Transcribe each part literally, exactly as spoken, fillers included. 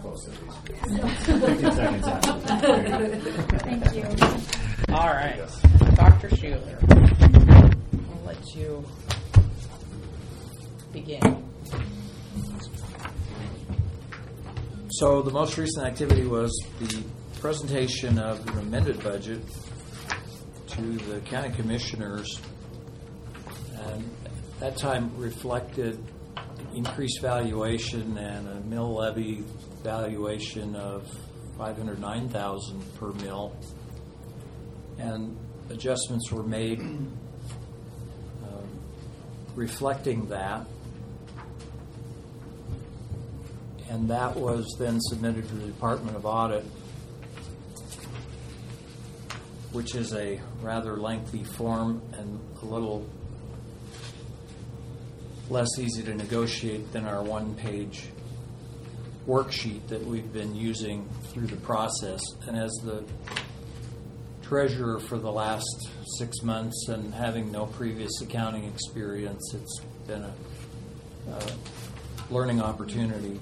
close at least. fifteen seconds after. Thank you. All right. Doctor Schuler, I'll let you begin. So the most recent activity was the presentation of an amended budget to the county commissioners, and at that time reflected increased valuation and a mill levy valuation of five hundred nine thousand dollars per mill, and adjustments were made uh, reflecting that. And that was then submitted to the Department of Audit, which is a rather lengthy form and a little less easy to negotiate than our one-page worksheet that we've been using through the process. And as the treasurer for the last six months and having no previous accounting experience, it's been a, a learning opportunity.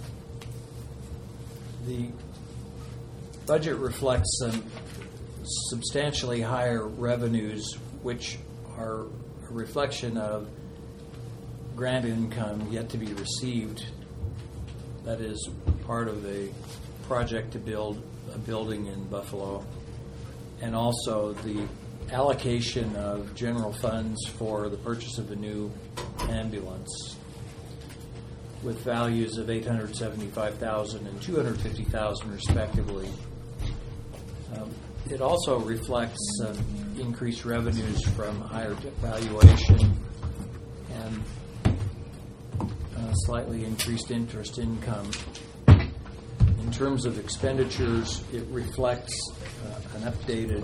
The budget reflects some substantially higher revenues, which are a reflection of grant income yet to be received. That is part of a project to build a building in Buffalo, and also the allocation of general funds for the purchase of a new ambulance, with values of eight hundred seventy-five thousand dollars and two hundred fifty thousand dollars respectively. Um, it also reflects um, increased revenues from higher valuation and uh, slightly increased interest income. In terms of expenditures, it reflects uh, an updated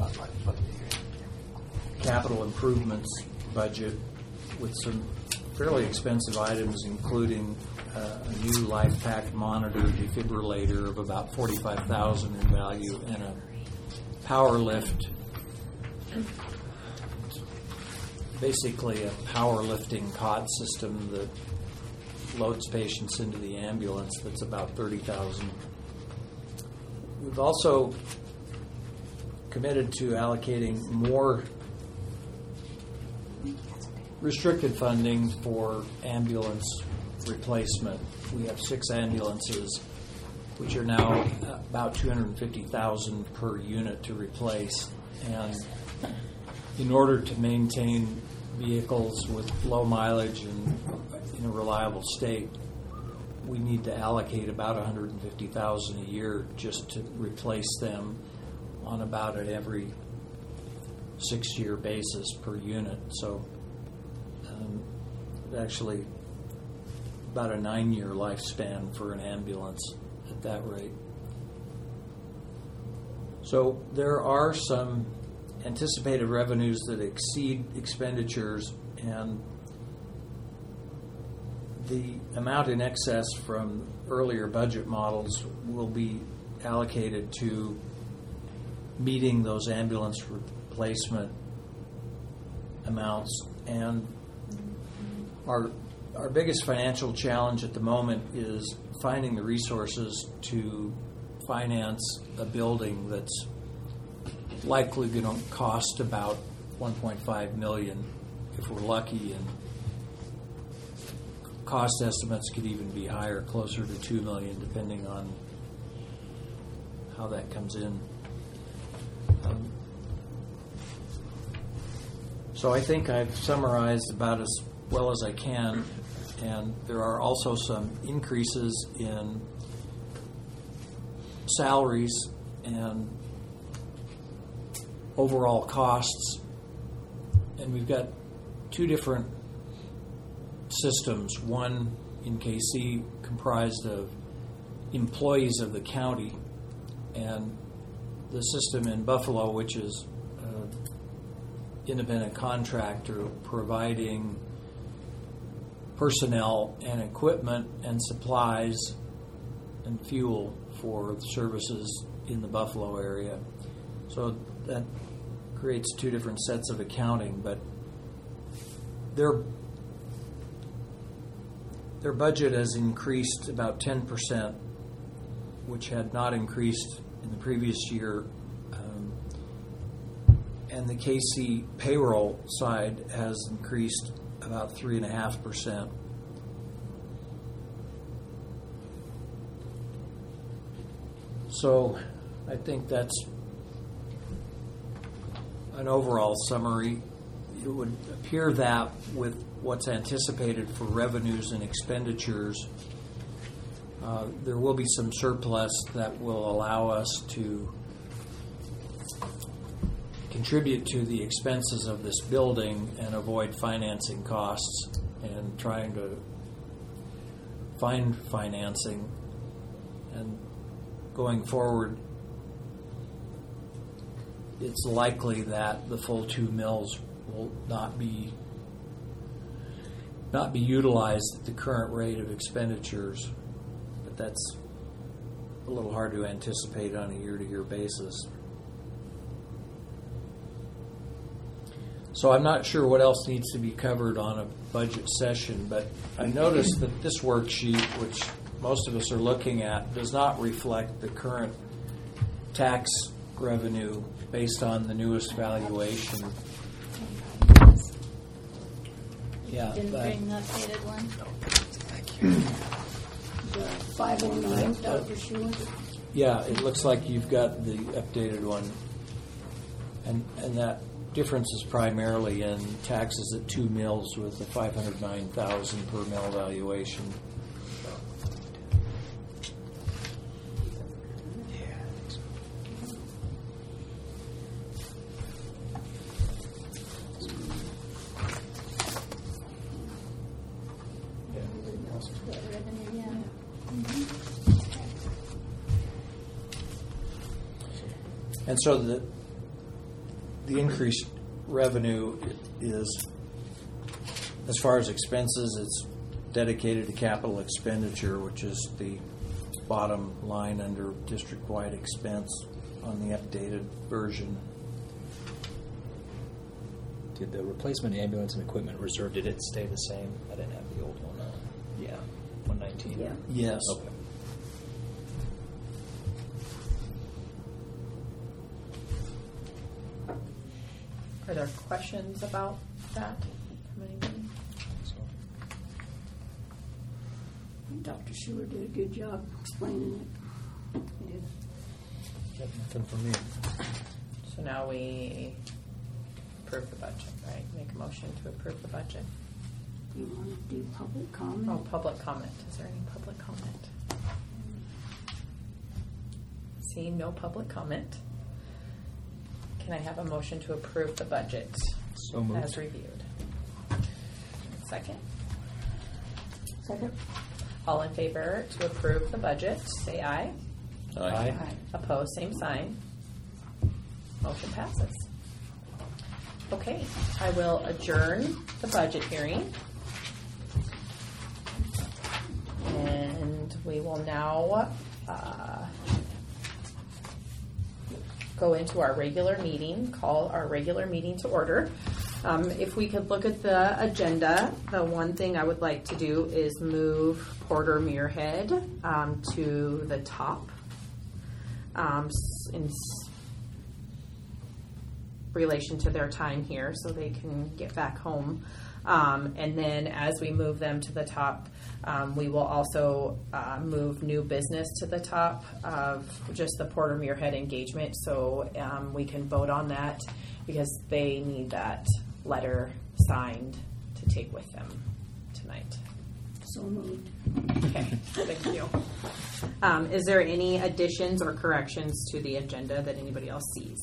capital improvements budget with some fairly expensive items, including uh, a new LifePak monitor defibrillator of about forty-five thousand dollars in value, and a power lift, basically a power lifting cot system that loads patients into the ambulance, that's about thirty thousand dollars. We've also committed to allocating more restricted funding for ambulance replacement. We have six ambulances, which are now about two hundred fifty thousand dollars per unit to replace. And in order to maintain vehicles with low mileage and in a reliable state, we need to allocate about one hundred fifty thousand dollars a year just to replace them on about an every six-year basis per unit. So um, actually about a nine-year lifespan for an ambulance at that rate. So there are some anticipated revenues that exceed expenditures, and the amount in excess from earlier budget models will be allocated to meeting those ambulance replacement amounts. And our our biggest financial challenge at the moment is finding the resources to finance a building that's likely going to cost about one point five million dollars if we're lucky, and cost estimates could even be higher, closer to two million dollars, depending on how that comes in. Um, so I think I've summarized about as well as I can, and there are also some increases in salaries and overall costs, and we've got two different systems. One in K C comprised of employees of the county, and the system in Buffalo, which is an independent contractor providing personnel and equipment and supplies and fuel for the services in the Buffalo area. So that creates two different sets of accounting, but their their budget has increased about ten percent which had not increased in the previous year. Um, and the K C payroll side has increased about three and a half percent. So I think that's an overall summary. It would appear that with what's anticipated for revenues and expenditures, uh, there will be some surplus that will allow us to contribute to the expenses of this building and avoid financing costs and trying to find financing. And going forward, it's likely that the full two mills will not be not be utilized at the current rate of expenditures, but that's a little hard to anticipate on a year-to-year basis. So I'm not sure what else needs to be covered on a budget session, but I noticed that this worksheet, which most of us are looking at, does not reflect the current tax revenue based on the newest valuation. Yeah, Didn't but- bring the updated one. The five oh nine, Doctor Schuler. Yeah, it looks like you've got the updated one. And and that difference is primarily in taxes at two mills with a five hundred nine thousand per mill valuation. Revenue, yeah. And so the the increased revenue is, as far as expenses, it's dedicated to capital expenditure, which is the bottom line under district-wide expense on the updated version. Did the replacement ambulance and equipment reserve, did it stay the same? I didn't have the old one on. Yeah, one nineteen. Yeah. Yes. Okay. Are there questions about that from anybody? So, Doctor Schuler did a good job explaining it. He did. yep, nothing from me. So now we approve the budget, right? Make a motion to approve the budget. You want to do public comment? Oh, public comment. Is there any public comment? Seeing no public comment, can I have a motion to approve the budget So moved. as reviewed? Second. Second? All in favor to approve the budget, say aye. Aye. Opposed, same sign. Motion passes. Okay, I will adjourn the budget hearing. And we will now uh, go into our regular meeting, call our regular meeting to order. Um, if we could look at the agenda, the one thing I would like to do is move Porter Muirhead um, to the top um, s- in s- relation to their time here so they can get back home. Um, and then as we move them to the top, um, we will also uh, move new business to the top of just the Porter Muirhead engagement so um, we can vote on that because they need that letter signed to take with them tonight. So moved. Okay, thank you. Um, is there any additions or corrections to the agenda that anybody else sees?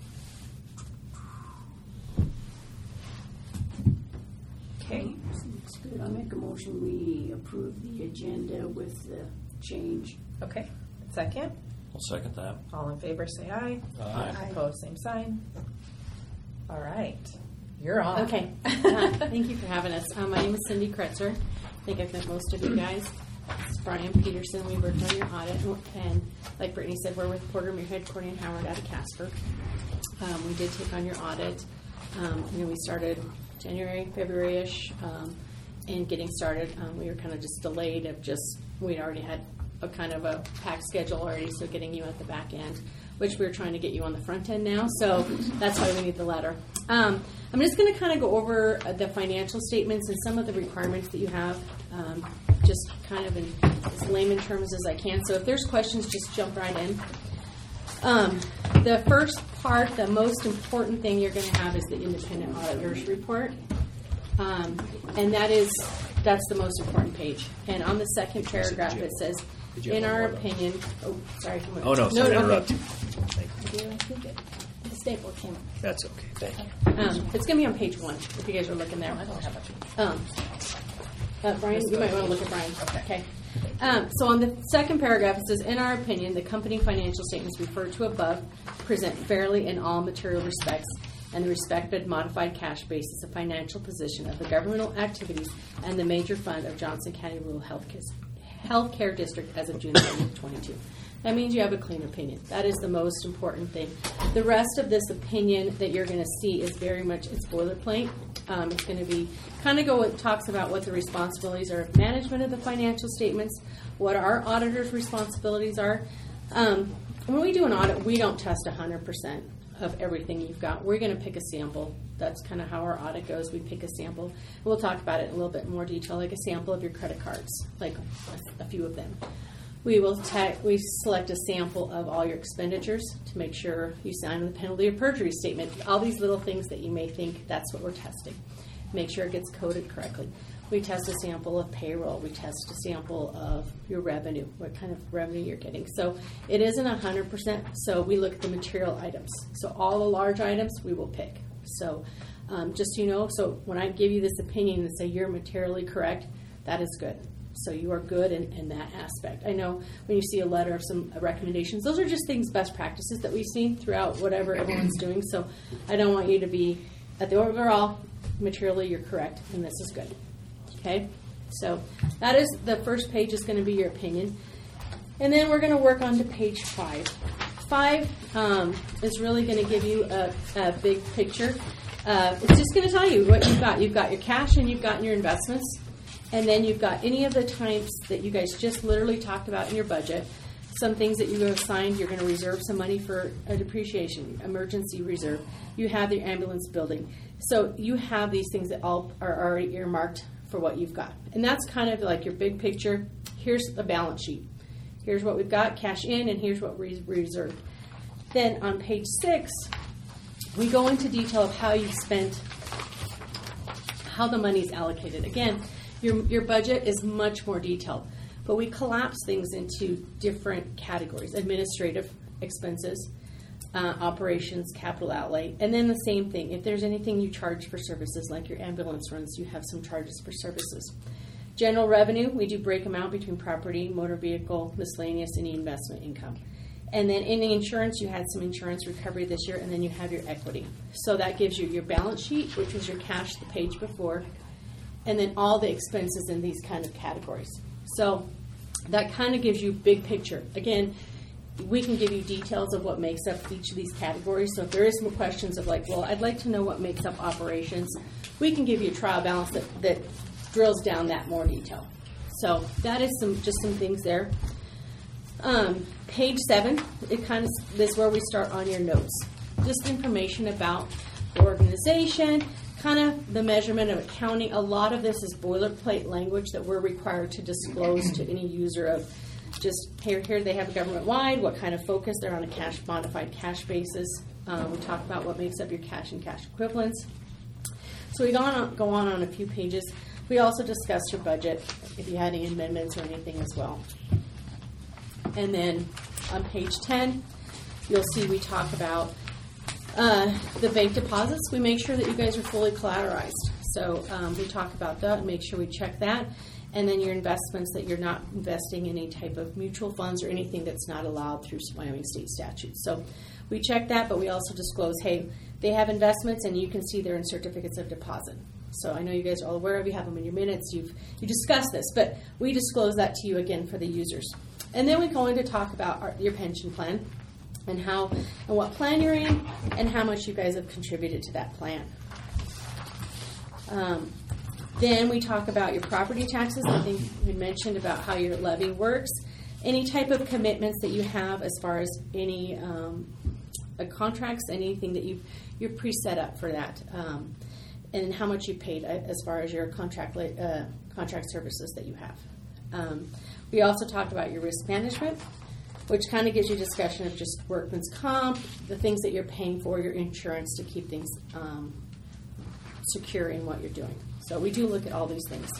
Okay. Looks good. I make a motion, we approve the agenda with the change. Okay. Second. I'll second that. All in favor, say aye. Aye. Opposed, same sign. All right. You're on. Okay. Uh, thank you for having us. Um, my name is Cindy Kretzer. I think I've met most of you guys. It's Brian Peterson. We worked on your audit. And like Brittany said, we're with Porter Muirhead, Corny and Howard out of Casper. Um, we did take on your audit. Um, you know, we started January, February-ish. Um, and getting started, um, we were kind of just delayed of just, we'd already had a kind of a packed schedule already, so getting you at the back end, which we're trying to get you on the front end now, so that's why we need the letter. Um, I'm just going to kind of go over the financial statements and some of the requirements that you have, um, just kind of in as layman terms as I can. So if there's questions, just jump right in. Um, the first part, the most important thing you're going to have is the independent auditor's report. Um, and that is, that's the most important page. And on the second paragraph, it says, in our opinion, oh, sorry. Oh, no, sorry to interrupt. Okay. Thank you. Do I think it? The staple came up. That's okay. Thank you. Um, it's going to be on page one, if you guys are looking there. I don't have a Um, uh, Brian, you might want to look at Brian. Okay. Um, so on the second paragraph, it says, in our opinion, the company financial statements referred to above present fairly in all material respects and the respected modified cash basis of financial position of the governmental activities and the major fund of Johnson County Rural Health Healthcare District as of June thirtieth, twenty-two. That means you have a clean opinion. That is the most important thing. The rest of this opinion that you're going to see is very much, it's boilerplate. Um, it's going to be, kind of go, it talks about what the responsibilities are of management of the financial statements, what our auditor's responsibilities are. Um, when we do an audit, we don't test one hundred percent of everything you've got. We're going to pick a sample. That's kind of how our audit goes. We pick a sample. We'll talk about it in a little bit more detail, like a sample of your credit cards, like a, a few of them. We will ta- we select a sample of all your expenditures to make sure you sign the penalty of perjury statement. All these little things that you may think that's what we're testing. Make sure it gets coded correctly. We test a sample of payroll. We test a sample of your revenue, what kind of revenue you're getting. So it isn't one hundred percent. So we look at the material items. So all the large items we will pick. So um, just so you know, so when I give you this opinion and say you're materially correct, that is good. So you are good in, in that aspect. I know when you see a letter of some recommendations, those are just things, best practices that we've seen throughout whatever everyone's doing. So I don't want you to be, at the overall, materially you're correct, and this is good. Okay? So that is, the first page is going to be your opinion. And then we're going to work on to page five. Five um, is really going to give you a, a big picture. Uh, it's just going to tell you what you've got. You've got your cash and you've got your investments. And then you've got any of the types that you guys just literally talked about in your budget. Some things that you assigned, you're going to reserve some money for a depreciation, emergency reserve. You have the ambulance building. So you have these things that all are already earmarked for what you've got. And that's kind of like your big picture. Here's the balance sheet. Here's what we've got, cash in, and here's what we reserved. Then on page six, we go into detail of how you've spent, how the money's allocated. Again, Your, your budget is much more detailed, but we collapse things into different categories: administrative expenses, uh, operations, capital outlay, and then the same thing. If there's anything you charge for services, like your ambulance runs, you have some charges for services. General revenue, we do break them out between property, motor vehicle, miscellaneous, any investment income. And then in the insurance, you had some insurance recovery this year, and then you have your equity. So that gives you your balance sheet, which was your cash the page before, and then all the expenses in these kind of categories. So that kind of gives you big picture. Again, we can give you details of what makes up each of these categories. So if there is some questions of like, well, I'd like to know what makes up operations, we can give you a trial balance that, that drills down that more detail. So that is some just some things there. Um, page seven, it kind of this is where we start on your notes. Just information about the organization, kind of the measurement of accounting. A lot of this is boilerplate language that we're required to disclose to any user of just here, here they have government-wide, what kind of focus, they're on a cash modified cash basis. Um, we talk about what makes up your cash and cash equivalents. So we go on, go on on a few pages. We also discussed your budget, if you had any amendments or anything as well. And then on page ten, you'll see we talk about Uh, the bank deposits. We make sure that you guys are fully collateralized. So um, we talk about that and make sure we check that. And then your investments, that you're not investing in any type of mutual funds or anything that's not allowed through Wyoming state statutes. So we check that, but we also disclose, hey, they have investments and you can see they're in certificates of deposit. So I know you guys are all aware of, you have them in your minutes, you've you discussed this, but we disclose that to you again for the users. And then we go in to talk about our, your pension plan, and how and what plan you're in, and how much you guys have contributed to that plan. Um, then we talk about your property taxes. I think we mentioned about how your levy works. any type of commitments that you have as far as any um, uh, contracts, anything that you you're pre-set up for that, um, and how much you paid uh, as far as your contract uh, contract services that you have. Um, we also talked about your risk management, which kind of gives you discussion of just workman's comp, the things that you're paying for, your insurance to keep things um, secure in what you're doing. So we do look at all these things.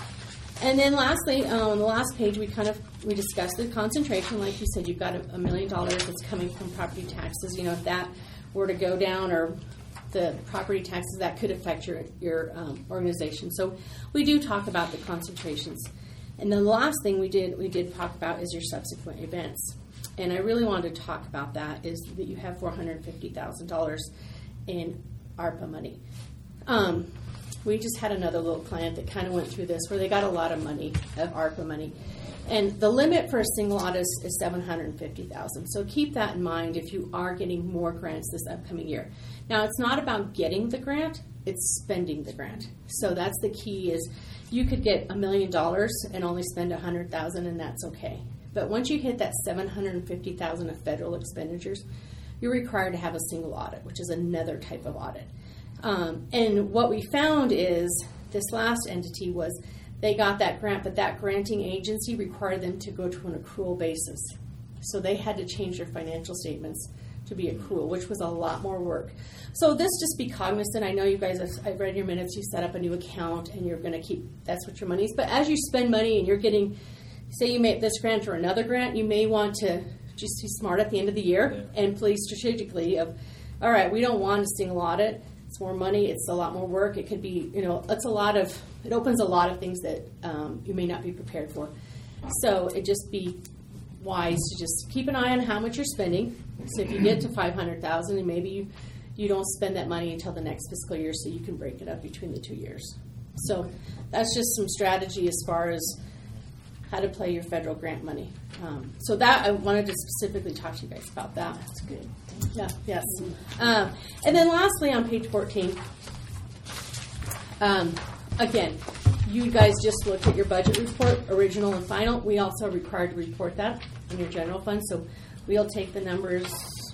And then lastly, uh, on the last page, we kind of we discussed the concentration. Like you said, you've got a, a million dollars that's coming from property taxes. You know, if that were to go down, or the property taxes, that could affect your your um, organization. So we do talk about the concentrations. And then the last thing we did we did talk about is your subsequent events. And I really wanted to talk about that is that you have four hundred fifty thousand dollars in ARPA money. Um, we just had another little client that kind of went through this where they got a lot of money, of ARPA money. And the limit for a single audit is, is seven hundred fifty thousand dollars. So keep that in mind if you are getting more grants this upcoming year. Now, it's not about getting the grant, it's spending the grant. So that's the key is you could get a million dollars and only spend one hundred thousand dollars, and that's okay. But once you hit that seven hundred fifty thousand dollars of federal expenditures, you're required to have a single audit, which is another type of audit. Um, and what we found is this last entity was they got that grant, but that granting agency required them to go to an accrual basis. So they had to change their financial statements to be accrual, which was a lot more work. So this, just be cognizant. I know you guys, have, I've read your minutes, you set up a new account and you're going to keep, that's what your money is. But as you spend money and you're getting, say you made this grant or another grant, you may want to just be smart at the end of the year yeah. and play strategically of, all right, we don't want a single audit. It's more money. It's a lot more work. It could be, you know, it's a lot of, it opens a lot of things that um, you may not be prepared for. So it just be wise to just keep an eye on how much you're spending. So if you get to five hundred thousand dollars and maybe you, you don't spend that money until the next fiscal year, so you can break it up between the two years. So that's just some strategy as far as how to play your federal grant money. Um, so that, I wanted to specifically talk to you guys about that. That's good. Yeah, yes. Um, and then lastly, on page fourteen, um, again, you guys just looked at your budget report, original and final. We also are required to report that in your general fund. So we'll take the numbers,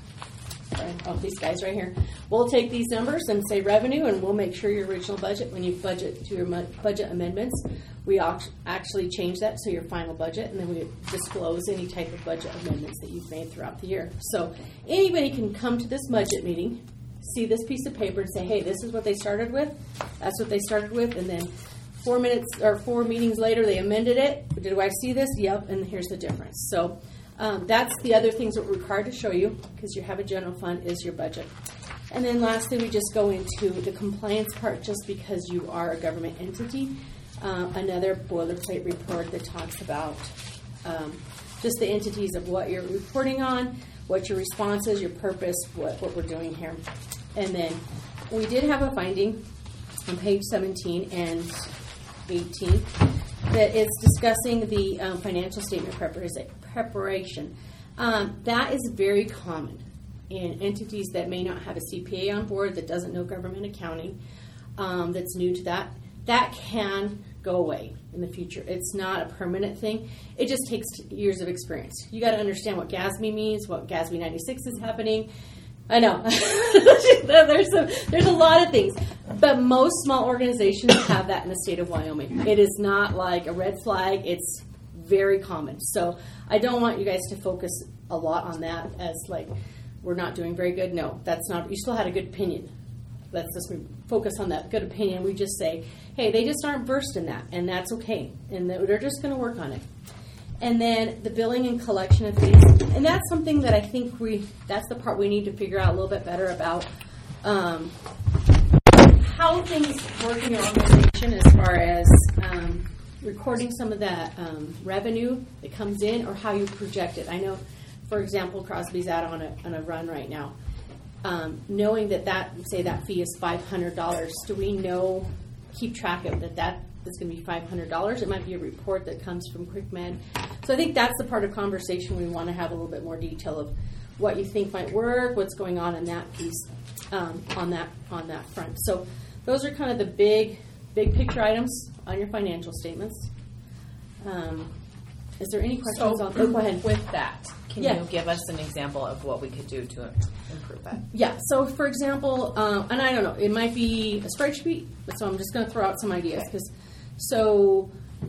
oh, these guys right here. We'll take these numbers and say revenue, and we'll make sure your original budget, when you budget to your budget amendments, we actually change that to your final budget, and then we disclose any type of budget amendments that you've made throughout the year. So anybody can come to this budget meeting, see this piece of paper, and say, hey, this is what they started with, that's what they started with, and then four minutes or four meetings later, they amended it. Did I see this? Yep, and here's the difference. So um, that's the other things that we're required to show you, because you have a general fund, is your budget. And then lastly, we just go into the compliance part, just because you are a government entity. Uh, another boilerplate report that talks about um, just the entities of what you're reporting on, what your response is, your purpose, what, what we're doing here. And then we did have a finding on page seventeen and eighteen that is discussing the um, financial statement preparation. Um, that is very common in entities that may not have a C P A on board, that doesn't know government accounting, um, that's new to that. That can go away in the future. It's not a permanent thing. It just takes years of experience. You got to understand what G A S B means, what G A S B ninety-six is happening. I know. there's, some, there's a lot of things. But most small organizations have that in the state of Wyoming. It is not like a red flag. It's very common. So I don't want you guys to focus a lot on that as like we're not doing very good. No, that's not. You still had a good opinion. Let's just focus on that good opinion. We just say, hey, they just aren't versed in that, and that's okay. And they're just going to work on it. And then the billing and collection of fees. And that's something that I think we, that's the part we need to figure out a little bit better about um, how things work in your organization as far as um, recording some of that um, revenue that comes in, or how you project it. I know, for example, Crosby's out on a, on a run right now. Um, knowing that that, say that fee is five hundred dollars, do we know, keep track of that that is going to be five hundred dollars? It might be a report that comes from QuickMed. So I think that's the part of conversation we want to have a little bit more detail of what you think might work, what's going on in that piece, um, on that on that front. So those are kind of the big, big picture items on your financial statements. Um, Is there any questions So, on? Oh, go ahead. With that, can Yeah. you give us an example of what we could do to improve that? Yeah. So, for example, um, and I don't know, it might be a spreadsheet. So I'm just going to throw out some ideas because so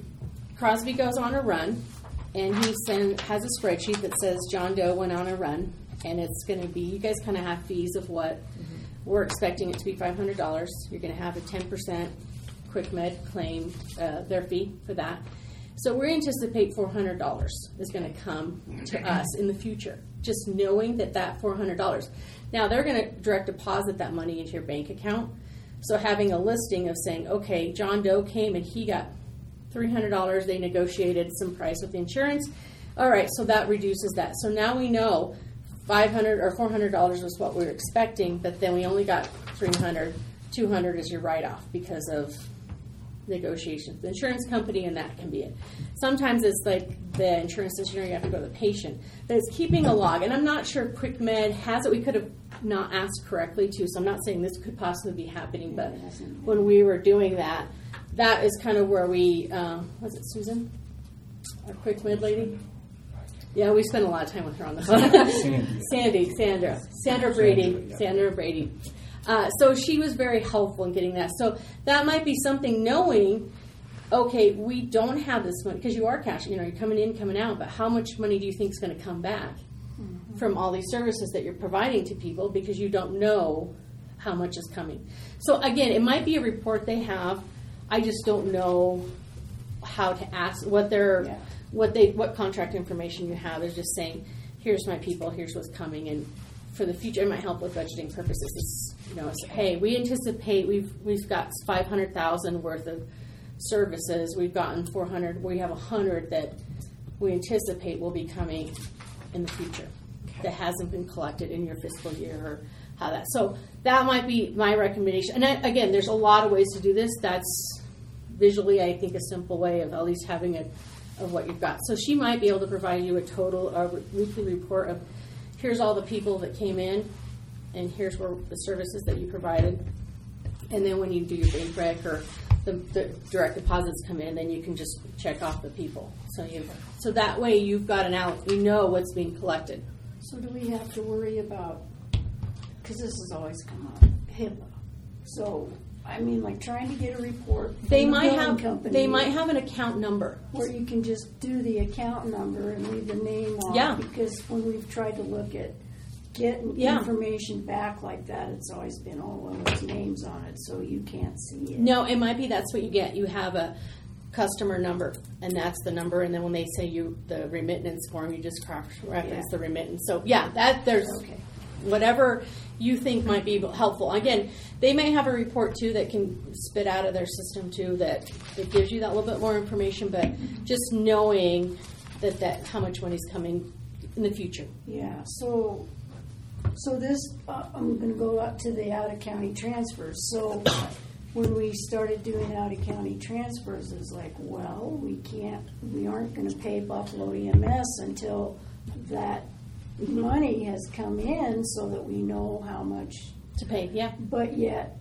Crosby goes on a run, and he send, has a spreadsheet that says John Doe went on a run, and it's going to be you guys kind of have fees of what mm-hmm. we're expecting it to be five hundred dollars. You're going to have a ten percent Quick Med claim uh, their fee for that. So we anticipate four hundred dollars is going to come to us in the future, just knowing that that four hundred dollars. Now, they're going to direct deposit that money into your bank account. So having a listing of saying, okay, John Doe came and he got three hundred dollars. They negotiated some price with the insurance. All right, so that reduces that. So now we know five hundred dollars or four hundred dollars was what we were expecting, but then we only got three hundred dollars. two hundred dollars is your write-off because of negotiations with the insurance company, and that can be it. Sometimes it's like the insurance engineer, you have to go to the patient. But it's keeping a log, and I'm not sure Quick Med has it. We could have not asked correctly, too, so I'm not saying this could possibly be happening, but when we were doing that, that is kind of where we, um, was it Susan? Our Quick Med lady? Yeah, we spent a lot of time with her on the phone. Sandy. Sandy, Sandra. Sandra Brady. Sandra Brady. Uh, so she was very helpful in getting that. So that might be something knowing, okay, we don't have this money, because you are cash, you know, you're coming in, coming out, but how much money do you think is going to come back mm-hmm. from all these services that you're providing to people, because you don't know how much is coming. So again, it might be a report they have. I just don't know how to ask, what their, yeah. what they, what contract information you have is just saying, here's my people, here's what's coming, and for the future, it might help with budgeting purposes. It's, you know, it's, hey, we anticipate we've we've got five hundred thousand worth of services. We've gotten four hundred. We have a hundred that we anticipate will be coming in the future okay. that hasn't been collected in your fiscal year, or how that. So that might be my recommendation. And I, again, there's a lot of ways to do this. That's visually, I think, a simple way of at least having a of what you've got. So she might be able to provide you a total a weekly report of. Here's all the people that came in, and here's where the services that you provided. And then when you do your bank rec or the, the direct deposits come in, then you can just check off the people. So you, so that way you've got an out. You know what's being collected. So do we have to worry about? Because this has always come up, HIPAA. So I mean, like trying to get a report. From they the might have. company They might have an account number, where you can just do the account number and leave the name off. Yeah. Because when we've tried to look at getting yeah. information back like that, it's always been, oh, well, there's names on it, so you can't see it. No, it might be that's what you get. You have a customer number, and that's the number. And then when they say you the remittance form, you just cross reference yeah. the remittance. So yeah, that there's. Okay. Whatever you think might be helpful. Again, they may have a report too that can spit out of their system too that, that gives you that little bit more information, but just knowing that, that how much money's coming in the future. Yeah, so so this, uh, I'm going to go out to the out-of-county transfers. So when we started doing out-of-county transfers, it's like, well, we can't, we aren't going to pay Buffalo E M S until that money has come in so that we know how much to pay. Yeah. But yet,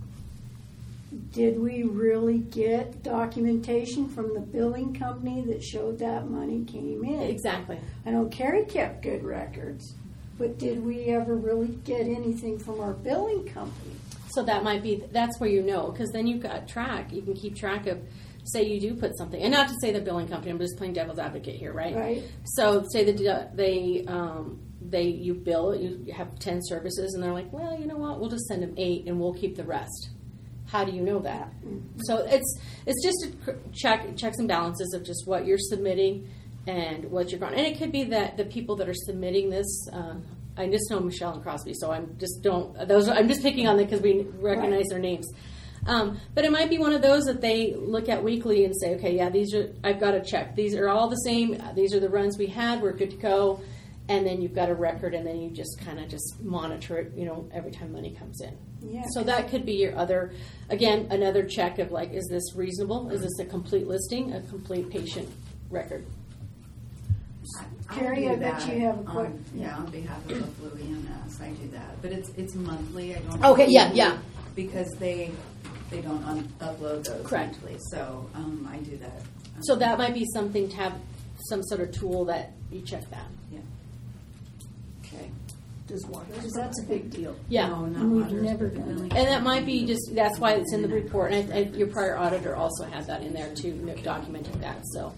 did we really get documentation from the billing company that showed that money came in? Exactly. I know Carrie kept good records, but did we ever really get anything from our billing company? So that might be, that's where you know, because then you've got track, you can keep track of, say you do put something, and not to say the billing company, I'm just playing devil's advocate here, right? Right. So say that they, um, they, you bill, you have ten services, and they're like, well, you know what, we'll just send them eight, and we'll keep the rest. How do you know that? Mm-hmm. So it's it's just a check, checks and balances of just what you're submitting and what you're going, and it could be that the people that are submitting this, uh, I just know Michelle and Crosby, so I'm just don't, those are, I'm just picking on them because we recognize right. their names. Um, but it might be one of those that they look at weekly and say, okay, yeah, these are, I've got to check. These are all the same. These are the runs we had. We're good to go. And then you've got a record, and then you just kind of just monitor it, you know, every time money comes in. Yeah. So that could be your other, again, another check of like, is this reasonable? Is this a complete listing, a complete patient record? Carrie, I, I bet you have a quick. On, yeah, on behalf of Buffalo E M S, I do that. But it's it's monthly. I don't. Okay, yeah, yeah. Because they they don't un- upload those Correct. monthly, so um, I do that. Um, So that might be something to have some sort of tool that you check that. Yeah. Okay. Does water? Because that's a big deal. Yeah. No, not And we've waters, never but the done billing. And that might be just, that's why it's in the report. And I, I, your prior auditor also had that in there too, documenting that, so.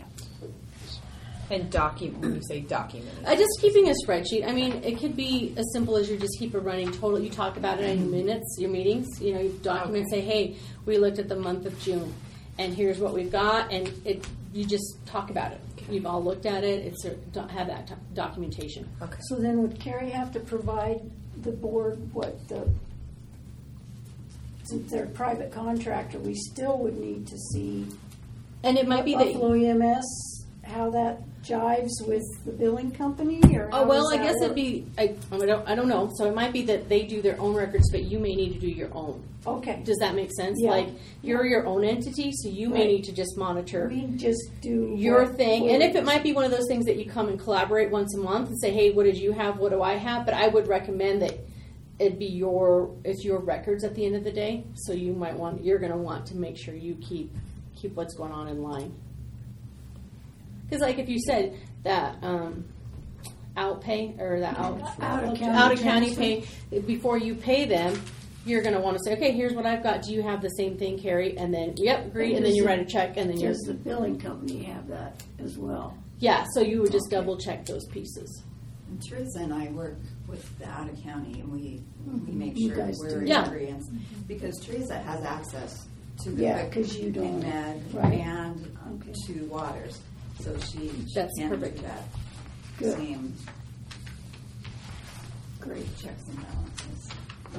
And document, when you say document. Uh, just keeping a spreadsheet. I mean, it could be as simple as you just keep a running total. You talk about it in your minutes, your meetings. You know, you document, say, hey, we looked at the month of June, and here's what we've got, and it. You just talk about it. You've all looked at it. It's a, don't have that to- documentation. Okay. So then would Carrie have to provide the board what the, since they're a private contractor, we still would need to see And it might be that. Buffalo E M S, how that jives with the billing company, or Oh how well, does I that guess it'd work? be. I, I don't. I don't know. So it might be that they do their own records, but you may need to do your own. Okay. Does that make sense? Yeah. Like you're your own entity, so you may Right. need to just monitor We just do your what thing. we- And if it might be one of those things that you come and collaborate once a month and say, hey, what did you have? What do I have? But I would recommend that it be your it's your records at the end of the day. So you might want you're going to want to make sure you keep keep what's going on in line. Because like if you said that um, out pay or that out Out of county out of county transfer. pay before you pay them. You're going to want to say, okay, here's what I've got. Do you have the same thing, Carrie? And then, yep, agree. And then you write a check, and then you're Does the billing company have that as well? yeah. So you would just double check those pieces. And Teresa and I work with the out of county, and we we make You sure guys we're do. in Yeah. agreement because Teresa has access to the Yeah, quick 'cause you don't. and med Right. and Okay. to waters, so she, she That's can perfect. do that Good. same Great. checks and balances.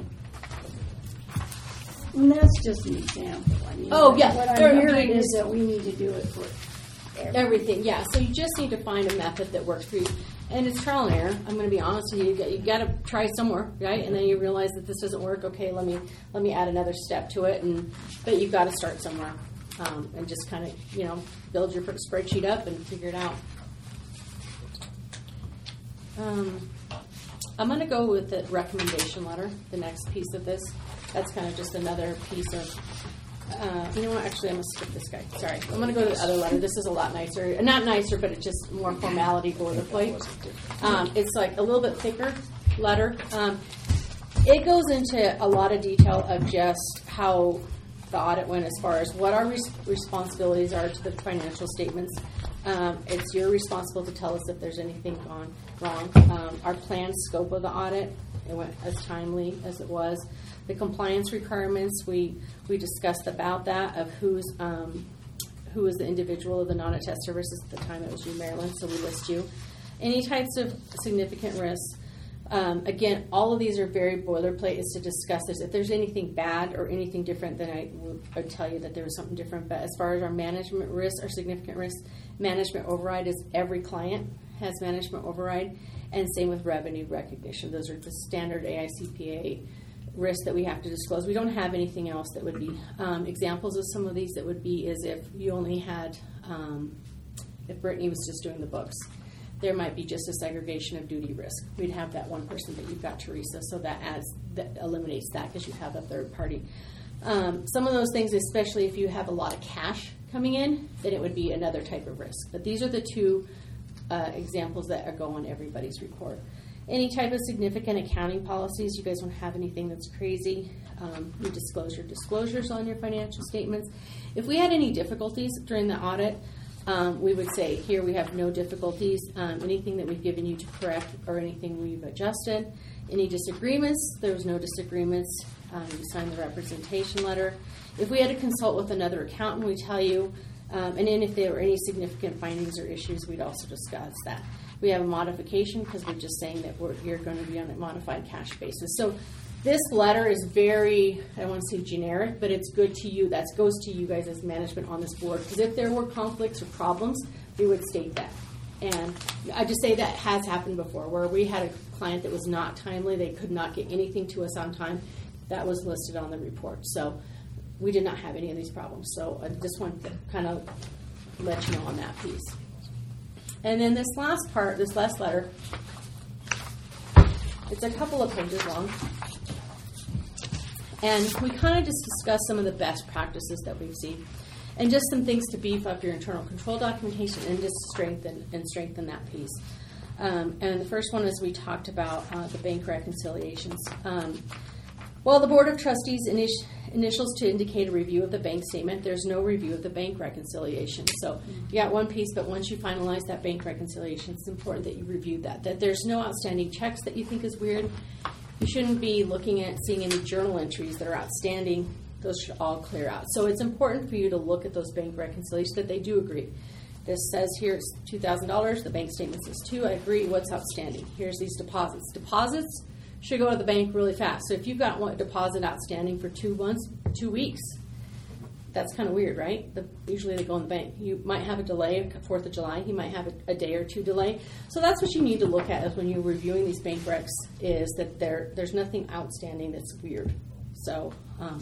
And that's just an example. I mean, Oh, yeah. What There- I'm I hearing mean, is that we need to do it for everything. Everything, yeah. So you just need to find a method that works for you. And it's trial and error. I'm going to be honest with you. You got, you got to try somewhere, right? And then you realize that this doesn't work. Okay, let me let me add another step to it. And but you've got to start somewhere, um, and just kind of you know build your spreadsheet up and figure it out. Um, I'm going to go with the recommendation letter. The next piece of this. That's kind of just another piece of. Uh, you know what? Actually, I'm going to skip this guy. Sorry. I'm going to go to the other letter. This is a lot nicer. Not nicer, but it's just more formality boilerplate. Um, it's like a little bit thicker letter. Um, it goes into a lot of detail of just how the audit went as far as what our res- responsibilities are to the financial statements. Um, it's your responsible to tell us if there's anything gone wrong. Um, our planned scope of the audit, it went as timely as it was. The compliance requirements, we we discussed about that of who's um, who is the individual of the non-attest services at the time. It was you, Marilyn, so we list you. Any types of significant risks. Um, again, all of these are very boilerplate. Is to discuss this. If there's anything bad or anything different, then I would I'd tell you that there was something different. But as far as our management risks, our significant risks, management override is every client has management override, and same with revenue recognition. Those are the standard A I C P A risks that we have to disclose. We don't have anything else that would be um, examples of some of these that would be is if you only had um, if Brittany was just doing the books. There might be just a segregation of duty risk. We'd have that one person, but you've got Teresa, so that adds that eliminates that because you have a third party. Um, some of those things, especially if you have a lot of cash coming in, then it would be another type of risk. But these are the two uh, examples that are go on everybody's report. Any type of significant accounting policies, you guys don't have anything that's crazy. Um, you disclose your disclosures on your financial statements. If we had any difficulties during the audit, Um, we would say, here we have no difficulties. Um, anything that we've given you to correct or anything we've adjusted. Any disagreements, there was no disagreements. Um, you signed the representation letter. If we had to consult with another accountant, we tell you. Um, and then if there were any significant findings or issues, we'd also discuss that. We have a modification because we're just saying that we're, you're going to be on a modified cash basis. So this letter is very, I don't want to say generic, but it's good to you. That goes to you guys as management on this board. Because if there were conflicts or problems, we would state that. And I just say that has happened before, where we had a client that was not timely. They could not get anything to us on time. That was listed on the report. So we did not have any of these problems. So I just wanted to kind of let you know on that piece. And then this last part, this last letter, it's a couple of pages long. And we kind of just discussed some of the best practices that we've seen. and just some things to beef up your internal control documentation and just strengthen and strengthen that piece. Um, and the first one is we talked about uh, the bank reconciliations. Um, well, the Board of Trustees init- initials to indicate a review of the bank statement. There's no review of the bank reconciliation. So you got one piece, but once you finalize that bank reconciliation, it's important that you review that. That there's no outstanding checks that you think is weird. You shouldn't be looking at seeing any journal entries that are outstanding. Those should all clear out. So it's important for you to look at those bank reconciliations that they do agree. This says here it's two thousand dollars. The bank statement says two. I agree. What's outstanding? Here's these deposits. Deposits should go to the bank really fast. So if you've got one deposit outstanding for two months, two weeks, that's kind of weird, right? The, usually they go in the bank. You might have a delay, fourth of July. You might have a, a day or two delay. So that's what you need to look at is when you're reviewing these bank recs is that there there's nothing outstanding that's weird. So um,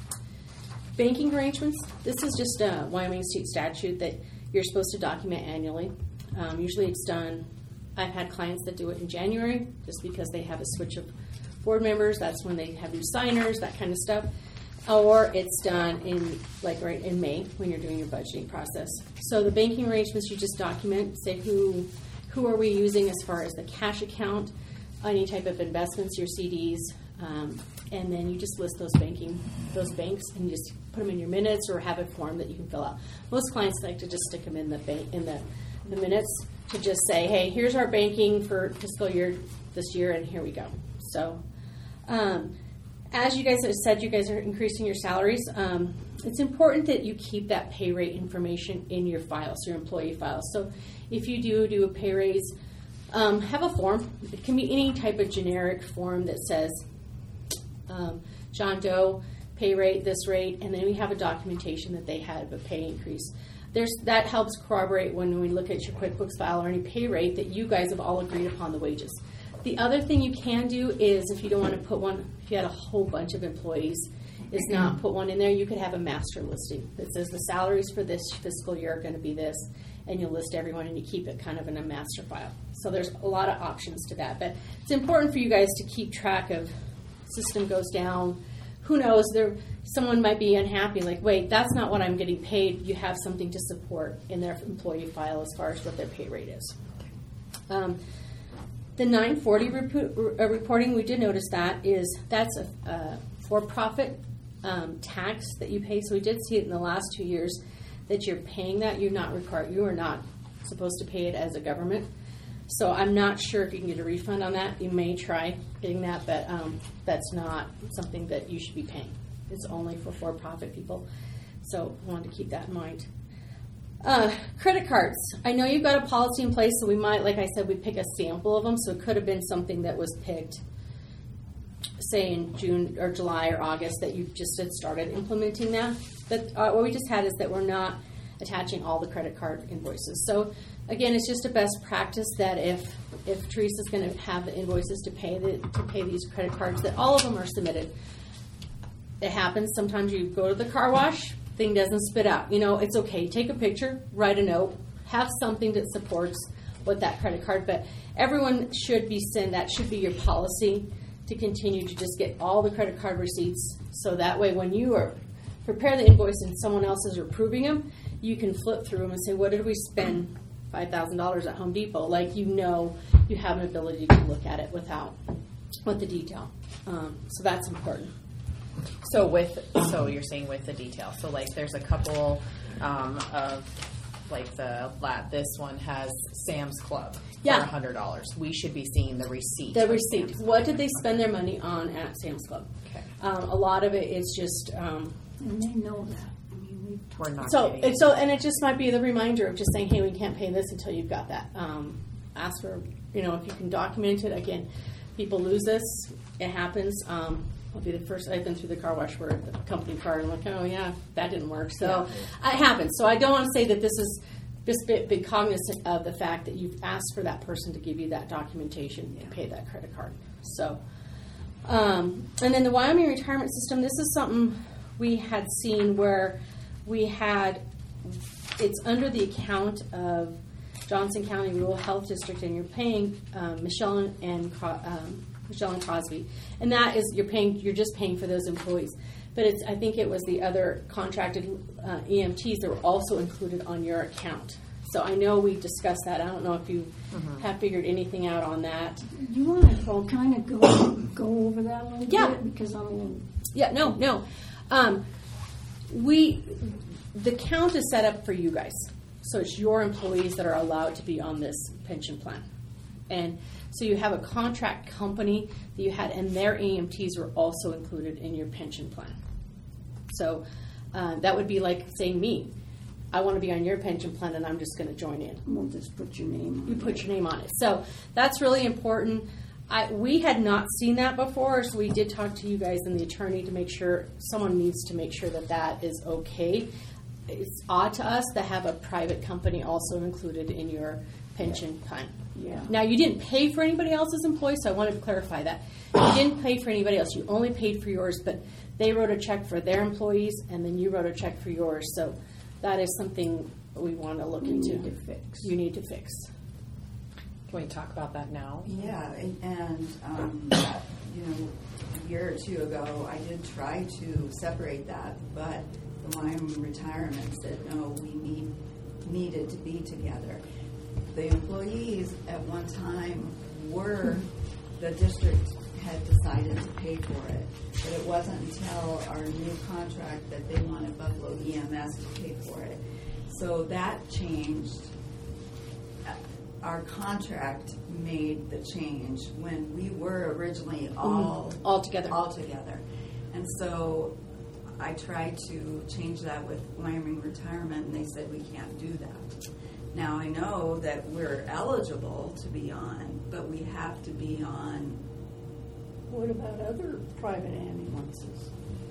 banking arrangements, this is just a Wyoming state statute that you're supposed to document annually. Um, usually it's done, I've had clients that do it in January just because they have a switch of board members. That's when they have new signers, that kind of stuff. Or it's done in, like right in May when you're doing your budgeting process. So the banking arrangements, you just document, say who who are we using as far as the cash account, any type of investments, your C Ds, um, and then you just list those banking, those banks, and you just put them in your minutes or have a form that you can fill out. Most clients like to just stick them in the bank in the, the minutes to just say, hey, here's our banking for fiscal year this year, and here we go. So, um, as you guys have said, you guys are increasing your salaries. Um, it's important that you keep that pay rate information in your files, your employee files. So, if you do do a pay raise, um, have a form. It can be any type of generic form that says, um, John Doe, pay rate, this rate, and then we have a documentation that they had a pay increase. There's, that helps corroborate when we look at your QuickBooks file or any pay rate that you guys have all agreed upon the wages. The other thing you can do is if you don't want to put one, if you had a whole bunch of employees, is not put one in there. You could have a master listing that says the salaries for this fiscal year are going to be this, and you list everyone and you keep it kind of in a master file. So there's a lot of options to that. But it's important for you guys to keep track of system goes down. Who knows? There, someone might be unhappy, like, wait, that's not what I'm getting paid. You have something to support in their employee file as far as what their pay rate is. Um, the nine forty rep- uh, reporting, we did notice that is that's a, a for-profit um, tax that you pay. So we did see it in the last two years that you're paying that. You're not required. You are not supposed to pay it as a government. So I'm not sure if you can get a refund on that. You may try getting that, but um, that's not something that you should be paying. It's only for for-profit people. So I wanted to keep that in mind. Uh, credit cards. I know you've got a policy in place, so we might, like I said, we pick a sample of them. So it could have been something that was picked, say in June or July or August, that you just had started implementing that. But uh, what we just had is that we're not attaching all the credit card invoices. So again, it's just a best practice that if if Teresa's going to have the invoices to pay the to pay these credit cards, that all of them are submitted. It happens. Sometimes you go to the car wash, thing doesn't spit out. You know, it's okay. Take a picture, write a note, have something that supports what that credit card. But everyone should be sent. That should be your policy to continue to just get all the credit card receipts. So that way, when you are prepare the invoice and someone else is approving them, you can flip through them and say, what did we spend five thousand dollars at Home Depot? Like, you know, you have an ability to look at it without, with the detail. Um, so that's important. So with, so you're saying with the detail. So like there's a couple um, of, like the, this one has Sam's Club Yeah. for one hundred dollars. We should be seeing the receipt. The from receipt. Sam's What Club. did they spend their money on at Sam's Club? Okay. Um, a lot of it is just, um, And they know that. I mean, we We're not so getting and so, and it just might be the reminder of just saying, hey, we can't pay this until you've got that. Um, ask for, you know, if you can document it. Again, people lose this. It happens. Um, I'll be the first. I've been through the car wash where the company card, and I'm like, oh yeah, that didn't work. So yeah. It happens. So I don't want to say that this is just be, be cognizant of the fact that you've asked for that person to give you that documentation and pay that credit card. So, um, and then the Wyoming retirement system. This is something we had seen where we had. It's under the account of Johnson County Rural Health District, and you're paying um, Michelle and um, Michelle and Crosby, and that is you're paying. You're just paying for those employees. but it's, I think it was the other contracted uh, E M Ts that were also included on your account. So I know we discussed that. I don't know if you Mm-hmm. have figured anything out on that. You want to kind of go go over that a little Yeah. bit? Because I mean, Yeah, no, no. Um, we, the count is set up for you guys. So it's your employees that are allowed to be on this pension plan. And so you have a contract company that you had, and their E M Ts were also included in your pension plan. So uh, that would be like saying me, I want to be on your pension plan and I'm just going to join in. we'll just put your name on You it. put your name on it. So that's really important. I, we had not seen that before, so we did talk to you guys and the attorney to make sure, someone needs to make sure that that is okay. It's odd to us to have a private company also included in your pension plan. Yeah. Now, you didn't pay for anybody else's employees, so I wanted to clarify that. You didn't pay for anybody else. You only paid for yours, but they wrote a check for their employees, and then you wrote a check for yours. So that is something we want to look We into. need to fix. You need to fix. Can we talk about that now? Yeah, and, and um, you know, a year or two ago, I did try to separate that, but the Wyoming Retirement said, no, we need, needed to be together. The employees at one time were, the district had decided to pay for it, but it wasn't until our new contract that they wanted Buffalo E M S to pay for it. So that changed. Our contract made the change when we were originally all Mhm. All together. all together. And so I tried to change that with Wyoming Retirement, and they said we can't do that. Now I know that we're eligible to be on, but we have to be on. What about other private ambulances?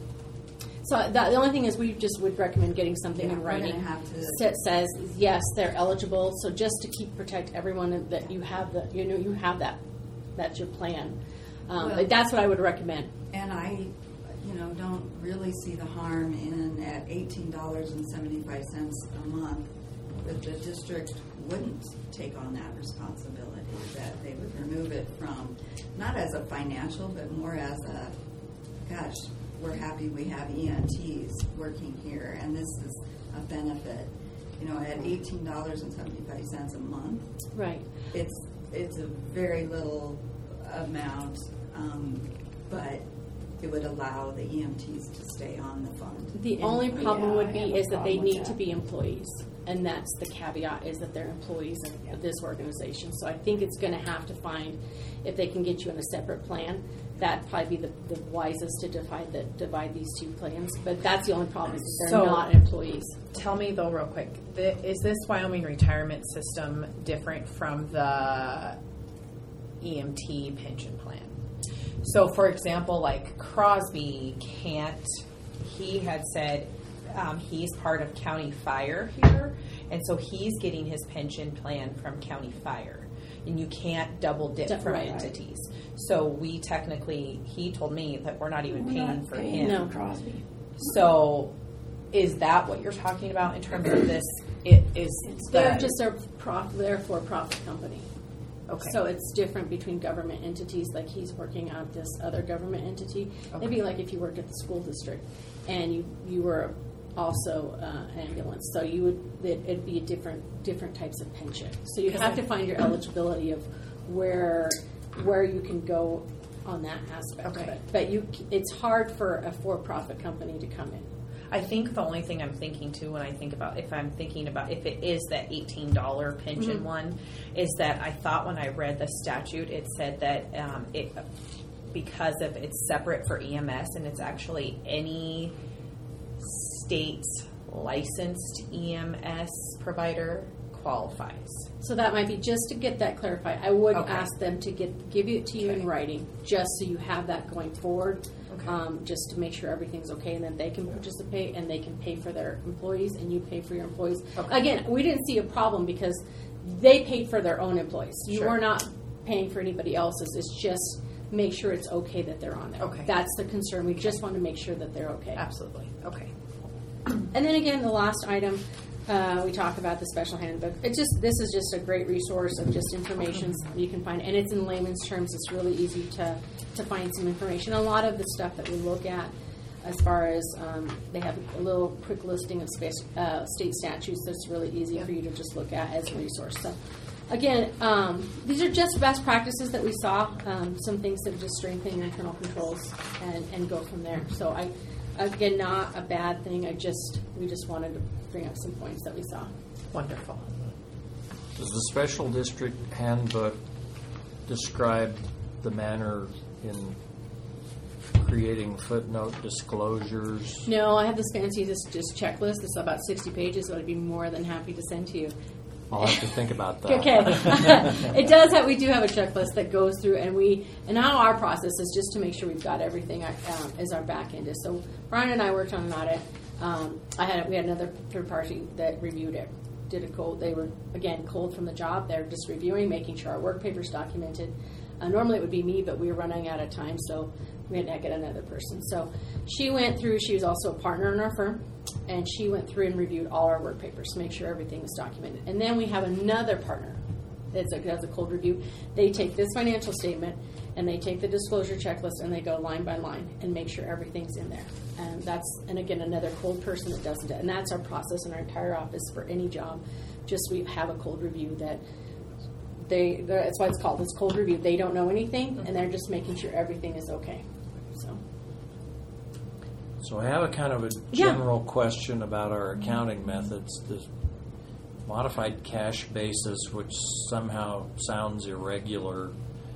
So that, the only thing is, we just would recommend getting something Yeah, in we're writing gonna have to- that says yes, they're eligible. So just to keep protect everyone that you have the you know you have that that's your plan. Um, Well- that's what I would recommend. And I, you know, don't really see the harm in at eighteen dollars and seventy-five cents a month that the district wouldn't take on that responsibility, that they would remove it from, not as a financial, but more as a, gosh, we're happy we have E M Ts working here, and this is a benefit. You know, at eighteen dollars and seventy-five cents a month, Right. it's it's a very little amount, um, but it would allow the E M Ts to stay on the fund. The And- only problem yeah, would I be have a is that they problem with need to that. be employees, and that's the caveat, is that they're employees of this organization. So I think it's going to have to find, if they can get you in a separate plan, that'd probably be the, the wisest to divide the, divide these two plans. But that's the only problem, is that they're So- not employees. Tell me though, real quick, the, is this Wyoming retirement system different from the E M T pension plan? So, for example, like Crosby can't. He had said um, he's part of county fire here, and so he's getting his pension plan from county fire, and you can't double dip Dip- from right. entities. So we technically, he told me that we're not even We're paying not for paying him. for Crosby. So, is that what you're talking about in terms of this? It is. They're the- just a prof, they're for profit company. okay. So it's different between government entities, like he's working at this other government entity. It'd be like if you worked at the school district and you, you were also uh, ambulance. So you would, it, it'd be a different, different types of pension. So you have to find your eligibility of where, where you can go on that aspect of Okay. it. But you, it's hard for a for-profit company to come in. I think the only thing I'm thinking too when I think about if I'm thinking about if it is that eighteen dollar pension Mhm. one, is that I thought when I read the statute it said that um, it because of it's separate for E M S and it's actually any state licensed E M S provider qualifies. So that might be just to get that clarified. I would Okay. ask them to get give it to you in Okay. writing, just so you have that going forward, Okay. um, just to make sure everything's okay, and then they can participate and they can pay for their employees, and you pay for your employees. Okay. Again, we didn't see a problem because they paid for their own employees. You Sure. were not paying for anybody else's. It's just make sure it's okay that they're on there. Okay. That's the concern. We just want to make sure that they're okay. Absolutely. Okay. And then again, the last item, uh, we talk about the special handbook. It just this is just a great resource of just information you can find, and it's in layman's terms. It's really easy to to find some information. A lot of the stuff that we look at as far as um, they have a little quick listing of space, uh, state statutes that's really easy for you to just look at as a resource. So, again, um, these are just best practices that we saw, um, some things that just strengthen your internal controls and, and go from there. So, I again, not a bad thing. I just we just wanted to bring up some points that we saw. Wonderful. Does the special district handbook describe the manner in creating footnote disclosures? No, I have this fancy just, just checklist. It's about sixty pages, so I'd be more than happy to send to you. I'll have to think about that. Okay. It does have, we do have a checklist that goes through, and we, and now our process is just to make sure we've got everything um, as our back end is. So Brian and I worked on an audit. Um, I had, we had another third party that reviewed it, did a cold, they were, again, cold from the job. They're just reviewing, making sure our work paper's documented. Uh, normally it would be me, but we were running out of time, so we had to get another person. So she went through, she was also a partner in our firm, and she went through and reviewed all our work papers to make sure everything was documented. And then we have another partner that does a cold review. They take this financial statement, and they take the disclosure checklist, and they go line by line and make sure everything's in there. And that's, and again, another cold person that does it. And that's our process in our entire office for any job. Just we have a cold review that they, that's why it's called, it's cold review. They don't know anything, and they're just making sure everything is okay. So. So I have a kind of a Yeah. general question about our accounting methods. The modified cash basis, which somehow sounds irregular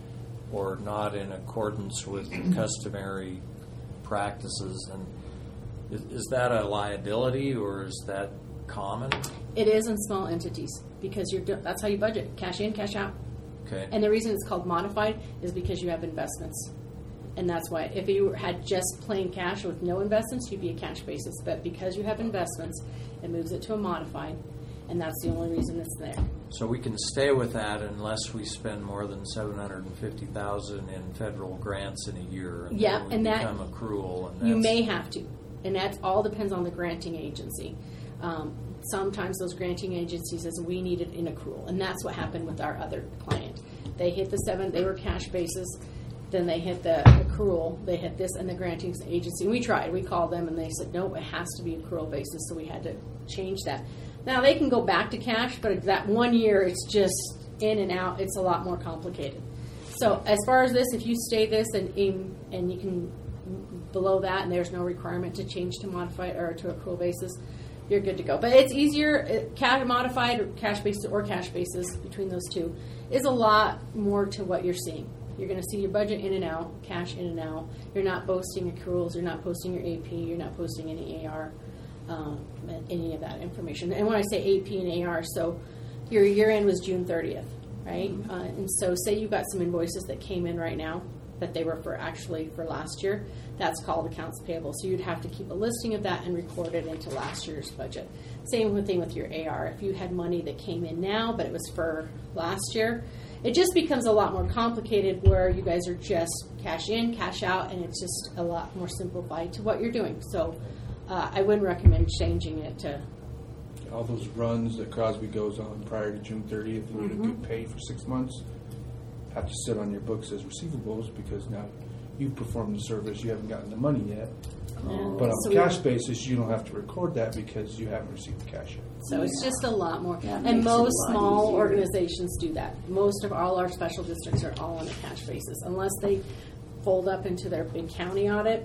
or not in accordance with customary practices, and is, is that a liability or is that common? It is in small entities because you're that's how you budget, cash in, cash out. Okay. And the reason it's called modified is because you have investments. And that's why if you had just plain cash with no investments, you'd be a cash basis. But because you have investments, it moves it to a modified, and that's the only reason it's there. So we can stay with that unless we spend more than seven hundred fifty thousand dollars in federal grants in a year. And Yeah, then we and that- become accrual. And You that's- may have to, and that all depends on the granting agency. Um, sometimes those granting agencies says we need it in accrual, and that's what happened with our other client. They hit the seven, they were cash basis, then they hit the accrual, they hit this, and the granting agency. We tried, we called them, and they said, no, it has to be accrual basis, so we had to change that. Now, they can go back to cash, but that one year, it's just in and out, it's a lot more complicated. So as far as this, if you stay this and and you can below that, and there's no requirement to change to modified or to accrual basis, you're good to go. But it's easier, uh, cash modified or cash basis or cash basis between those two is a lot more to what you're seeing. You're going to see your budget in and out, cash in and out. You're not posting accruals. You're not posting your A P. You're not posting any A R, um, any of that information. And when I say A P and A R, so your year end was June thirtieth, right? Uh, and so say you got some invoices that came in right now that they were for actually for last year. That's called accounts payable. So you'd have to keep a listing of that and record it into last year's budget. Same thing with your A R. If you had money that came in now, but it was for last year, it just becomes a lot more complicated where you guys are just cash in, cash out, and it's just a lot more simplified to what you're doing. So uh, I wouldn't recommend changing it to. All those runs that Crosby goes on prior to June thirtieth, and you Mm-hmm. don't get paid for six months, have to sit on your books as receivables because now you performed the service, you haven't gotten the money yet. Yeah. But on So a we- cash basis, you don't have to record that because you haven't received the cash yet. So it's just a lot more. That And makes it a most lot small easier. organizations do that. Most of all our special districts are all on a cash basis. Unless they fold up into their big county audit,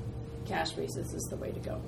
cash basis is the way to go.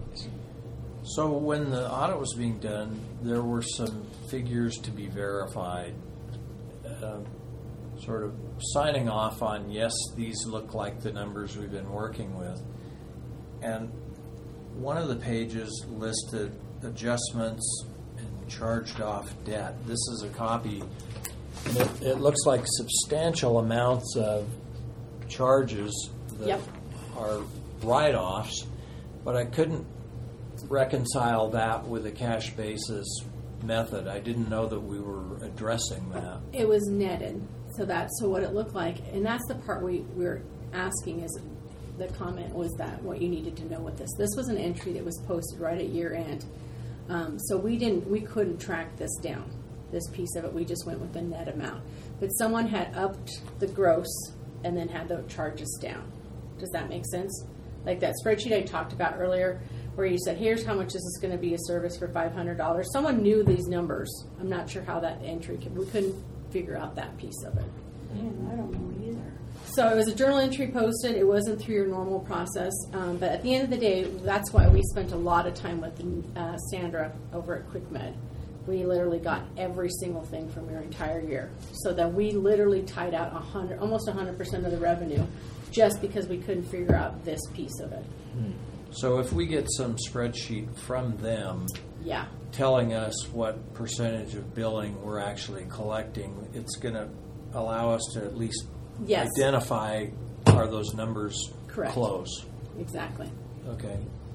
So when the audit was being done, there were some figures to be verified, uh, sort of signing off on, yes, these look like the numbers we've been working with. And one of the pages listed adjustments and charged off debt. This is a copy. And it, it looks like substantial amounts of charges that Yep. are write-offs, but I couldn't reconcile that with a cash basis method. I didn't know that we were addressing that. It was netted. So that's so what it looked like. And that's the part we we're asking is the comment was that what you needed to know with this. This was an entry that was posted right at year end. Um, so we didn't we couldn't track this down, this piece of it. We just went with the net amount. But someone had upped the gross and then had the charges down. Does that make sense? Like that spreadsheet I talked about earlier, where you said, here's how much this is going to be a service for five hundred dollars. Someone knew these numbers. I'm not sure how that entry, could, we couldn't figure out that piece of it. Man, I don't know either. So it was a journal entry posted. It wasn't through your normal process. Um, but at the end of the day, that's why we spent a lot of time with uh, Sandra over at QuickMed. We literally got every single thing from your entire year. So that we literally tied out one hundred, almost one hundred percent of the revenue just because we couldn't figure out this piece of it. So if we get some spreadsheet from them Yeah. telling us what percentage of billing we're actually collecting, it's going to allow us to at least Yes. identify, are those numbers Correct. close? Exactly. Okay.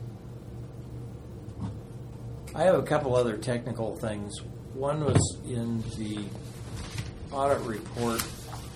I have a couple other technical things. One was in the audit report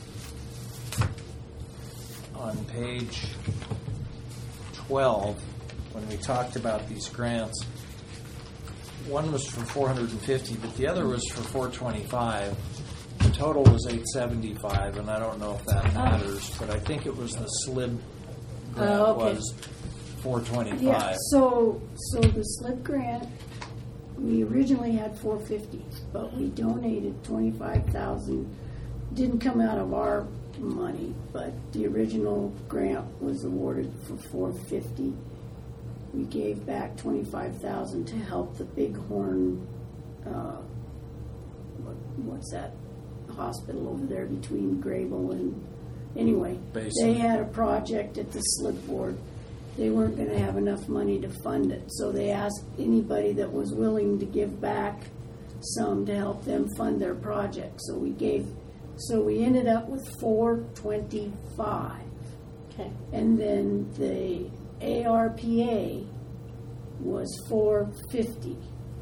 on page twelve, when we talked about these grants. One was for four hundred fifty, but the other was for four twenty-five. The total was eight seventy-five, and I don't know if that matters, but I think it was the S L I B grant Oh, okay. was four twenty-five. Yeah, so, so the SLIP grant, we originally had four fifty, but we donated twenty-five thousand. Didn't come out of our money, but the original grant was awarded for four fifty. We gave back twenty-five thousand to help the Bighorn, uh, what, what's that hospital over there between Grable and, anyway. Basin. They had a project at the SLIP board. They weren't going to have enough money to fund it, so they asked anybody that was willing to give back some to help them fund their project. So we gave, so we ended up with four twenty-five. Okay. And then the A R P A was four fifty.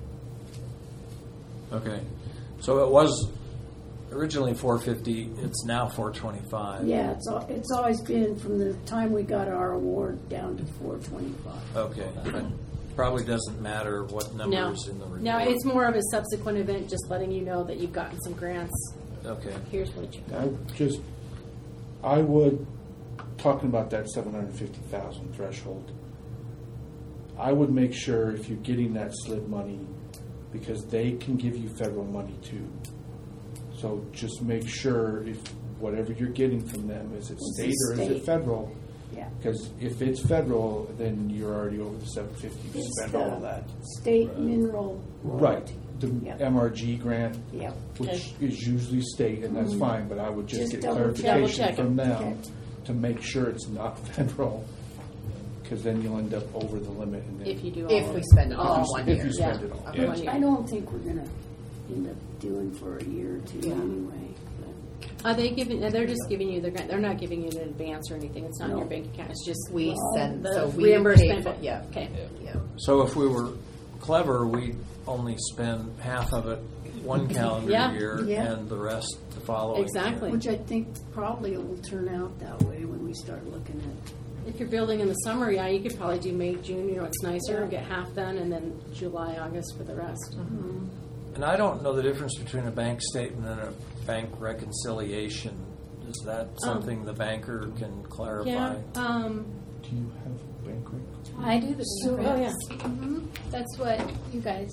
Okay. So it was originally four fifty, it's now four twenty-five. Yeah, it's al- it's always been from the time we got our award down to four twenty-five. Okay. But probably doesn't matter what No. numbers in the report. No, it's more of a subsequent event, just letting you know that you've gotten some grants. Okay. Here's what you got. I just, I would, talking about that seven hundred fifty thousand threshold, I would make sure if you're getting that S L I B money, because they can give you federal money too. So just make sure if whatever you're getting from them, is it It's state or is state. it federal? Yeah. Because if it's federal, then you're already over the seven fifty. You It's spend all the of that. State mineral Right. royalty. The Yep. M R G grant, Yep. which is usually state, and that's fine, but I would just Just get double check. clarification Double check from it. them Okay. to make sure it's not federal, because then you'll end up over the limit. And then If you do all If of we it. spend it all If in you- one if year. you spend Yeah. it all. Of Yeah. one year. I don't think we're gonna end up doing for a year or two Yeah. anyway. Are they giving? uh, They're just giving you the grant. They're not giving you an advance or anything. It's not in No. your bank account. It's just We Well, send, the so we reimbursement. pay for, yeah. Okay. Yeah. So if we were clever, we'd only spend half of it one calendar Yeah. year Yeah. and the rest the following Exactly. year. Which I think probably will turn out that way when we start looking at. If you're building in the summer, yeah, you could probably do May, June. You know, it's nicer Yeah. and get half done, and then July, August for the rest. And I don't know the difference between a bank statement and a bank reconciliation. Is that something the banker can clarify? Yeah. Um, Do you have a bank rate? I do the So- bank oh yeah. recs. Mhm. That's what you guys.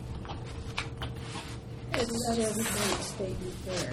It's just Statement there.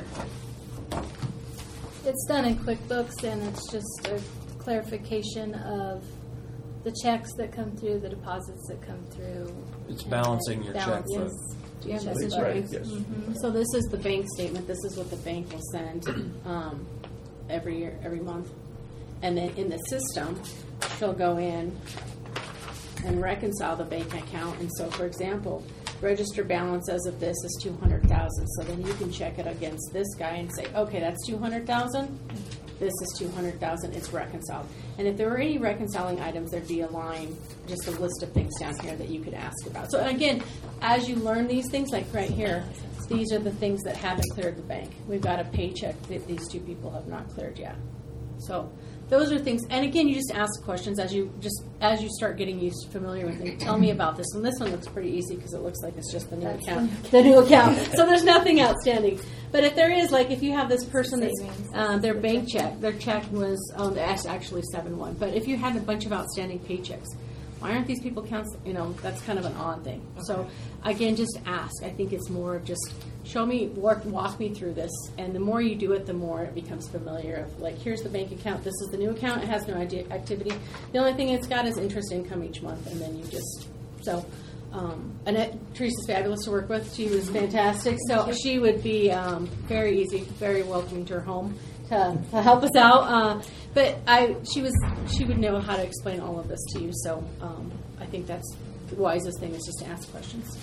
it's done in QuickBooks, and it's just a clarification of the checks that come through, the deposits that come through. It's and balancing then your balances. checkbook. Do you have That's that? right. Yes. So this is the bank statement. This is what the bank will send um, every year, every month, and then in the system, she'll go in and reconcile the bank account. And so, for example, register balance as of this is two hundred thousand. So then you can check it against this guy and say, okay, that's two hundred thousand. This is two hundred thousand. It's reconciled. And if there were any reconciling items, there'd be a line, just a list of things down here that you could ask about. So again, as you learn these things, like right here, these are the things that haven't cleared the bank. We've got a paycheck that these two people have not cleared yet. So those are things. And again, you just ask questions as you just as you start getting used familiar with it. Tell me about this one. This one looks pretty easy because it looks like it's just the new That's account. the The new account. So there's nothing outstanding. But if there is, like, if you have this person that's, Savings. uh, their bank check, their check was, oh, that's actually seven one. But if you had a bunch of outstanding paychecks, why aren't these people counts? You know, that's kind of an odd thing. So again, just ask. I think it's more of just show me, walk, walk me through this. And the more you do it, the more it becomes familiar of, like, here's the bank account. This is the new account. It has no idea, activity. The only thing it's got is interest income each month. And then you just, so. Um, Annette, Teresa's fabulous to work with. She was fantastic. So she would be um, very easy, very welcoming to her home to, to help us out. Uh, but I, she was, she would know how to explain all of this to you. So um, I think that's the wisest thing is just to ask questions.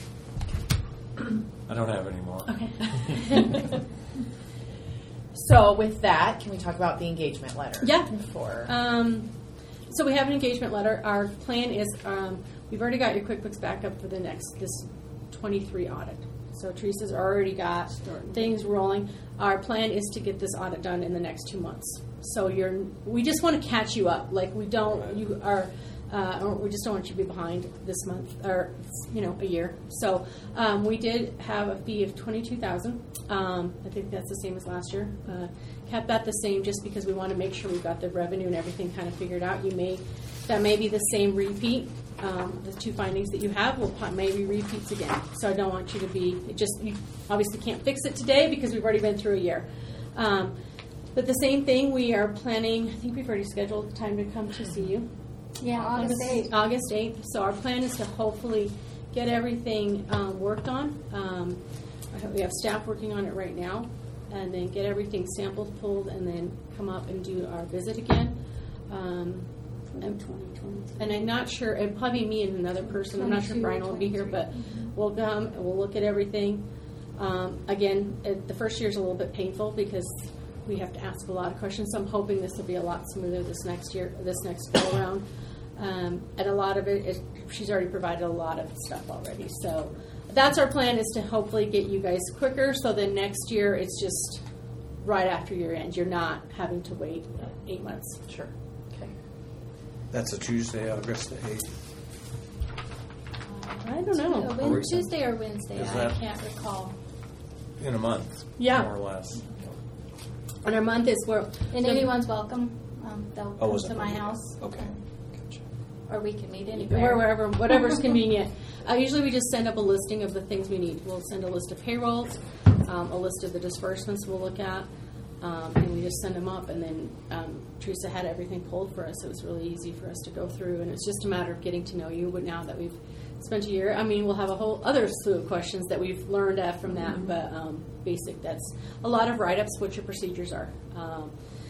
I don't have any more. Okay. So with that, can we talk about the engagement letter? Yeah. For Um, so we have an engagement letter. Our plan is um, we've already got your QuickBooks backup for the next this twenty-three audit. So Teresa's already got things rolling. Our plan is to get this audit done in the next two months. So you're we just want to catch you up. Like we don't you are uh, or we just don't want you to be behind this month or you know a year. So um, we did have a fee of twenty-two thousand. Um, I think that's the same as last year. Uh, kept that the same just because we want to make sure we've got the revenue and everything kind of figured out. You may that may be the same repeat. Um, the two findings that you have will po- maybe repeats again. So I don't want you to be it just you obviously can't fix it today because we've already been through a year. Um, but the same thing we are planning. I think we've already scheduled time to come to see you. Yeah, August eighth. August eighth. So our plan is to hopefully get everything um, worked on. Um, I hope we have staff working on it right now, and then get everything sampled, pulled, and then come up and do our visit again. Um, and, and I'm not sure, it'd probably be me and another person. I'm not sure if Brian will be here, but we'll come and we'll look at everything. Um, again, it, the first year is a little bit painful because we have to ask a lot of questions. So I'm hoping this will be a lot smoother this next year, this next go around. Um, and a lot of it is she's already provided a lot of stuff already. So that's our plan is to hopefully get you guys quicker. So then next year it's just right after year end. You're not having to wait eight months. Sure. Okay. That's a Tuesday, August the eighth. I don't know. Uh, Wed- Tuesday or Wednesday, Is I that- can't recall. In a month. Yeah. More or less. And our month is where And so- anyone's welcome. Um, they'll Oh, come was to it my from- house. Okay. um, Gotcha. Or we can meet Where- anywhere. wherever, whatever's convenient. Uh, usually we just send up a listing of the things we need. We'll send a list of payrolls, um, a list of the disbursements we'll look at, um, and we just send them up. And then um, Teresa had everything pulled for us. It was really easy for us to go through, and it's just a matter of getting to know you. But now that we've spent a year, I mean, we'll have a whole other slew of questions that we've learned uh, from that. But um, basic, that's a lot of write-ups, what your procedures are. Um,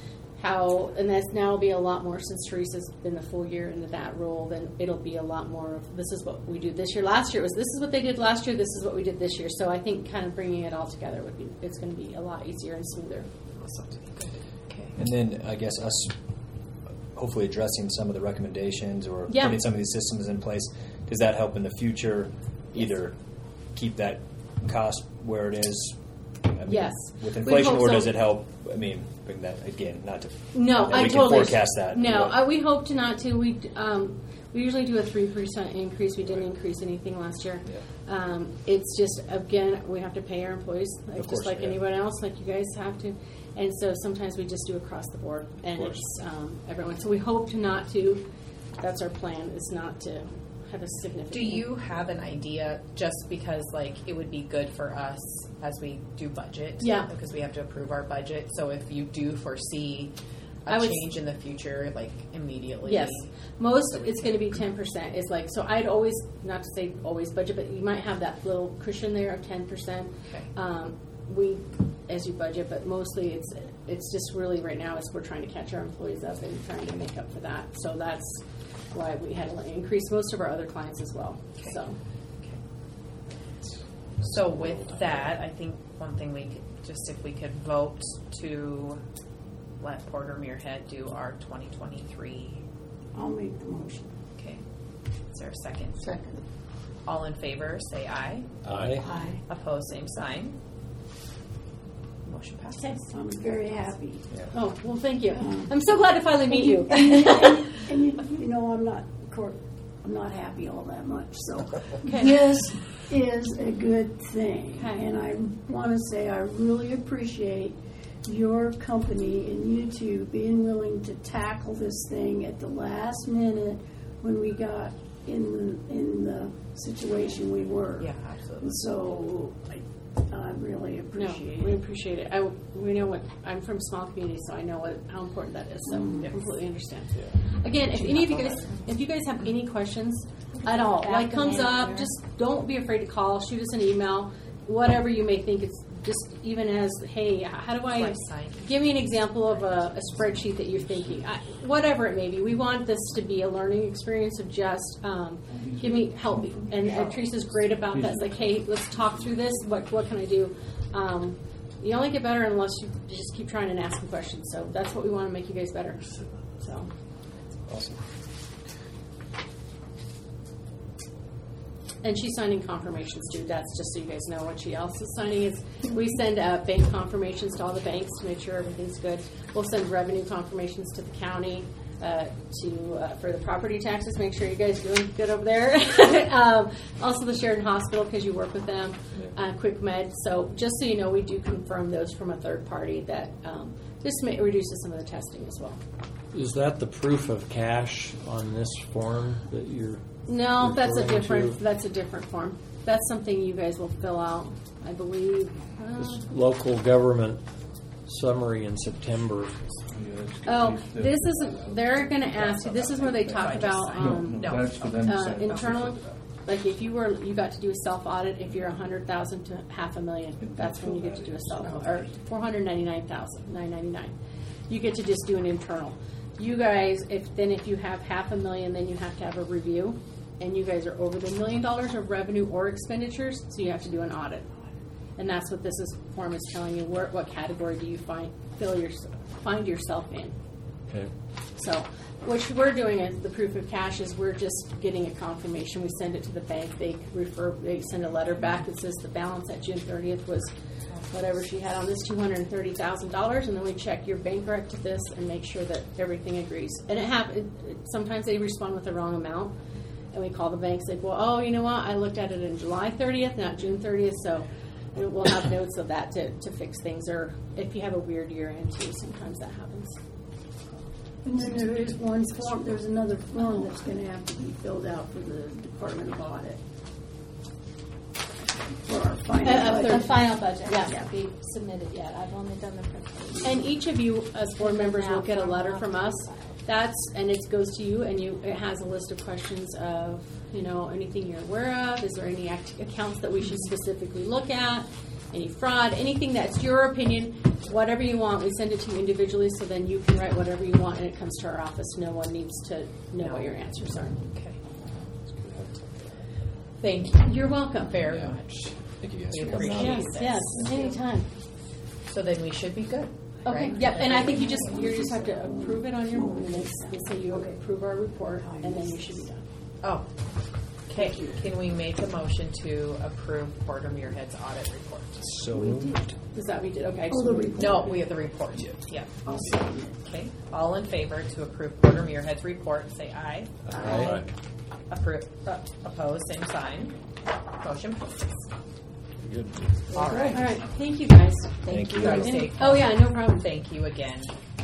How, and that's now will be a lot more since Teresa's been the full year into that role, then it'll be a lot more of this is what we do this year. Last year was this is what they did last year, this is what we did this year. So I think kind of bringing it all together would be, it's going to be a lot easier and smoother. Awesome. Okay. And then I guess us hopefully addressing some of the recommendations or Yeah. putting some of these systems in place, does that help in the future either keep that cost where it is? I mean, Yes. With We inflation, hope or so. does it help? I mean, bring that again, not to. No, that I we totally can forecast that. No, but- I, we hope to not to. We um, we usually do a three percent increase. We didn't increase anything last year. Yeah. Um, it's just again we have to pay our employees like, Of just course, like yeah. anyone else, like you guys have to. And so sometimes we just do across the board, and course. it's um, everyone. So we hope to not to. That's our plan is not to have a significant. Do you have an idea, just because like it would be good for us as we do budget? Yeah. Because we have to approve our budget. So if you do foresee a I would- change in the future, like immediately. Yes, most it's going to be ten percent. Is like so. I'd always not to say always budget, but you might have that little cushion there of ten percent. Okay. Um, we as you budget, but mostly it's it's just really right now is we're trying to catch our employees up and trying to make up for that. So that's why we had to increase most of our other clients as well. Okay. So So with that, I think one thing we could, just if we could vote to let Porter Muirhead do our twenty twenty-three. I'll make the motion. Okay. Is there a second? Second. All in favor, say aye. Aye. Aye. Opposed, same sign. Motion passes. okay. I'm very happy. Yeah. Oh well, thank you. I'm so glad to finally meet you. And you, you know, I'm not court I'm not happy all that much. So this is a good thing. Okay. And I want to say I really appreciate your company and you two being willing to tackle this thing at the last minute when we got in the, in the situation we were. Yeah, absolutely. And so I, I really No, appreciate we it. appreciate it. I, we know what, I'm from a small community, so I know what, how important that is, so I completely understand. Again, if any of you guys, if you guys have any questions at all, like comes up, just don't be afraid to call, shoot us an email, whatever you may think, it's just even as, hey, how do I, Like sign. give me an example of a, a spreadsheet that you're thinking, I, whatever it may be. We want this to be a learning experience of just, um, give me, help me. And, and Teresa's great about that. It's like, hey, let's talk through this. What what can I do? Um, you only get better unless you just keep trying and asking questions. So that's what we want to make you guys better. So. Awesome. And she's signing confirmations too. That's just so you guys know what she else is signing. Is we send uh, bank confirmations to all the banks to make sure everything's good. We'll send revenue confirmations to the county uh, to uh, for the property taxes. Make sure you guys are doing good over there. um, also the Sheridan Hospital because you work with them. Uh, Quick Med. So just so you know, we do confirm those from a third party. That um, just ma- reduces some of the testing as well. Is that the proof of cash on this form that you're? No, that's a referring different. to? That's a different form. That's something you guys will fill out, I believe. Uh, This local government summary in September. oh, this isn't. They're going to ask you. This is where they talk about um, No, that's for them to uh, sign. internal. Like if you were, you got to do a self audit. If you're a hundred thousand to half a million, that's when you get to do a self or four hundred ninety nine thousand nine ninety nine. You get to just do an internal. You guys, if then if you have half a million, then you have to have a review, and you guys are over the million dollars of revenue or expenditures, so you have to do an audit, and that's what this is, form is telling you. Where, what category do you find fill your, find yourself in? Okay. So, what we're doing is the proof of cash is we're just getting a confirmation. We send it to the bank. They refer. They send a letter back that says the balance at June thirtieth was whatever she had on this, two hundred thirty thousand dollars, and then we check your bank rec to this and make sure that everything agrees. And it happens. Sometimes they respond with the wrong amount, and we call the bank and say, well, oh, you know what? I looked at it in July thirtieth, not June thirtieth, so we'll have notes of that to, to fix things. Or if you have a weird year end too, sometimes that happens. And then there is one form, there's another form that's going to have to be filled out for the Department of Audit. For our final A, a, budget. a final budget Yeah. hasn't be submitted yet. I've only done the print. And each of you, as board members, will get a letter from us. That's, and it goes to you, and you, it has a list of questions of, you know, anything you're aware of. Is there any act- accounts that we should specifically look at? Any fraud? Anything that's your opinion, whatever you want, we send it to you individually, so then you can write whatever you want, and it comes to our office. No one needs to know what your answers are. Okay. Thank you You're welcome. very Yeah. much. Thank you guys We for coming appreciate on. Yes, this. yes, anytime. So then we should be good. Okay, right? yep, and I think you just, you just have to approve it on your minutes, and say you approve our report, and then you should be done. Oh, okay. Can we make a motion to approve Porter Muirhead's audit report? So moved. Is that what we did? Okay. Oh, so the we- report. No, we have the report too. Yep. I'll second it. Okay. All in favor to approve Porter Muirhead's report, say aye. Aye. Approve, uh, opposed, same sign. Motion passes. Good. All right. All right, thank you, guys. Thank you. Drive And- safe. Oh, yeah, no problem. Thank you again.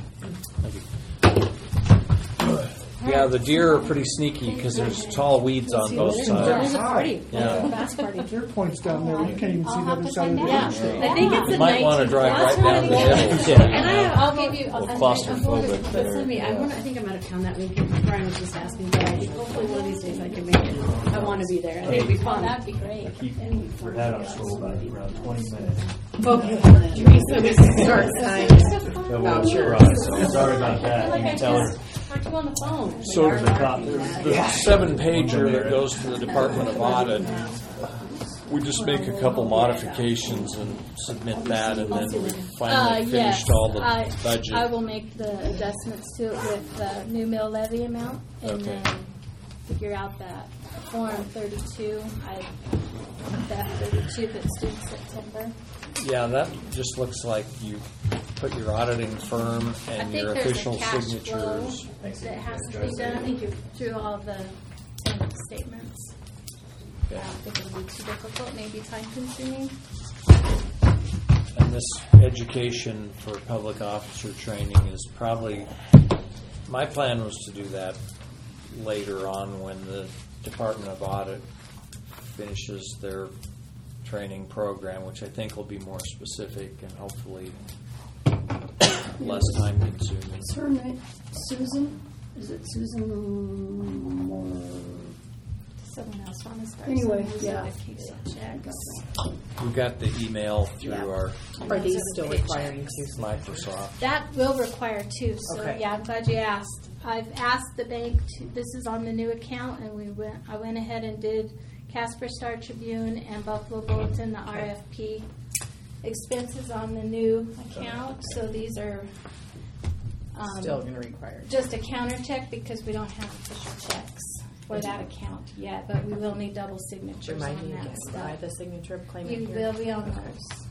Yeah, the deer are pretty sneaky because there's tall weeds on both There's sides. a party. Yeah. There's a bass party. Their point's down there, you can't even see the other side of the Yeah, interstate. I think it's You a might want to nineteen. drive right down the That's hill. And I, I'll give you. I'll, Well, I'm- I'm claustrophobic going to- But there, send me. I yeah. want. I think I'm out of town that week. Brian was just asking, but I, hopefully one of these days I can make it. I want to be there. I think it'd be Oh, fun. that'd be great. We've had on school about around twenty minutes. Okay. Teresa, we can start signing. So we'll Vouchers. run. So sorry about I feel that. like You I can tell her. just talked to you on the phone. So There's a cop. There's, the seven pager that goes to the Department of Audit, we just make a couple modifications and submit that, and then we Uh, finally yes, finished all the I, budget. I will make the adjustments to it with the new mill levy amount, and Okay. then figure out that form thirty-two. I that thirty-two that's due in September. Yeah, that just looks like you put your auditing firm I and think your there's official a cash signatures. flow that has to be done through all the bank statements. I don't think it would be too difficult, maybe time consuming. And this education for public officer training is probably, my plan was to do that later on when the Department of Audit finishes their training program, which I think will be more specific and hopefully less time consuming. It's her name, Susan, is it Susan Moore? Someone else want to start? Anyway, Someone who's yeah. at the Q C checks. We got the email through Yeah. our Are these Those are still the requiring paychecks. Q C? Microsoft. That will require two, so Okay. yeah, I'm glad you asked. I've asked the bank to, this is on the new account, and we went, I went ahead and did Casper Star Tribune and Buffalo Bulletin, the R F P expenses on the new account, so these are um, Still going to require. just a counter check because we don't have official checks for that account yet, but we will need double signatures Remind on me that again, why stuff. the signature of claimant You here? will be on those.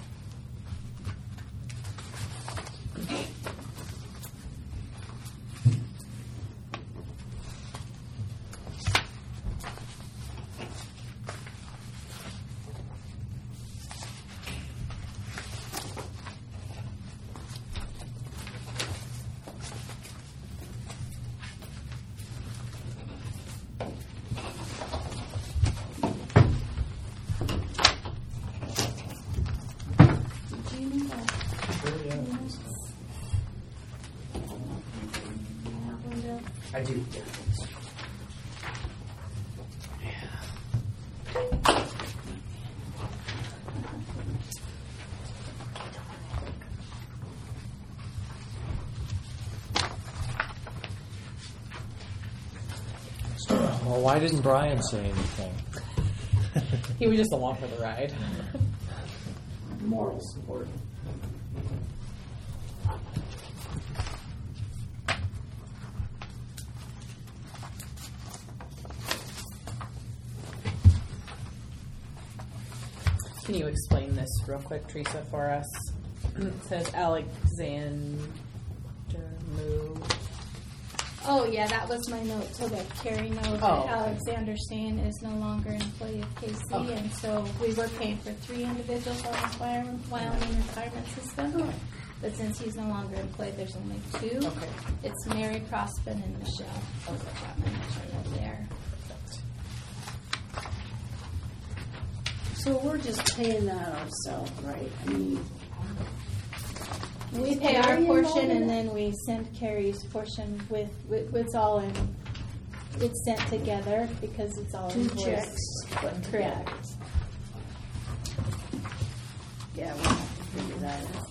Did you need that? That window? I do. Well, why didn't Brian say anything? He was just along for the ride. Moral support. Can you explain this real quick, Teresa, for us? It says Alexander moved. Oh, yeah, that was my note, so that Carrie knows Oh, that okay. Alexander Stain is no longer an employee of K C, Okay. and so we were paying for three individuals on the Wyoming Wyoming retirement system. But since he's no longer employed, there's only two. Okay. It's Mary Prospin and Michelle. Oh, Chapman, right there. So we're just paying that ourselves, right? I mean, We Is pay our Carrie involved portion, in and it? then we send Carrie's portion with, with, it's all in, it's sent together because it's all two invoiced. checks. put together. Correct. Yeah, we'll have to figure that out.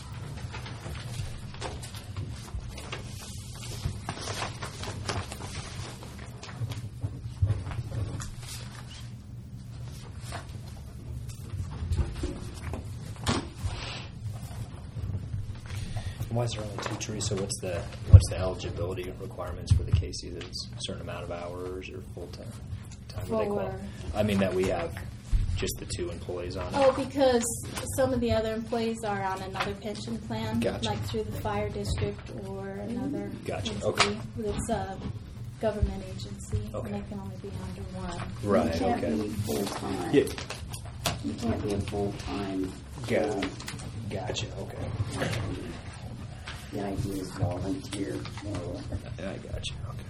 Why is there only two, Teresa? What's the what's the eligibility requirements for the K C? That it's a certain amount of hours or full time? Time do they qual- For- I mean that we have just the two employees on it. Oh, because some of the other employees are on another pension plan, Gotcha. like through the fire district or another Gotcha, entity. okay. It's a government agency, Okay. and they can only be under one. Right. You can't Okay. be full-time. Yeah. You can't be a full-time. Got um, Gotcha. Okay. The idea is volunteer. more or less. I got you. Okay.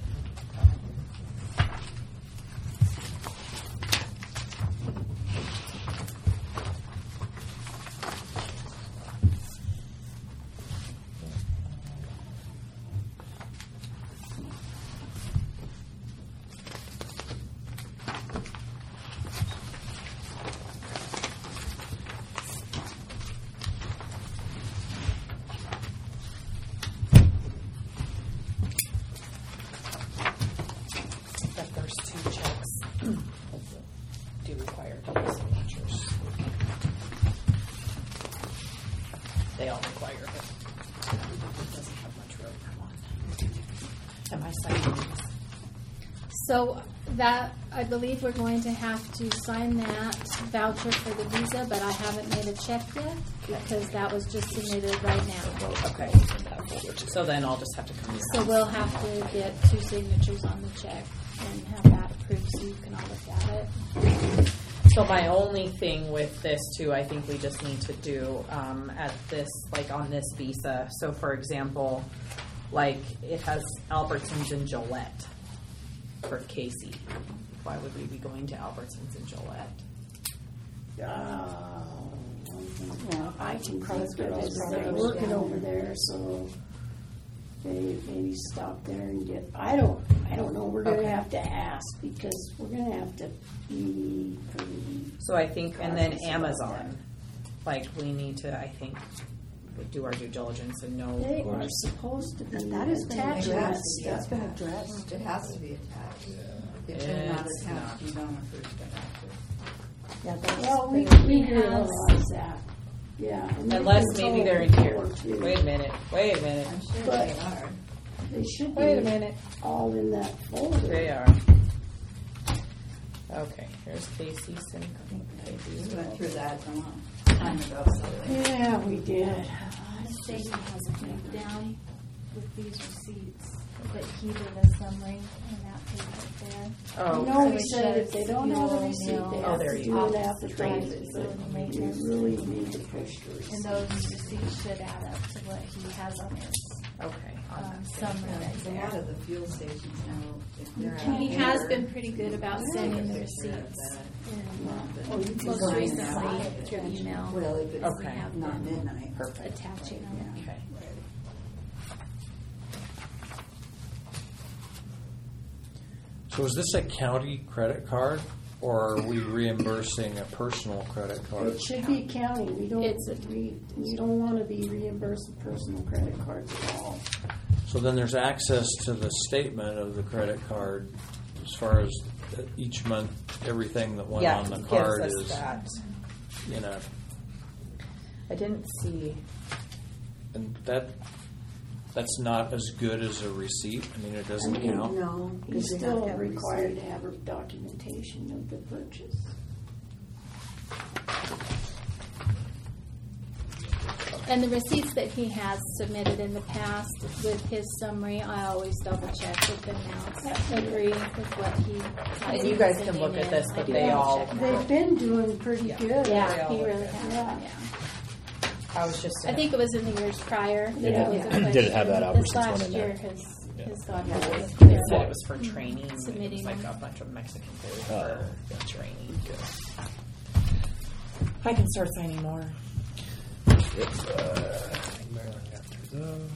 The first two checks do require double signatures. They all require it. It doesn't have much room for one. Am I signing these? So that, I believe we're going to have to sign that voucher for the visa, but I haven't made a check yet because that was just submitted right now. Okay. So then I'll just have to come here. So we'll have to get two signatures on the check. and have that approved so you can all look at it. So my only thing with this too, I think we just need to do um, at this, like on this visa. So for example, like it has Albertsons and Gillette for Casey. Why would we be going to Albertsons and Gillette? Uh, well, I can think Crossfit that is they're probably- working yeah. over there, so they maybe stop there and get, I don't, I don't know, we're Okay. gonna have to ask, because we're gonna have to be pretty. So I think, and then cautious about Amazon, like we need to, I think, do our due diligence and know. They are supposed to be That has been attaching that addressed. stuff. It's been addressed. It has to be attached. If they're not It's attached, not. you don't approve it after. Yeah, that's Well, we, been- we Yes. realize that, yeah. and they've Unless been maybe told they're in here. before, too. Wait a minute, wait a minute. I'm sure But- they are. They should Wait a be minute. all in that folder. They are. Okay, here's Casey's and We went through that a long time ago, so. Yeah, we did. Stacy has a breakdown with these receipts, but he did a summary on that page right there. Oh, You know, we So it said if shows they don't have a fuel, receipt, meal, they Oh, have there to you do go. an application, Facility but we maintenance. really need to push the receipt. And those receipts should add up to what he has on his okay. on um, that. summary right A lot there. of the fuel stations now, if they're out He has here, been pretty good about sending the they're sure of receipts. that. And Oh, you can most sign recently that. through email, Well, if it's Okay. not midnight. attaching them. Okay. So is this a county credit card, or are we reimbursing a personal credit card? It should be county, we don't, It's a- we, we don't wanna be reimbursing personal credit cards at all. So then there's access to the statement of the credit card as far as each month, everything that went Yeah, on the gives card us is, that. you know, I didn't see. and that, that's not as good as a receipt. I mean, it doesn't count. No. He's because you have still to have required to receipt. have a documentation of the purchase. And the receipts that he has submitted in the past with his summary, I always double check with them now. I agree with what he has. And you guys been can look sending at this, in. but I do they double all- check They've that. been doing pretty Yeah. good. Yeah, all he look really at has, that. yeah. I was just. I think it was in the years prior. that Yeah. it was a Did it have that question. This Albertsons one last in year there? has, Yeah. has gone well with They clear. said it was for training. It Submitting was like them. a bunch of Mexican food Oh. for training. I can start signing more. Yep. Uh, Maryland got through those.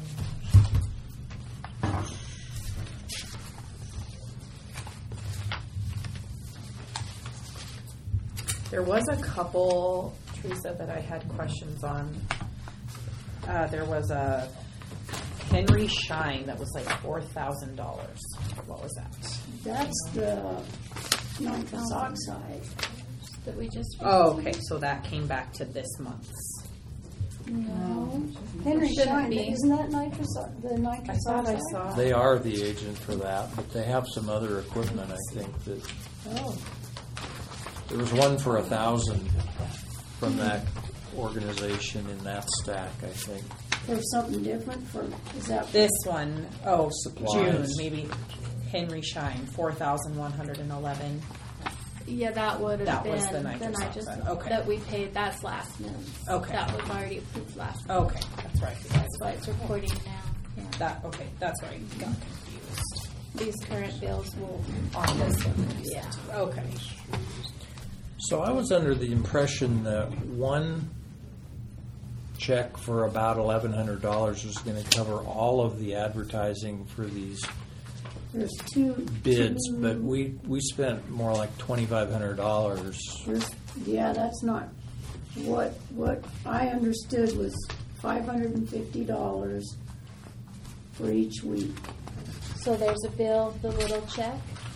There was a couple, Teresa, that I had questions on. Uh, there was a Henry Shine that was like four thousand dollars. What was that? That's the nitrous oxide. That we just. Oh, okay. So that came back to this month's. No. Henry Shouldn't Schein, be. isn't that nitrous, o- the I nitrous thought I oxide? saw. They are the agent for that, but they have some other equipment, I think, that, Oh, there was one for a thousand from that organization in that stack, I think. there's something different for, is that? This one, oh, Supplies. June, maybe Henry Shine, four thousand one hundred and eleven. Yeah, that would have That been was the the nitrous nitrous oxide. Okay. that we paid. That's last month. Okay. That was already approved last month. Okay, that's right. That's why it's reporting now. Yeah. That okay, that's why I got confused These current bills will. on this one. Yeah. Okay. So I was under the impression that one check for about eleven hundred dollars was going to cover all of the advertising for these There's two. bids, two- but we, we spent more like twenty-five hundred dollars. there's- Yeah, that's not, what, what I understood was five hundred and fifty dollars for each week. So there's a bill, the little check,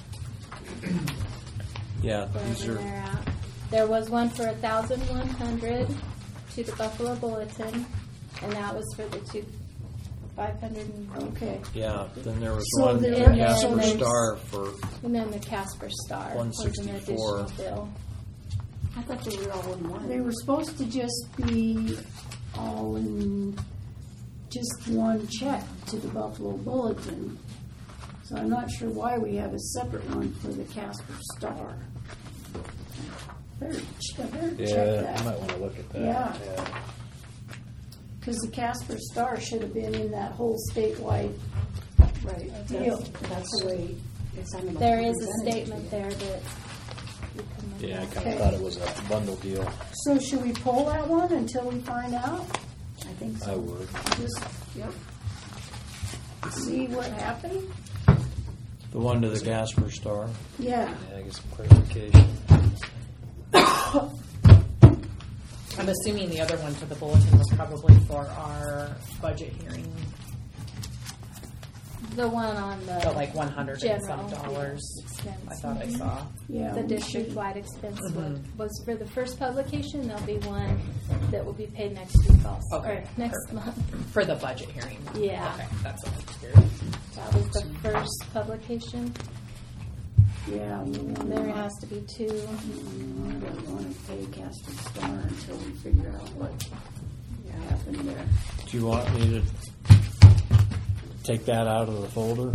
Yeah, these wherever are, they're at. There was one for a thousand one hundred to the Buffalo Bulletin, and that was for the two, five hundred and, Okay. yeah, then there was So one for there- Casper there's- Star for, and then the Casper Star was an one sixty-four. additional bill. I thought they were all in one. They were supposed to just be all in just one check to the Buffalo Bulletin. So I'm not sure why we have a separate one for the Casper Star. Better, ch- better check Yeah, you might that. want to look at that. Yeah. Because the Casper Star should have been in that whole statewide Right. deal. That's, that's the way it's on the. There is a statement there that you can look Yeah, I at. kind Okay. of thought it was a bundle deal. So should we pull that one until we find out? I think so. I would. Just, yep. See what happened? The one to the Casper Star. Yeah. Yeah, I get some clarification. I'm assuming the other one to the bulletin was probably for our budget hearing, The one on the. but like one hundred and some general dollars. expense. I thought I saw. Yeah. The we should- district-wide expense Mhm. would- was for the first publication. There'll be one that will be paid next week also, Okay, or next perfect. month. For the budget hearing. Yeah. Okay, that's what I'm curious. That was the first publication. Yeah. we want There to- has to be two. Mm, I don't want to pay Casper Star until we figure out what happened there. Do you want me to take that out of the folder?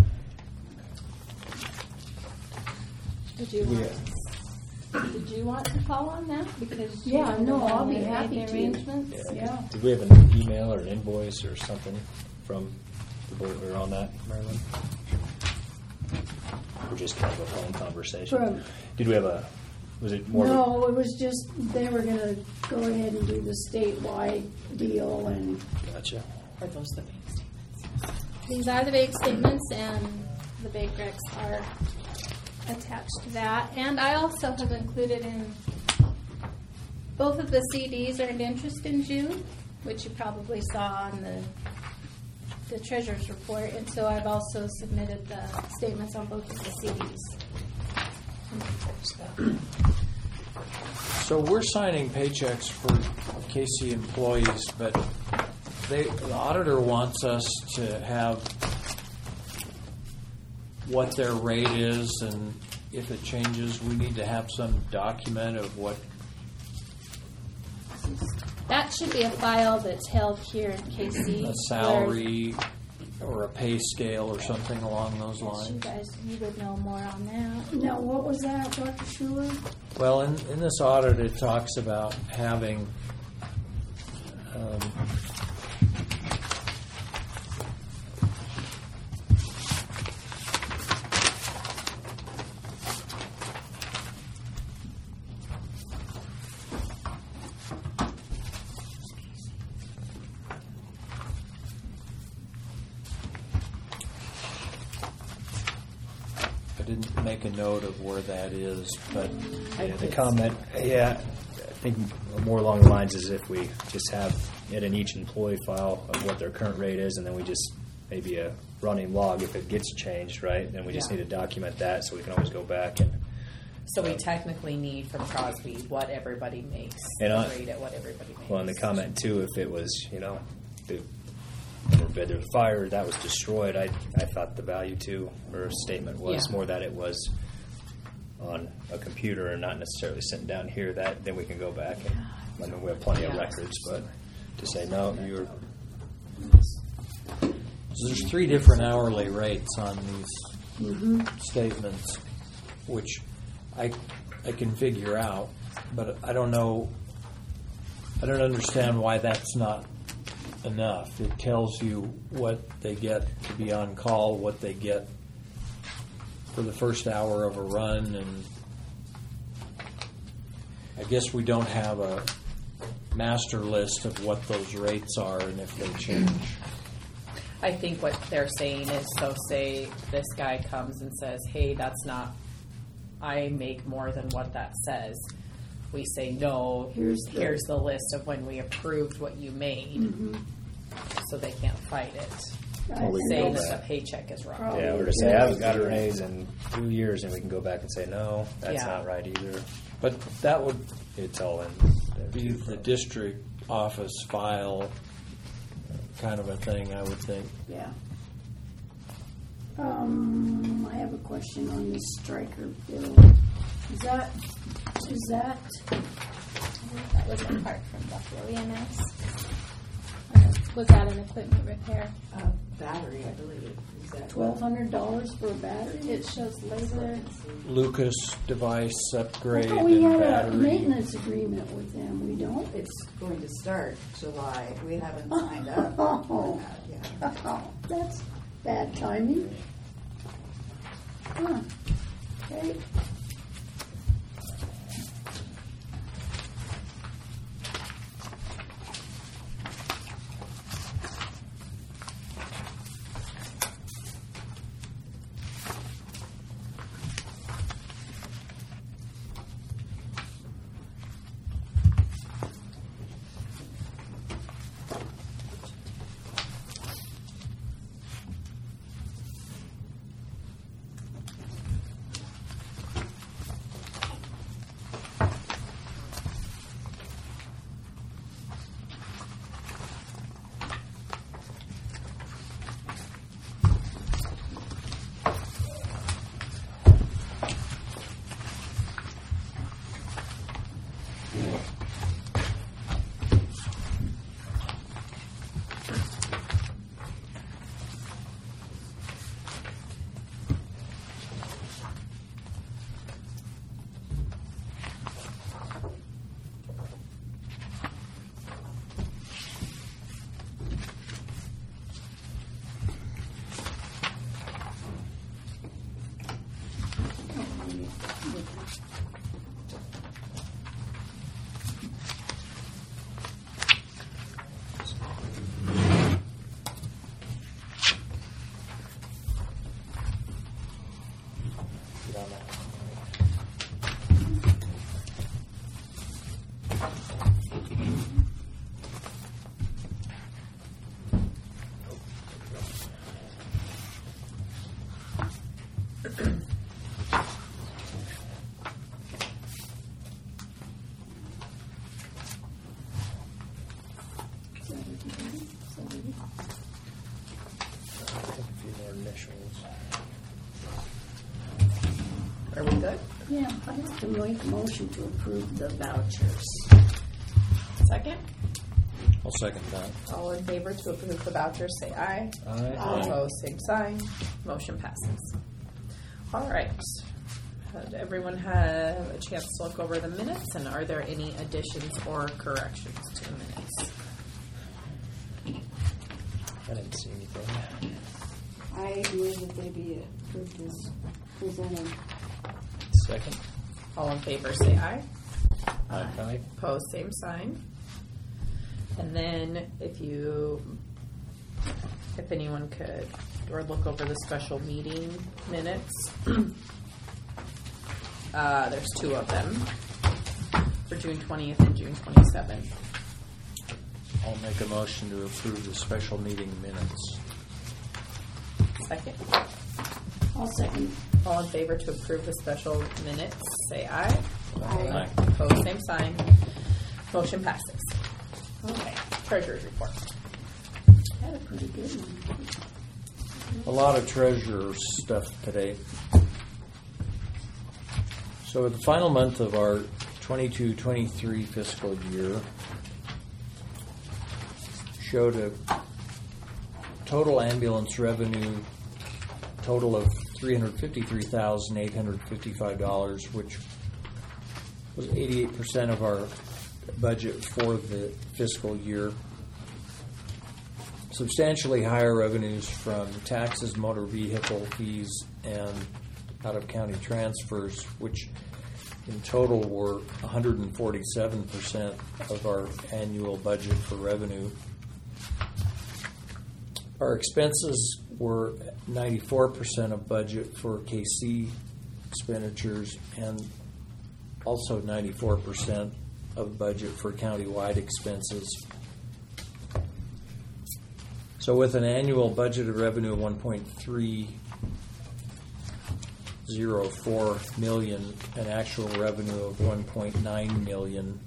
Did you want, did you want to call on that? Because you Yeah, were no, the one I'll be that made happy the to. arrangements. Yeah. Did we have an email or an invoice or something from the board or on that, Marilyn? Or just kind of a phone conversation? From- Did we have a, was it more of a, No, it was just, they were gonna go ahead and do the statewide deal and, gotcha. Are those the bank statements? These are the bank statements, and the bank recs are attached to that. And I also have included in both of the C Ds earned interest in June, which you probably saw on the the treasurer's report. And so I've also submitted the statements on both of the C Ds. So we're signing paychecks for K C employees, but they, the auditor wants us to have what their rate is, and if it changes, we need to have some document of what. That should be a file that's held here in K C. A salary or a pay scale or something along those where- You lines. guys, you would know more on that. now what was that, Doctor Schuler? Well, in, in this audit, it talks about having um, I didn't make a note of where that is, but Yeah, the comment, yeah, I think more along the lines is if we just have it in each employee file of what their current rate is, and then we just, maybe a running log if it gets changed, right? Then we just Yeah. need to document that so we can always go back and. So we technically need from Crosby what everybody makes, And I- rate at what everybody makes. Well, in the comment too, if it was, you know, the, God forbid there was fire, that was destroyed, I, I thought the value too, or statement was Yeah. more that it was on a computer and not necessarily sitting down here, that, then we can go back and, I mean, we have plenty of Yeah. records, but to say, no, you're, So there's three different hourly rates on these statements, which I I can figure out, but I don't know. I don't understand why that's not enough. It tells you what they get to be on call, what they get for the first hour of a run, and I guess we don't have a master list of what those rates are and if they change. I think what they're saying is, so say this guy comes and says, hey, that's not, I make more than what that says. We say, no, Here's the- here's the list of when we approved what you made. So they can't fight it, I we can saying go that back. the paycheck is wrong. Probably. yeah, or to say, I haven't got a raise in two years, and we can go back and say, no, that's Yeah. not right either. But that would It's all in. there, be too, the probably. district office file kind of a thing, I would think. Yeah. Um, I have a question on this striker bill. Is that, is that, That was a part from Buffalo E M S. Or was that an equipment repair? Uh, battery, I believe it Exactly. Twelve hundred dollars for a battery? It shows labor. Lucas device I upgrade thought we and had a battery. maintenance agreement with them. We don't? It's going to start July. We haven't signed up Oh, for that yet. that's bad timing. Huh. Okay. Get on that. A few more initials. Are we good? Yeah, I'd like to make a motion to approve the vouchers. Second? I'll second that. All in favor to approve the vouchers, say aye. Aye. Opposed, same sign. Motion passes. All right. Had everyone have a chance to look over the minutes, and are there any additions or corrections to the minutes? I didn't see anything. I move that they be approved as presented. Second. All in favor, say aye. Aye. Opposed, same sign. And then if you, if anyone could, or look over the special meeting minutes. Uh, there's two of them for June twentieth and June twenty-seventh. I'll make a motion to approve the special meeting minutes. Second. I'll second. All in favor to approve the special minutes, say aye. Aye. Opposed, same sign. Motion passes. Okay, treasurer's report. Had a pretty good one. A lot of treasurer stuff today. So the final month of our twenty-two twenty-three fiscal year showed a total ambulance revenue total of three hundred fifty-three thousand eight hundred fifty-five dollars, which was eighty-eight percent of our budget for the fiscal year. Substantially higher revenues from taxes, motor vehicle fees, and out-of-county transfers, which in total were one hundred forty-seven percent of our annual budget for revenue. Our expenses were ninety-four percent of budget for K C expenditures and also ninety-four percent of budget for countywide expenses. So with an annual budgeted revenue of one point three zero four million, an actual revenue of one point nine million,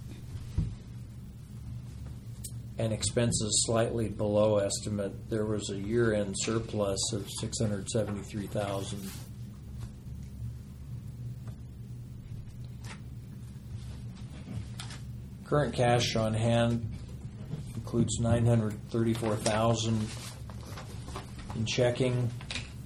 and expenses slightly below estimate, there was a year-end surplus of six hundred seventy-three thousand. Current cash on hand includes nine hundred thirty-four thousand in checking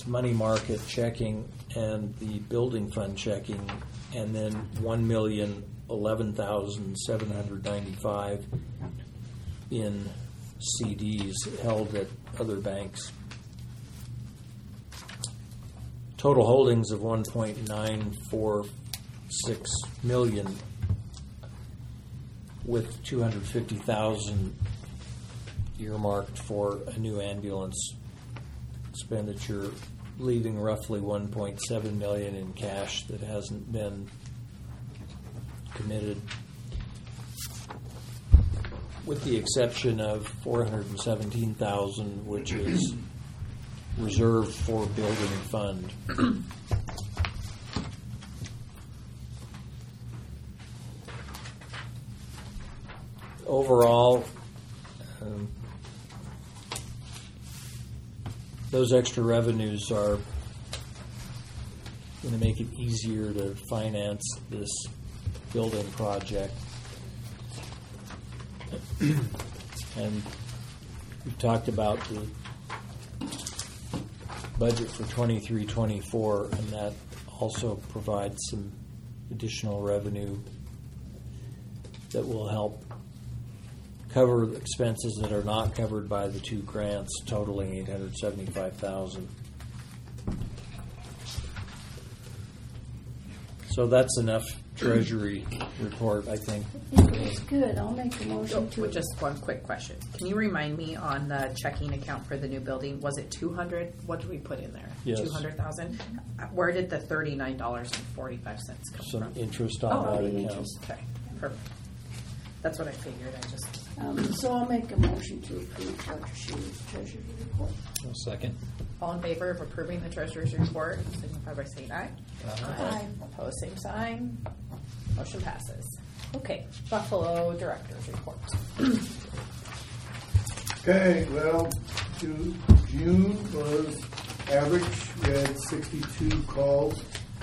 it's money market checking and the building fund checking, and then one million eleven thousand seven hundred ninety-five in C Ds held at other banks. Total holdings of one point nine four six million, with two hundred fifty thousand earmarked for a new ambulance expenditure, leaving roughly one point seven million in cash that hasn't been committed, with the exception of four hundred seventeen thousand, which is reserved for building fund. Overall, um, those extra revenues are going to make it easier to finance this building project. And we've talked about the budget for twenty-three twenty-four, and that also provides some additional revenue that will help cover expenses that are not covered by the two grants, totaling eight hundred seventy-five thousand dollars. So that's enough Treasury report, I think. It's good. I'll make a motion to. With just one quick question. Can you remind me on the checking account for the new building, was it two hundred? What did we put in there? Yes. two hundred thousand? Where did the thirty-nine dollars and forty-five cents come Some from? interest on Oh, that the account. interest. Okay, perfect. That's what I figured. I just. Um, so I'll make a motion to approve Doctor Shea's treasury report. I'll second. All in favor of approving the treasurer's report, signify by saying aye. Aye. Opposed, same sign. Motion passes. Okay, Buffalo Director's report. Okay, well, Ju- June was average. We had sixty-two calls.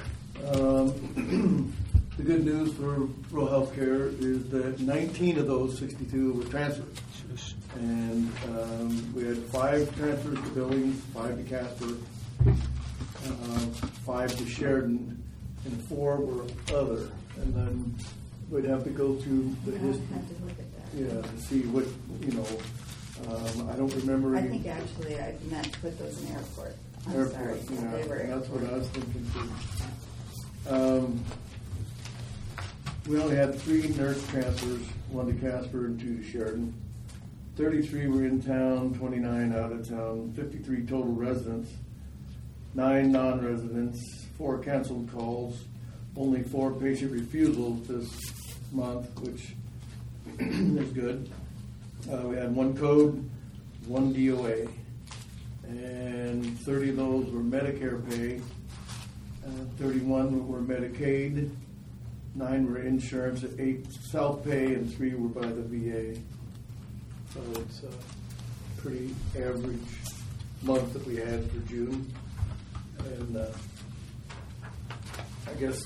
Um, the good news for rural healthcare is that nineteen of those sixty-two were transfers. And um, we had five transfers to Billings, five to Casper, uh, five to Sheridan, and four were other. And then we'd have to go through the Yeah, history. I had to look at that. Yeah, to see what, you know, um, I don't remember I any. think actually I meant to put those in airport. I'm Airport, sorry. yeah, They were that's what I airport. was thinking too. Um, we only had three nurse transfers, one to Casper and two to Sheridan. Thirty-three were in town, twenty-nine out of town, fifty-three total residents, nine non-residents, four canceled calls, only four patient refusals this month, which is good. Uh, we had one code, one D O A, and thirty of those were Medicare pay, uh, thirty-one were Medicaid, nine were insurance, eight self-pay, and three were by the V A. So it's a pretty average month that we had for June. And uh, I guess.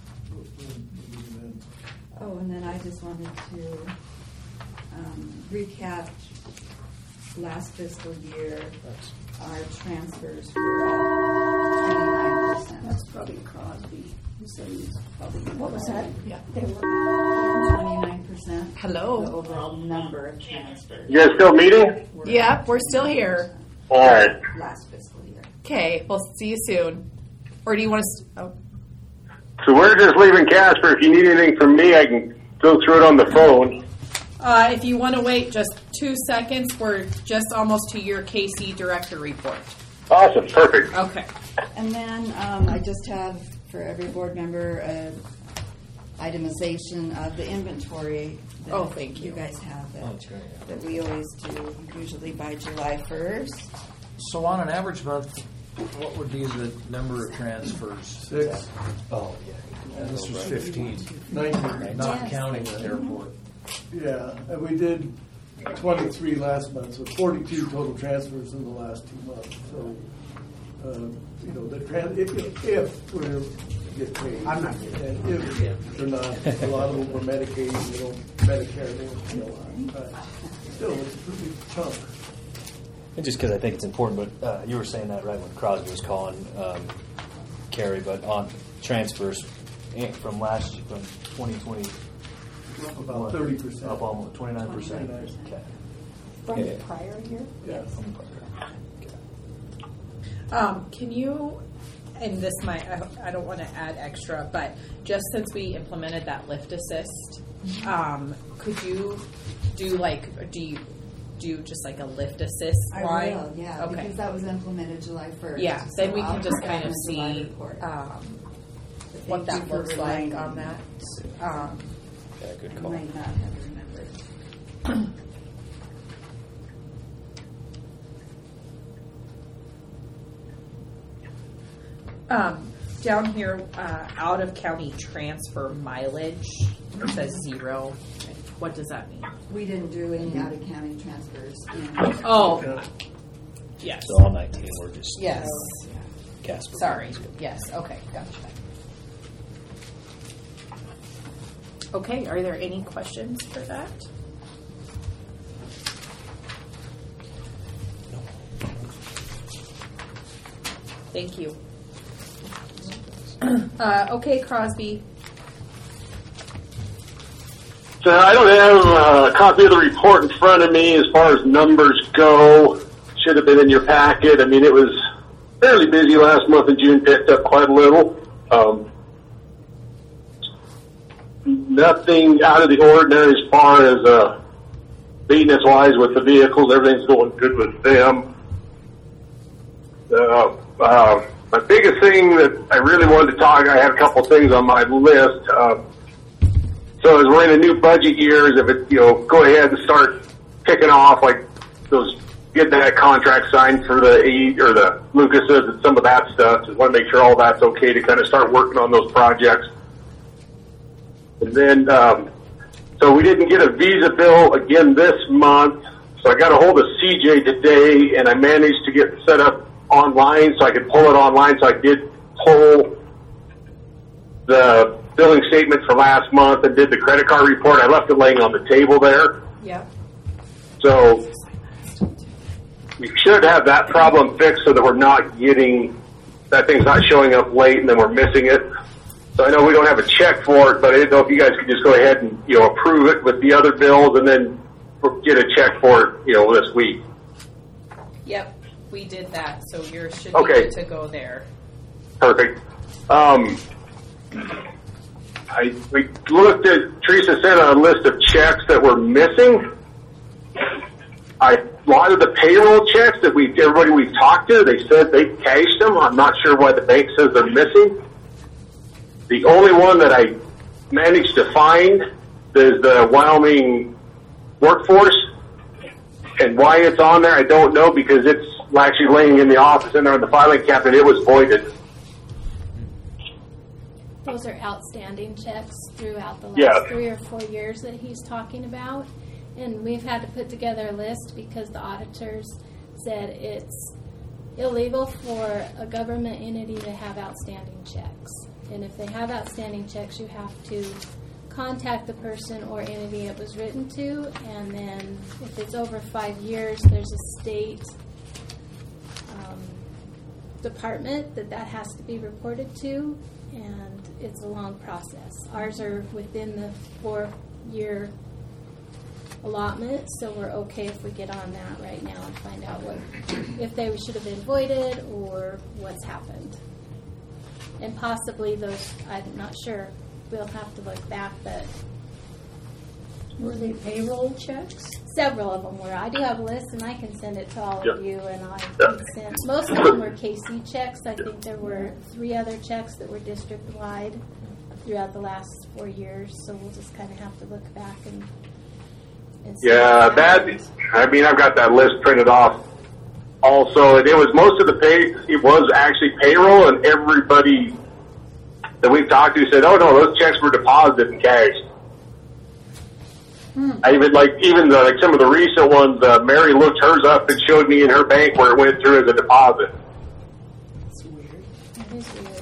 Oh, and then I just wanted to um, recap last fiscal year. Our transfers were up twenty-nine percent. That's probably Crosby. You said he's probably. What was that? Yeah. They were. Twenty-nine percent. Hello. The overall number of transfers. You guys still meeting? were Yep, we're still here. All right. Last fiscal year. Okay, we'll see you soon. Or do you want to? Oh. So we're just leaving Casper. If you need anything from me, I can go through it on the phone. Uh, if you want to wait just two seconds, we're just almost to your K C Director report. Awesome. Perfect. Okay. And then um, I just have for every board member a itemization of the inventory. That Oh, thank you. You guys have that, Oh, that's great. that we always do, usually by July first. So on an average month, what would be the number of transfers? Six, Oh, yeah. And this was fifteen, nineteen. not Yes. counting the airport. Yeah, and we did twenty-three last month, so forty-two total transfers in the last two months. So, uh, you know, the trans, if, if- if we're get paid. I'm not getting and if they're not, a lot of them were Medicaid, they don't, Medicare, they don't feel on. But still, it's a pretty chunk. And just because I think it's important, but uh, you were saying that right when Crosby was calling um, Carrie, but on transfers eh, from last from twenty twenty, Up about thirty percent. up almost twenty-nine percent. Okay. From Yeah. the prior year? Yes. Um, can you, and this might, I, I don't want to add extra, but just since we implemented that lift assist, um, could you do like, do you do just like a lift assist I line? will, yeah, Okay. because that was implemented July first. Yeah, then we can just kind of see Um, um, what that Thank you for looks like reminding on me. that. Um, Yeah, good I call. might not have remembered. Um, down here, uh, out of county transfer mileage, it says zero. What does that mean? We didn't do any out of county transfers. in- Oh, yes. So all nineteen, we're just Yes. So, yeah. Casper. Sorry. Yes. Okay. Gotcha. Okay. Are there any questions for that? Thank you. Uh, okay, Crosby. So I don't have a copy of the report in front of me as far as numbers go. Should have been in your packet. I mean, it was fairly busy last month in June, picked up quite a little. Um, nothing out of the ordinary as far as uh, maintenance-wise with the vehicles. Everything's going good with them. Uh, uh, my biggest thing that I really wanted to talk, I had a couple things on my list. Uh, so as we're in a new budget years, if it, you know, go ahead and start kicking off like those, get that contract signed for the aid or the Lucases and some of that stuff. Just want to make sure all that's okay to kind of start working on those projects. And then, um, so we didn't get a visa bill again this month. So I got a hold of C J today and I managed to get set up online so I could pull it online. So I did pull the billing statement for last month and did the credit card report. I left it laying on the table there. Yep. So we should have that problem fixed so that we're not getting, that thing's not showing up late and then we're missing it. So I know we don't have a check for it, but I didn't know if you guys could just go ahead and, you know, approve it with the other bills and then get a check for it, you know, this week. Yep. We did that, so yours should Okay. be good to go there. Perfect. Um, I, we looked at, Teresa sent a list of checks that were missing. I, a lot of the payroll checks that we, everybody we've talked to, they said they cashed them. I'm not sure why the bank says they're missing. The only one that I managed to find is the Wyoming workforce. And why it's on there, I don't know, because it's actually laying in the office in there in the filing cabinet. It was voided. Those are outstanding checks throughout the last Yeah. three or four years that he's talking about. And we've had to put together a list because the auditors said it's illegal for a government entity to have outstanding checks. And if they have outstanding checks, you have to contact the person or entity it was written to. And then if it's over five years, there's a state um, department that that has to be reported to. And it's a long process. Ours are within the four-year allotment, so we're okay if we get on that right now and find out what, if they should have been voided or what's happened. And possibly those, I'm not sure, we'll have to look back, but Were they payroll checks? several of them were. I do have a list and I can send it to all Yep. of you, and I Yep. can send, most of them were K C checks. I think there were three other checks that were district-wide throughout the last four years, so we'll just kind of have to look back and, and see Yeah, what that, happened. I mean, I've got that list printed off also. And it was most of the pay, it was actually payroll, and everybody that we've talked to said, oh no, those checks were deposited and cashed. Hmm. I even like, even the, like some of the recent ones, uh, Mary looked hers up and showed me in her bank where it went through as a deposit. That's weird. That is weird.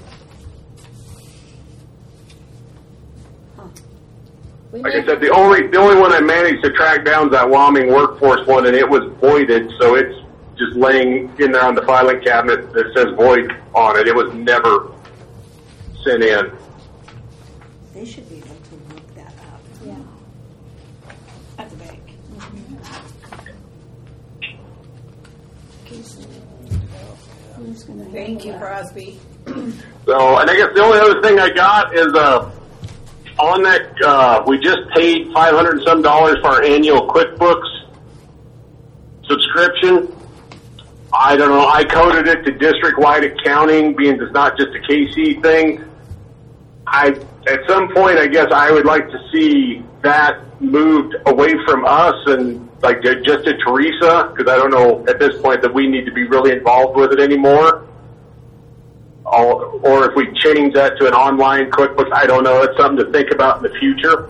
Huh. We Like may- I said, the only, the only one I managed to track down is that Wyoming workforce one, and it was voided, so it's just laying in there on the filing cabinet that says void on it. It was never sent in. They should be able to look that up. Yeah. At the bank. Okay, so who's gonna handle Thank you, that? Crosby. So, and I guess the only other thing I got is uh, on that, uh, we just paid five hundred and some dollars for our annual QuickBooks subscription. I don't know, I coded it to district-wide accounting, being it's not just a K C thing. I, at some point, I guess I would like to see that moved away from us and like just to Teresa, because I don't know at this point that we need to be really involved with it anymore. Or if we change that to an online QuickBooks, I don't know. It's something to think about in the future.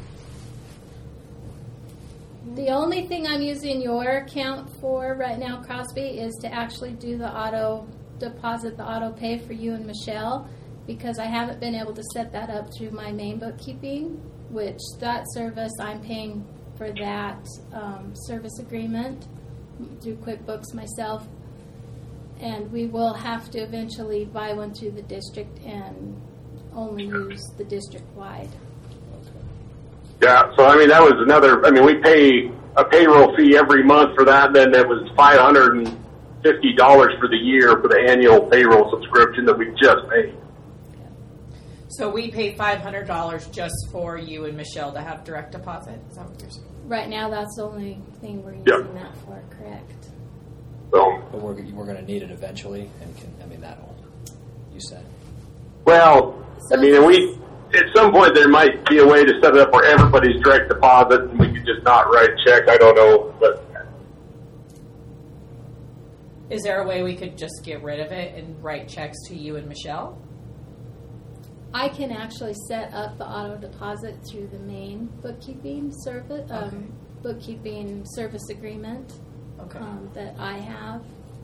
The only thing I'm using your account for right now, Crosby, is to actually do the auto deposit, the auto pay for you and Michelle, because I haven't been able to set that up through my main bookkeeping, which that service I'm paying for that um, service agreement through QuickBooks myself. And we will have to eventually buy one through the district and only use the district-wide. Yeah, so I mean, that was another, I mean, we pay a payroll fee every month for that, then it was five hundred fifty dollars for the year for the annual payroll subscription that we just paid. So we pay five hundred dollars just for you and Michelle to have direct deposit? Is that what you're saying? Right now, that's the only thing we're using Yep. that for, correct? So, But we're, we're going to need it eventually, and can, I mean, that'll, you said. well, I mean, and we, at some point there might be a way to set it up where everybody's direct deposit and we could just not write checks. I don't know, but Is there a way we could just get rid of it and write checks to you and Michelle? I can actually set up the auto deposit through the main bookkeeping service, um, Okay. bookkeeping service agreement Okay. um, that I have.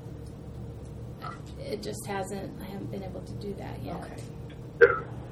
It just hasn't, I haven't been able to do that yet. Okay. yeah.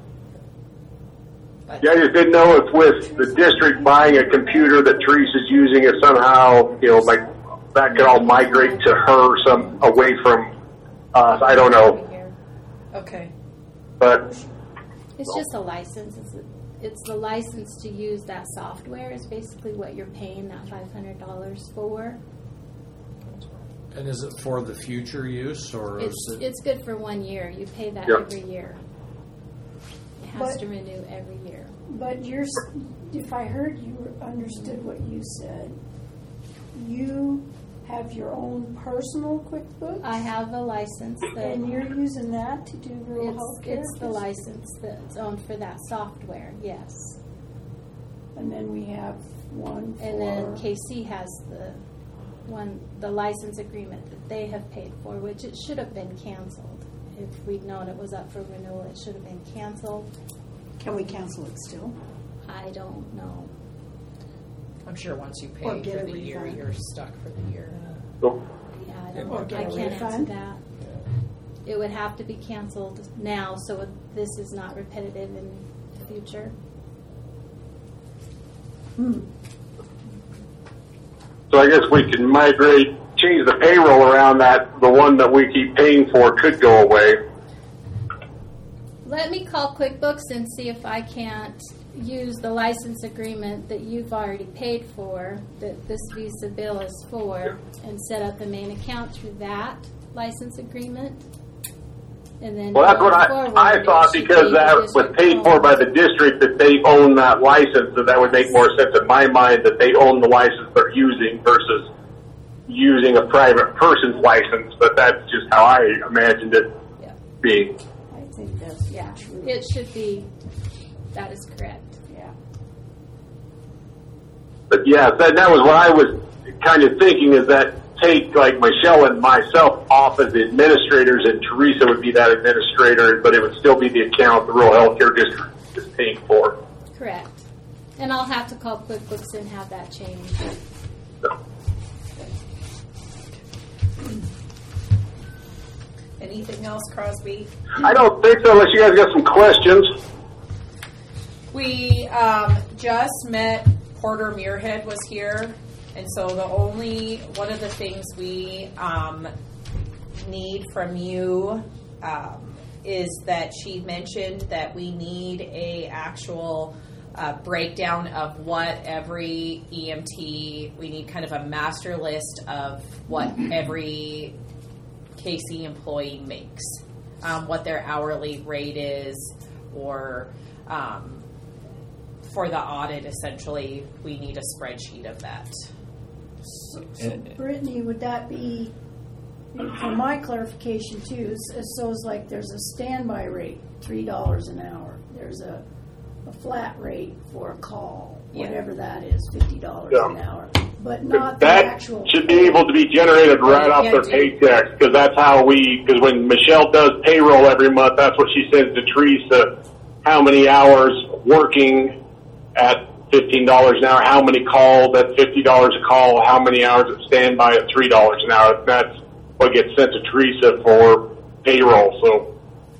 But Yeah, I just didn't know if with the district buying a computer that Teresa's using, if somehow, you know, like that could all migrate to her some away from us. I don't know, Okay. but It's just a license. It's, a, it's the license to use that software is basically what you're paying that five hundred dollars for. And is it for the future use, or It's, is it? it's good for one year. You pay that Yep. every year. It has But- to renew every year. But you're, s- if I heard you understood what you said, you have your own personal QuickBooks? I have a license that And you're using that to do rural it's, health care? it's the license that's owned for that software, yes. And then we have one for... And then K C has the one, the license agreement that they have paid for, which it should have been canceled. If we'd known it was up for renewal, it should have been canceled. Can we cancel it still? I don't know. I'm sure once you Or pay get for a the year, refund. you're stuck for the year. so, Yeah, I don't Or know. get I a can't answer refund? that. It would have to be canceled now, so it- this is not repetitive in the future. Hmm. so I guess we can migrate, change the payroll around that. The one that we keep paying for could go away. Let me call QuickBooks and see if I can't use the license agreement that you've already paid for, that this Visa bill is for, and set up the main account through that license agreement. And then Well, that's going what I, forward, I it thought, should because be that the was district paid for owned. by the district, that they own that license, so that would make more sense in my mind that they own the license they're using versus using a private person's license, but that's just how I imagined it Yeah. being. I think that's Yeah, true. it should be, that is correct. Yeah. But yeah, that, that was what I was kind of thinking, is that take like Michelle and myself off as the administrators, and Teresa would be that administrator, but it would still be the account the rural healthcare district is paying for. Correct. And I'll have to call QuickBooks and have that changed. So, Anything else, Crosby? I don't think so, unless you guys got some questions. We um, just met, Porter Muirhead was here, And so the only, one of the things we um, need from you um, is that she mentioned that we need a actual uh, breakdown of what every E M T, we need kind of a master list of what every K C employee makes, um, what their hourly rate is, or um, for the audit, essentially, we need a spreadsheet of that. So, so Brittany, would that be, for my clarification too, so so it's like there's a standby rate, three dollars an hour. There's a, a flat rate for a call, Yeah. whatever that is, fifty dollars Yeah. an hour. But not the That actual. should be able to be generated right off their paychecks, because that's how we, because when Michelle does payroll every month, that's what she sends to Teresa, how many hours working at fifteen dollars an hour, how many calls at fifty dollars a call, how many hours at standby at three dollars an hour. That's what gets sent to Teresa for payroll. So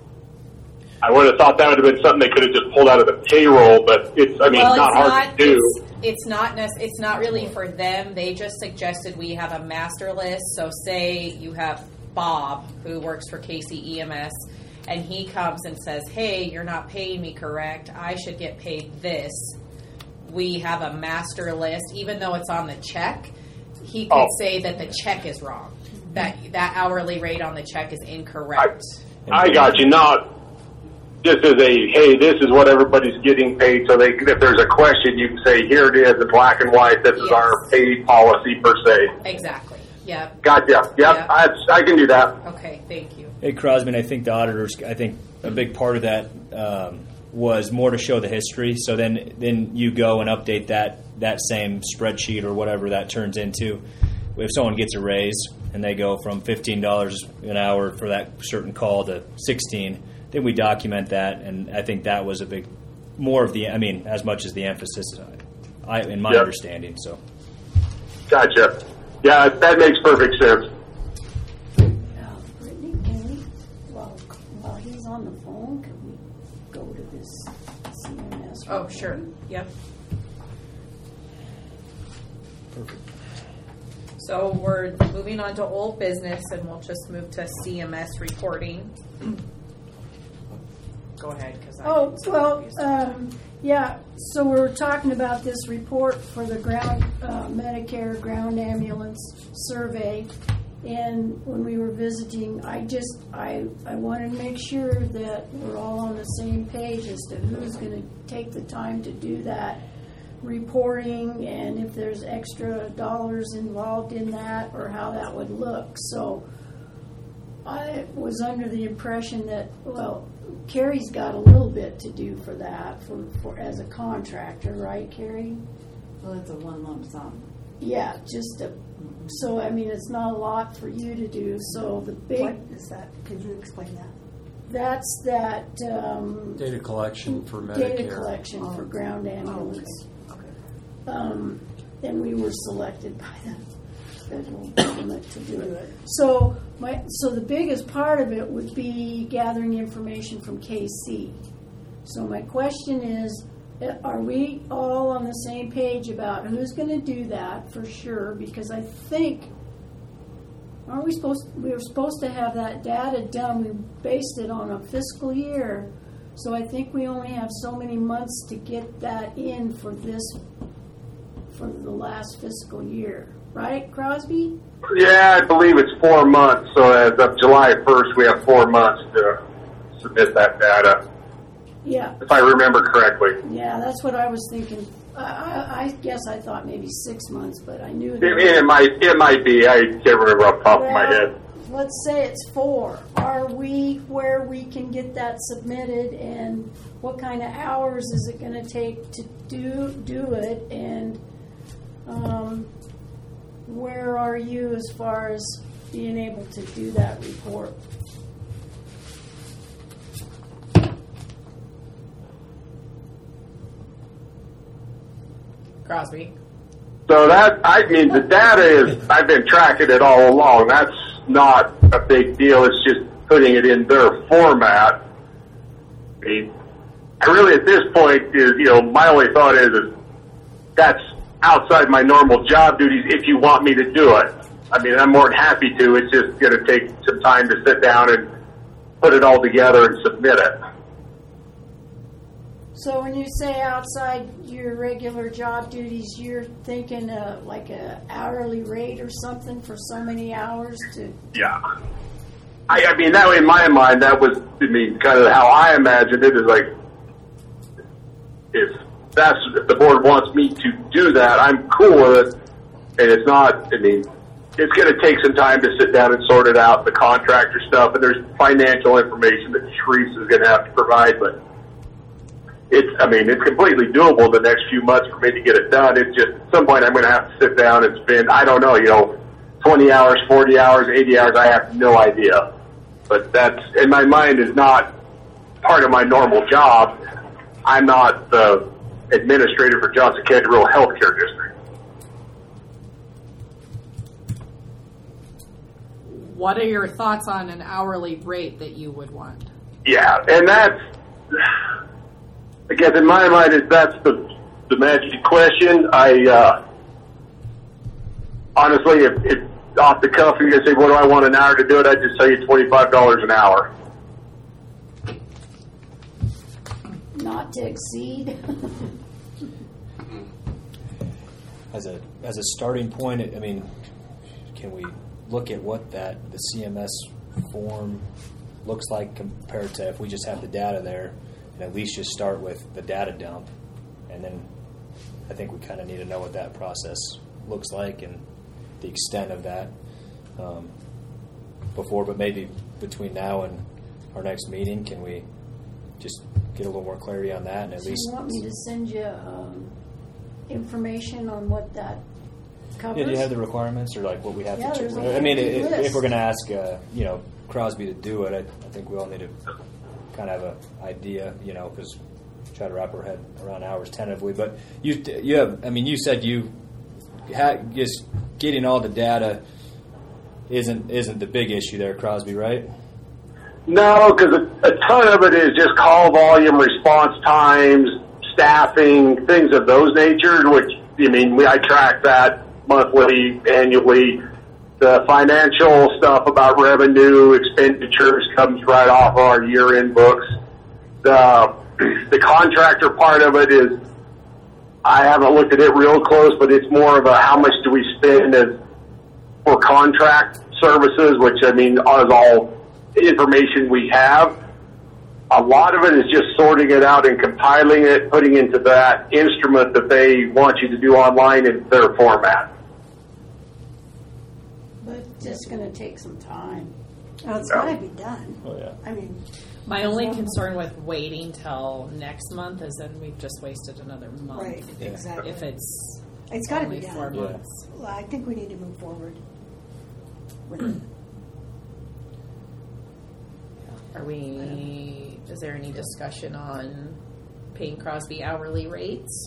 I would have thought that would have been something they could have just pulled out of the payroll, but it's, I mean, Well, it's not it's hard not, to do. It's, it's not nec- It's not really for them. They just suggested we have a master list. So say you have Bob, who works for K C E M S, and he comes and says, hey, you're not paying me correct. I should get paid this. We have a master list. Even though it's on the check, he could Oh. say that the check is wrong. That that hourly rate on the check is incorrect. I got you. Not just as a, hey, this is what everybody's getting paid. So they, if there's a question, you can say, here it is in black and white. This is Yes. our pay policy per se. Exactly. Yep. Gotcha. Yep. Yeah. I, I can do that. Okay. Thank you. Hey, Crosby, I think the auditors, I think a big part of that um, was more to show the history. So then, then you go and update that that same spreadsheet or whatever that turns into. If someone gets a raise and they go from fifteen dollars an hour for that certain call to sixteen dollars, then we document that, and I think that was a big, more of the, I mean, as much as the emphasis, I, in my Yep. understanding. So, Gotcha. Yeah, that makes perfect sense. Uh, Brittany, can we, while, while he's on the phone, can we go to this C M S? Oh, sure. Yep. perfect. So we're moving on to old business, and we'll just move to C M S reporting. Go ahead, because I Oh, get so well, confused. um, yeah, so we're talking about this report for the ground, uh, Medicare ground ambulance survey. And when we were visiting, I just, I, I wanted to make sure that we're all on the same page as to who's gonna take the time to do that reporting, and if there's extra dollars involved in that, or how that would look. So I was under the impression that, well, Carrie's got a little bit to do for that, for, for as a contractor, right, Carrie? Well, it's a one lump sum. Yeah, just a, so I mean, it's not a lot for you to do. So the big, What is that? Could you explain that? that's that um, Data collection for Medicare. data collection for Oh. ground Oh, ambulance. okay. Okay. Um, and we were selected by the federal government to do it. So my, so the biggest part of it would be gathering information from K C. So my question is, are we all on the same page about who's going to do that for sure? Because I think, aren't we supposed, we were supposed to have that data done, we based it on a fiscal year. So I think we only have so many months to get that in for this, for the last fiscal year. Right, Crosby? Yeah, I believe it's four months. So as of July first, we have four months to submit that data, Yeah, if I remember correctly. yeah, that's what I was thinking. I, I, I guess I thought maybe six months, but I knew It, that. it might, it might be. I can't remember off the top of my Well, head. let's say it's four. Are we where we can get that submitted, and what kind of hours is it going to take to do do it, and um, where are you as far as being able to do that report? Crosby. So that, I mean, the data is, I've been tracking it all along. That's not a big deal. It's just putting it in their format. I mean, I really, at this point, is, you know, my only thought is, is that's outside my normal job duties if you want me to do it. I mean, I'm more than happy to. It's just going to take some time to sit down and put it all together and submit it. So when you say outside your regular job duties, you're thinking uh, like a hourly rate or something for so many hours to... Yeah. I, I mean, that way in my mind, that was, I mean, kind of how I imagined it is like, if that's, if the board wants me to do that, I'm cool with it. And it's not, I mean, it's going to take some time to sit down and sort it out, the contractor stuff, and there's financial information that Sharice is going to have to provide, but it's, I mean, it's completely doable the next few months for me to get it done. It's just, at some point I'm going to have to sit down and spend, I don't know, you know, twenty hours, forty hours, eighty hours, I have no idea. But that's, in my mind, is not part of my normal job. I'm not the administrator for Johnson County Rural Healthcare District. What are your thoughts on an hourly rate that you would want? Yeah, and that's, I guess in my mind, is that's the the magic question. I uh, honestly, if, if off the cuff you're gonna say, what do I want an hour to do it? I'd just tell you twenty-five dollars an hour. Not to exceed. As a as a starting point, I mean, can we look at what that the C M S form looks like compared to if we just have the data there, and at least just start with the data dump, and then I think we kind of need to know what that process looks like and the extent of that um, before. But maybe between now and our next meeting, can we just get a little more clarity on that, and at So least you want me to send you um, information on what that covers? yeah, do you have the requirements or like what we have Yeah, to there's check? a I mean, whole if, list. if we're going to ask, uh, you know, Crosby to do it, I, I think we all need to kind of have an idea, you know, because try to wrap our head around hours tentatively. But you, you have, I mean, you said you had just getting all the data isn't isn't the big issue there, Crosby, right? No, because a, a ton of it is just call volume, response times, staffing, things of those nature, which, I mean, we, I track that monthly, annually. The financial stuff about revenue, expenditures comes right off our year-end books. The, the contractor part of it is, I haven't looked at it real close, but it's more of a how much do we spend as, for contract services, which, I mean, is all information we have. A lot of it is just sorting it out and compiling it, putting into that instrument that they want you to do online in their format. But it's just going to take some time. Oh, it's got to be done. Oh yeah. I mean, My only concern with waiting till next month is then we've just wasted another month. right, Yeah. exactly. If it's It's got to only be four done. Yeah. months. Well, I think we need to move forward with it. Are we, is there any discussion on paying Crosby hourly rates?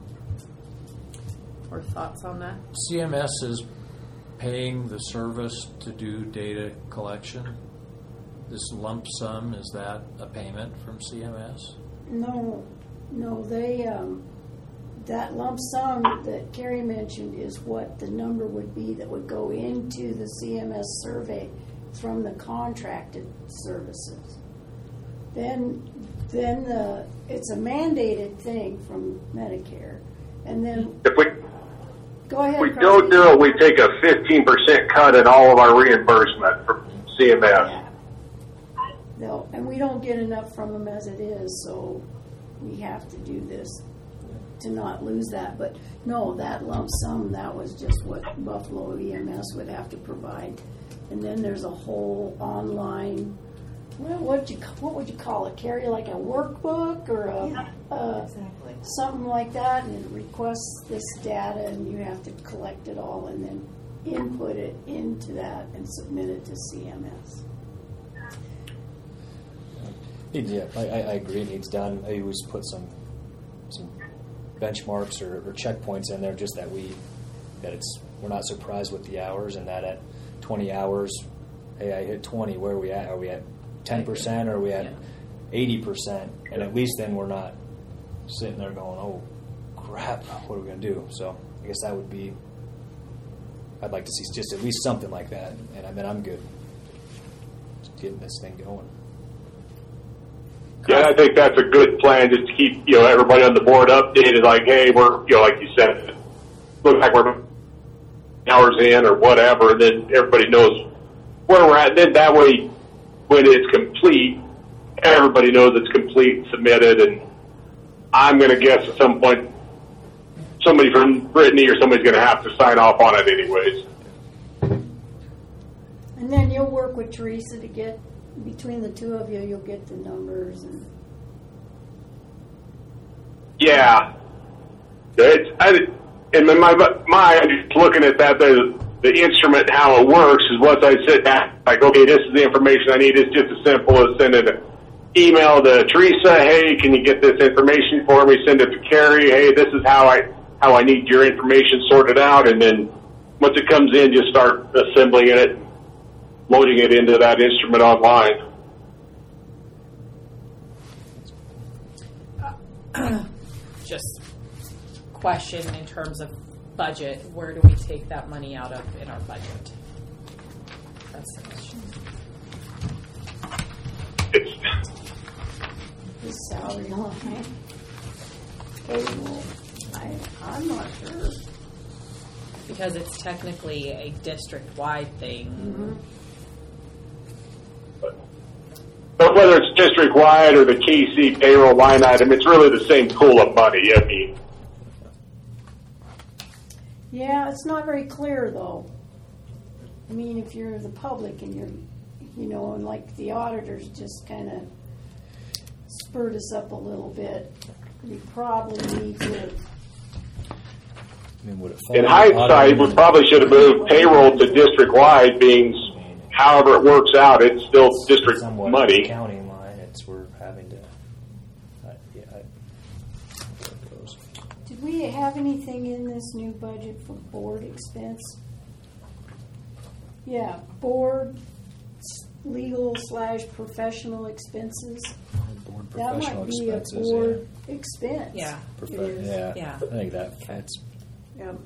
Or thoughts on that? C M S is paying the service to do data collection. This lump sum, is that a payment from C M S? No, no, they, um, that lump sum that Carrie mentioned is what the number would be that would go into the C M S survey from the contracted services. Then, then the, it's a mandated thing from Medicare. And then, If we go ahead. If we Crosby. don't do it, we take a fifteen percent cut in all of our reimbursement from C M S. Yeah. No, and we don't get enough from them as it is, so we have to do this to not lose that. But no, that lump sum, that was just what Buffalo E M S would have to provide. And then there's a whole online, well, what you what would you call it? Carrie, like a workbook or a, Yeah, uh, exactly. something like that, and it requests this data, and you have to collect it all and then input it into that and submit it to C M S. Yeah, I, I I agree. It needs done. I always put some some benchmarks or, or checkpoints in there, just that we that it's we're not surprised with the hours, and that at twenty hours, hey, I hit twenty. Where are we at? Are we at ten percent? Or are we at eighty percent? And at least then we're not sitting there going, "Oh, crap! What are we going to do?" So I guess that would be, I'd like to see just at least something like that. And I mean, I'm good just getting this thing going. Yeah, I think that's a good plan, just to keep, you know, everybody on the board updated, like, hey, we're, you know, like you said, looks like we're hours in or whatever, and then everybody knows where we're at. And then that way, when it's complete, everybody knows it's complete, submitted, and I'm going to guess at some point somebody from Brittany or somebody's going to have to sign off on it anyways. And then you'll work with Teresa to get, between the two of you, you'll get the numbers and. Yeah. It's, I, and my, my, just looking at that, the, the instrument, how it works is once I sit down, like, okay, this is the information I need. It's just as simple as sending an email to Teresa. Hey, can you get this information for me? Send it to Carrie. Hey, this is how I, how I need your information sorted out. And then once it comes in, just start assembling it, loading it into that instrument online. Just question in terms of budget, where do we take that money out of in our budget? That's the question. It's The salary line. Payroll. I, I'm not sure. Because it's technically a district-wide thing. Mm-hmm. But whether it's district-wide or the K C payroll line item, it's really the same pool of money. I mean, Yeah, it's not very clear though. I mean, if you're the public and you're, you know, and like the auditors just kind of spurred us up a little bit, we probably need to. I mean, would it in hindsight, we probably should have moved payroll to district-wide, being however it works out, it's still district somewhat money. Accounting line, it's we're having to. Uh, yeah, I, there it goes. Did we have anything in this new budget for board expense? Yeah, board s- legal slash professional expenses. Board That professional might be a expenses, board expense. Yeah. Profe- It is. yeah, Yeah. I think that fits. Yep.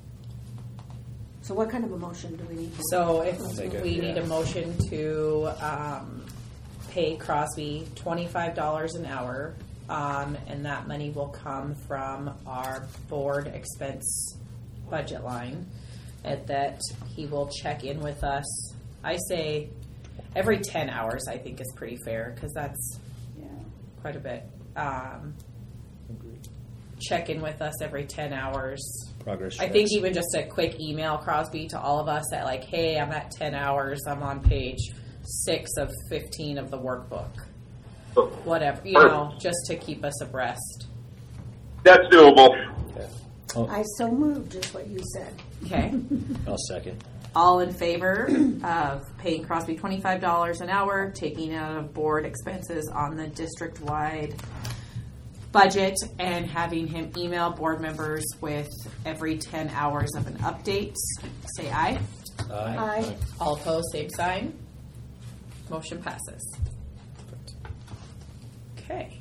So what kind of a motion do we need? to- So if I'll make it, we need yeah. a motion to um, pay Crosby twenty-five dollars an hour, um, and that money will come from our board expense budget line, and that he will check in with us. I say every ten hours, I think is pretty fair, because that's Yeah. quite a bit. Um, check in with us every ten hours. Progress. I think checks. even just a quick email, Crosby, to all of us that like, hey, I'm at ten hours. I'm on page six of fifteen of the workbook. Whatever, you know, just to keep us abreast. That's doable. Okay. Oh, I so moved, is what you said. Okay. I'll second. All in favor of paying Crosby twenty-five dollars an hour, taking out of board expenses on the district-wide budget, and having him email board members with every ten hours of an update? Say aye. Aye. Aye. All opposed, same sign. Motion passes. Okay.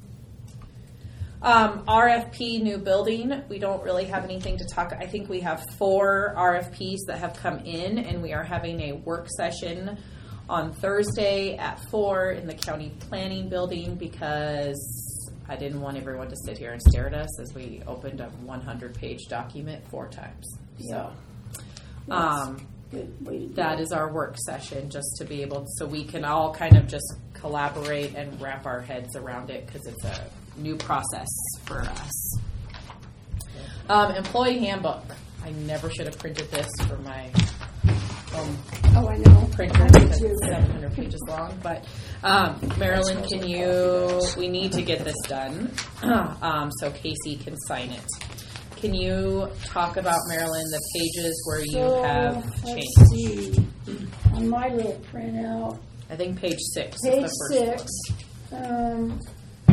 Um, R F P new building. We don't really have anything to talk. I think we have four R F Ps that have come in, and we are having a work session on Thursday at four in the county planning building, because I didn't want everyone to sit here and stare at us as we opened a one hundred page document four times. So, um, Good way to do that it. is our work session, just to be able, so we can all kind of just collaborate and wrap our heads around it, because it's a new process for us. Um, employee handbook. I never should have printed this for my um, Oh, I know. printer I do because too. it's seven hundred pages long. But um, Marilyn, can you? We need to get this done, um, so Casey can sign it. Can you talk about, Marilyn, the pages where you So, have let's changed? see. On my little printout, I think page six page is the first six. Um,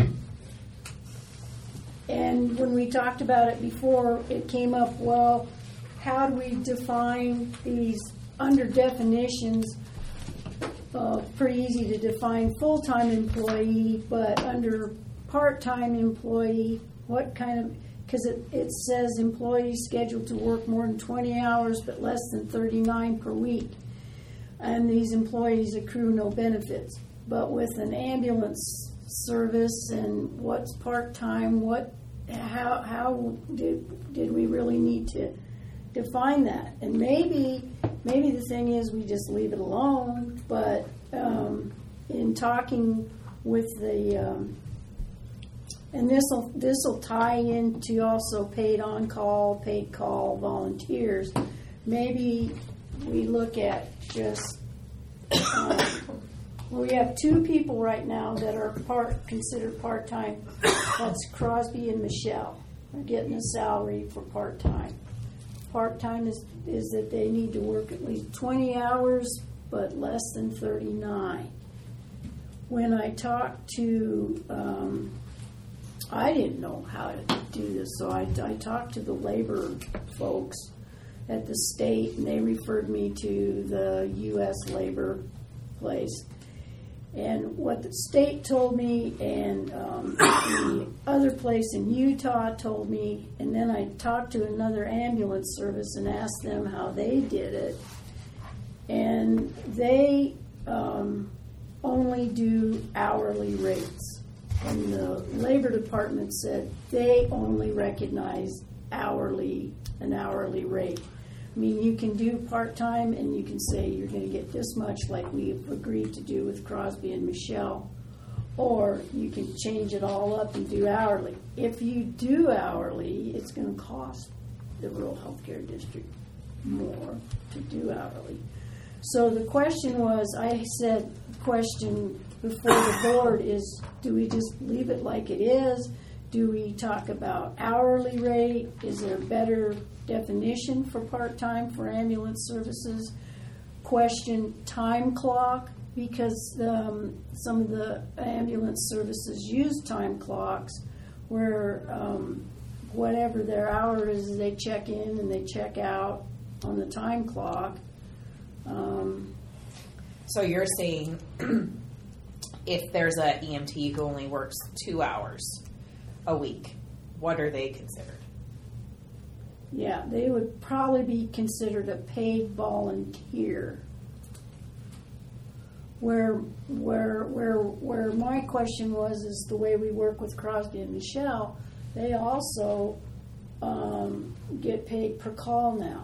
and when we talked about it before, it came up, well, how do we define these under definitions? Uh, pretty easy to define full-time employee, but under part-time employee, what kind of, because it, it says employees scheduled to work more than twenty hours but less than thirty-nine per week. And these employees accrue no benefits. But with an ambulance service and what's part-time, what, how, how did, did we really need to define that? And maybe, maybe the thing is we just leave it alone, but um, in talking with the, um, and this will this will tie into also paid on-call, paid call volunteers. Maybe we look at just, um, we have two people right now that are part considered part-time. That's Crosby and Michelle. They're getting a salary for part-time. Part-time is, is that they need to work at least twenty hours, but less than thirty-nine. When I talked to, um, I didn't know how to do this, so I, I talked to the labor folks at the state, and they referred me to the U S labor place. And what the state told me, and um, the other place in Utah told me, and then I talked to another ambulance service and asked them how they did it. And they um, only do hourly rates. And the labor department said they only recognize hourly, an hourly rate. I mean, you can do part-time and you can say you're going to get this much like we've agreed to do with Crosby and Michelle. Or you can change it all up and do hourly. If you do hourly, it's going to cost the rural healthcare district more to do hourly. So the question was, I said, the question before the board is, do we just leave it like it is? Do we talk about hourly rate? Is there a better definition for part-time for ambulance services? Question time clock, because um, some of the ambulance services use time clocks where um, whatever their hour is, they check in and they check out on the time clock. Um, So you're saying if there's a E M T who only works two hours a week, what are they considered? Yeah, they would probably be considered a paid volunteer. Where, where, where, where my question was is the way we work with Crosby and Michelle, they also um, get paid per call now.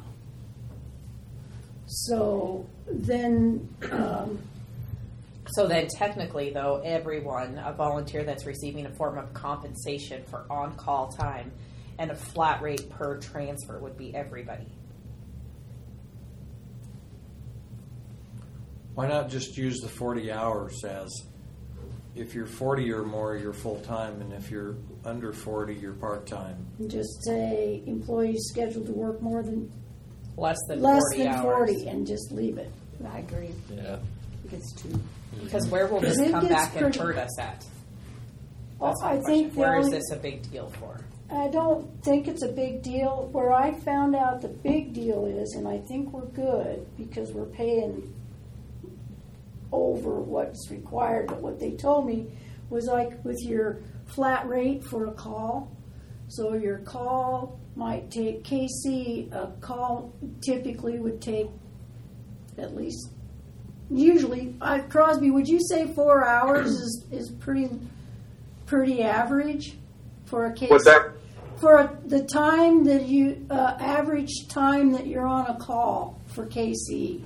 So then, um, so then technically, though, everyone, a volunteer that's receiving a form of compensation for on-call time and a flat rate per transfer would be everybody. Why not just use the forty hours as, if you're forty or more, you're full-time, and if you're under forty, you're part-time? just say employees scheduled to work more than Less than less forty than hours. forty, and just leave it. I agree. Yeah. I think it's two. Because where will this It come gets back and pretty- hurt us at? Well, That's my I question. think the Where is only- this a big deal for? I don't think it's a big deal. Where I found out the big deal is, and I think we're good because we're paying over what's required, but what they told me was like with your flat rate for a call. So your call might take, K C, a call typically would take at least, usually, uh, Crosby, would you say four hours is, is pretty pretty average for a K C? What's that? For the time that you, uh, average time that you're on a call for K C.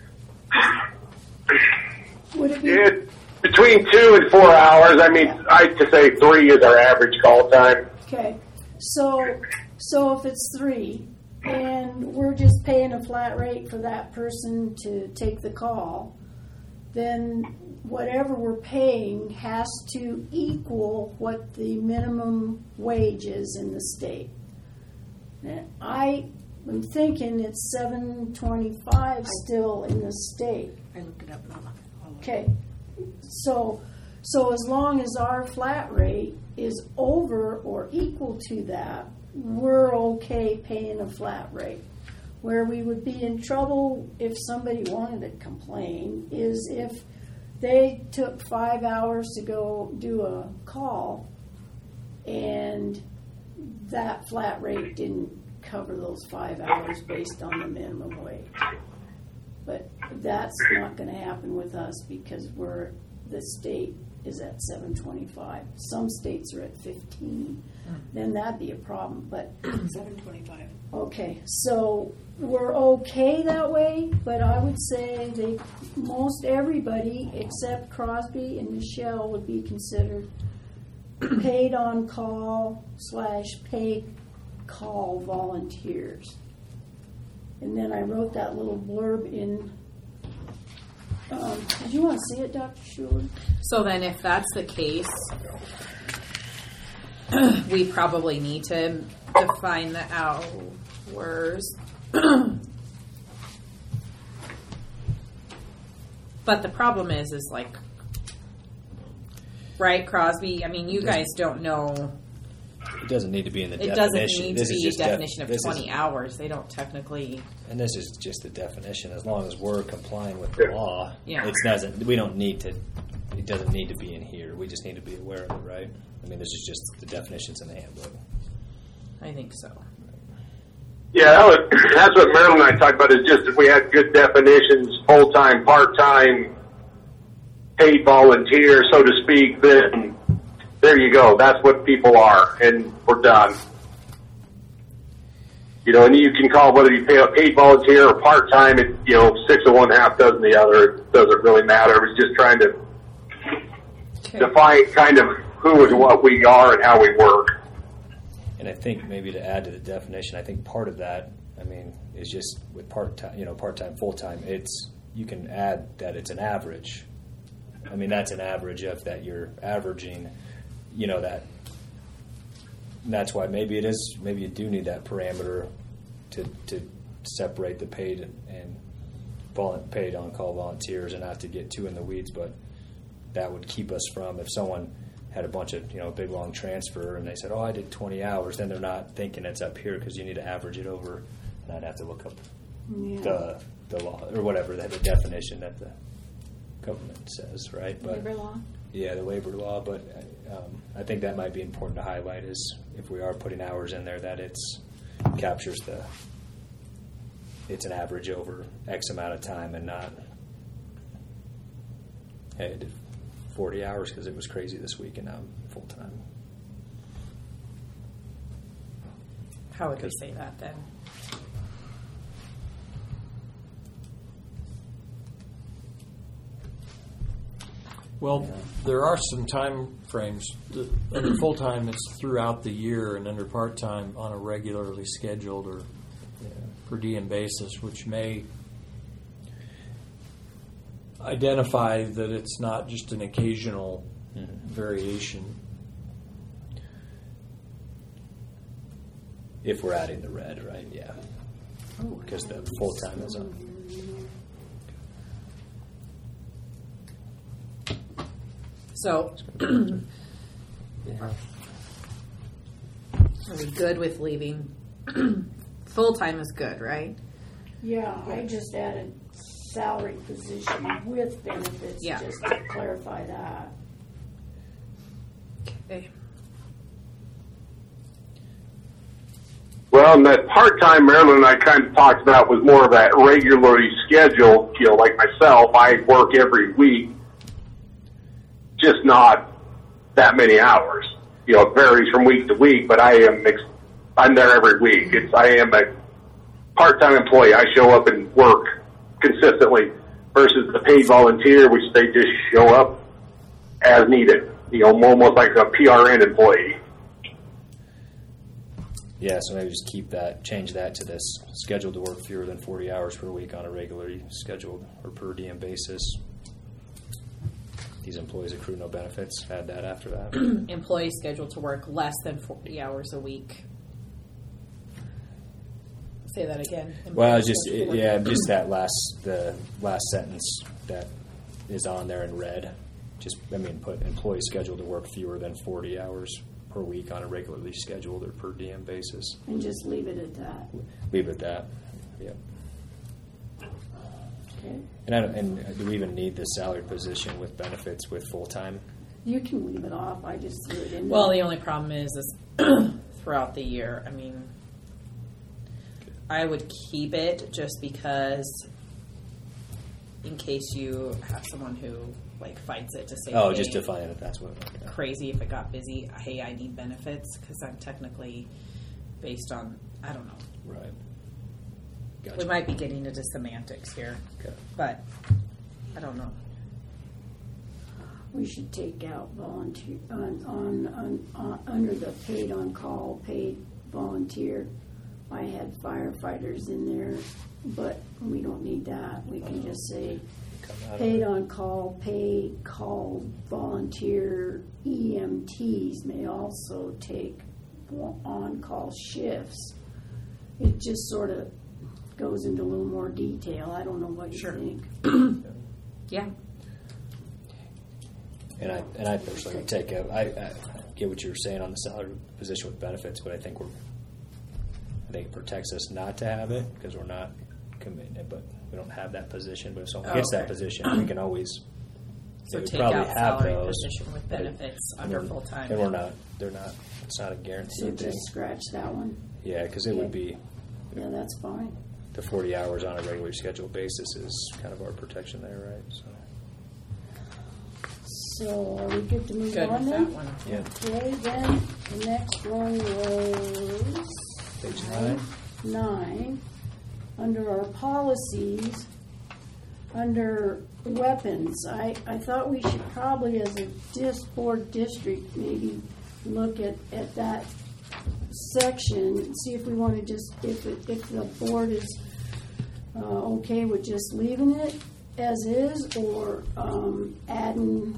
Would it be? It, between two and four hours. I mean, I'd to say three is our average call time. Okay, so, so if it's three, and we're just paying a flat rate for that person to take the call, then whatever we're paying has to equal what the minimum wage is in the state. And I am thinking it's seven twenty-five still in the state. I looked it up. Okay, so, so as long as our flat rate is over or equal to that, we're okay paying a flat rate. Where we would be in trouble if somebody wanted to complain is if they took five hours to go do a call and that flat rate didn't cover those five hours based on the minimum wage. But that's not gonna happen with us because we're, the state is at seven twenty-five. Some states are at fifteen. Then that'd be a problem, but. Seven twenty-five. Okay, so we're okay that way, but I would say they, most everybody except Crosby and Michelle would be considered paid on call slash paid call volunteers. And then I wrote that little blurb in, um, did you want to see it, Doctor Schuler? So then if that's the case, we probably need to define the hours. But the problem is, is like, right, Crosby? I mean, you guys don't know. It doesn't need to be in the It definition. doesn't need This to is be a just def- definition of this is- twenty hours. They don't technically. And this is just a definition. As long as we're complying with the law, Yeah. it doesn't. We don't need to. It doesn't need to be in here. We just need to be aware of it, right? I mean, this is just the definitions in the handbook. I think so. Yeah, that was, that's what Marilyn and I talked about, is just if we had good definitions, full-time, part-time, paid volunteer, so to speak, then there you go. That's what people are, and we're done. You know, and you can call whether you pay a paid volunteer or part-time, it, you know, six of one, half dozen the other. It doesn't really matter. It was just trying to Okay. define kind of who and what we are and how we work. And I think maybe to add to the definition, I think part of that, I mean, is just with part time, you know, part time, full time. It's you can add that it's an average. I mean, that's an average of that you're averaging. You know that. That's why maybe it is. Maybe you do need that parameter to to separate the paid and volu- paid on call volunteers, and not to get too in the weeds. But that would keep us from, if someone had a bunch of, you know, big long transfer and they said, oh, I did twenty hours, then they're not thinking it's up here because you need to average it over, and I'd have to look up Yeah. the the law or whatever, the, the definition that the government says, right? But Labor law. yeah, the labor law, but um, I think that might be important to highlight, is if we are putting hours in there, that it's captures the, it's an average over X amount of time, and not, hey, I did forty hours because it was crazy this week and now I'm full time. How would we say that then? Well, there are some time frames. The- Under full-time, it's throughout the year, and under part-time, on a regularly scheduled or per diem basis, which may identify that it's not just an occasional variation. If we're adding the red, right? Yeah. Because the full time is on. So, are we good with leaving? Full time is good, right? Yeah, I just added salary position with benefits, Yeah. just to clarify that. Okay. Well, and that part-time Marilyn and I kind of talked about was more of that regularly scheduled, you know, like myself, I work every week, just not that many hours. You know, it varies from week to week, but I am, ex- I'm there every week. It's, I am a part-time employee. I show up and work consistently versus the paid volunteer, which they just show up as needed. You know, almost like a P R N employee. Yeah, so maybe just keep that, change that to this, scheduled to work fewer than forty hours per week on a regularly scheduled or per diem basis. These employees accrue no benefits. Add that after that. Employees scheduled to work less than forty hours a week. Say that again. Well, Employees just scheduled to work- yeah, just that last the last sentence that is on there in red. Just I mean, put employees scheduled to work fewer than forty hours per week on a regularly scheduled or per diem basis. And just leave it at that. Leave it at that. Yep. Okay. And I don't, and do we even need the salaried position with benefits with full time? You can leave it off. I just threw it in. Well, there. the only problem is, is throughout the year. I mean, I would keep it just because, in case you have someone who like fights it to say, Oh, hey, just define it if that's what. Okay. crazy if it got busy. Hey, I need benefits because I'm technically based on I don't know. Right. Gotcha. We might be getting into semantics here, Okay. but I don't know. We should take out volunteer, on, on, on, on, under the paid on call, paid volunteer. I had firefighters in there, but we don't need that. We can just say Come out of paid it. on call, paid call volunteer E M Ts may also take on-call shifts. It just sort of goes into a little more detail. I don't know what you Sure. think. Yeah. And I and I personally would take a, I, I get what you were saying on the salary position with benefits, but I think we're I think it protects us not to have it because we're not committed, but we don't have that position. But if someone Oh, gets that okay. position, we can always So they would take probably out have salary those position with but it- benefits and under we're- full time. and we're not. They're not. It's not a So guaranteed thing. just scratch that one. Yeah, because it would Okay. be Yeah, that's fine. the forty hours on a regular scheduled basis is kind of our protection there, right? So So are we good to move Good on with then? that one. yeah, Okay, then the next one was page nine. nine. Under our policies, under weapons, I, I thought we should probably, as a dis board district, maybe look at, at that section, and see if we want to just, if, it- if the board is uh, okay with just leaving it as is, or um, adding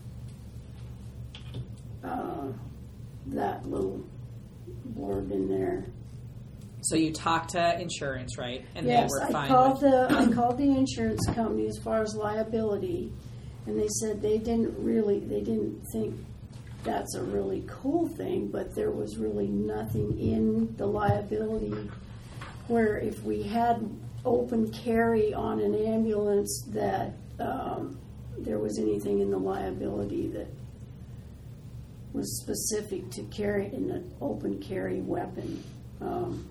uh, that little blurb in there. So you talked to insurance, right? And Yes, they were I fine called with the, I called the insurance company as far as liability, and they said they didn't really, they didn't think that's a really cool thing, but there was really nothing in the liability where if we had open carry on an ambulance that um, there was anything in the liability that was specific to carry in an open carry weapon. Um,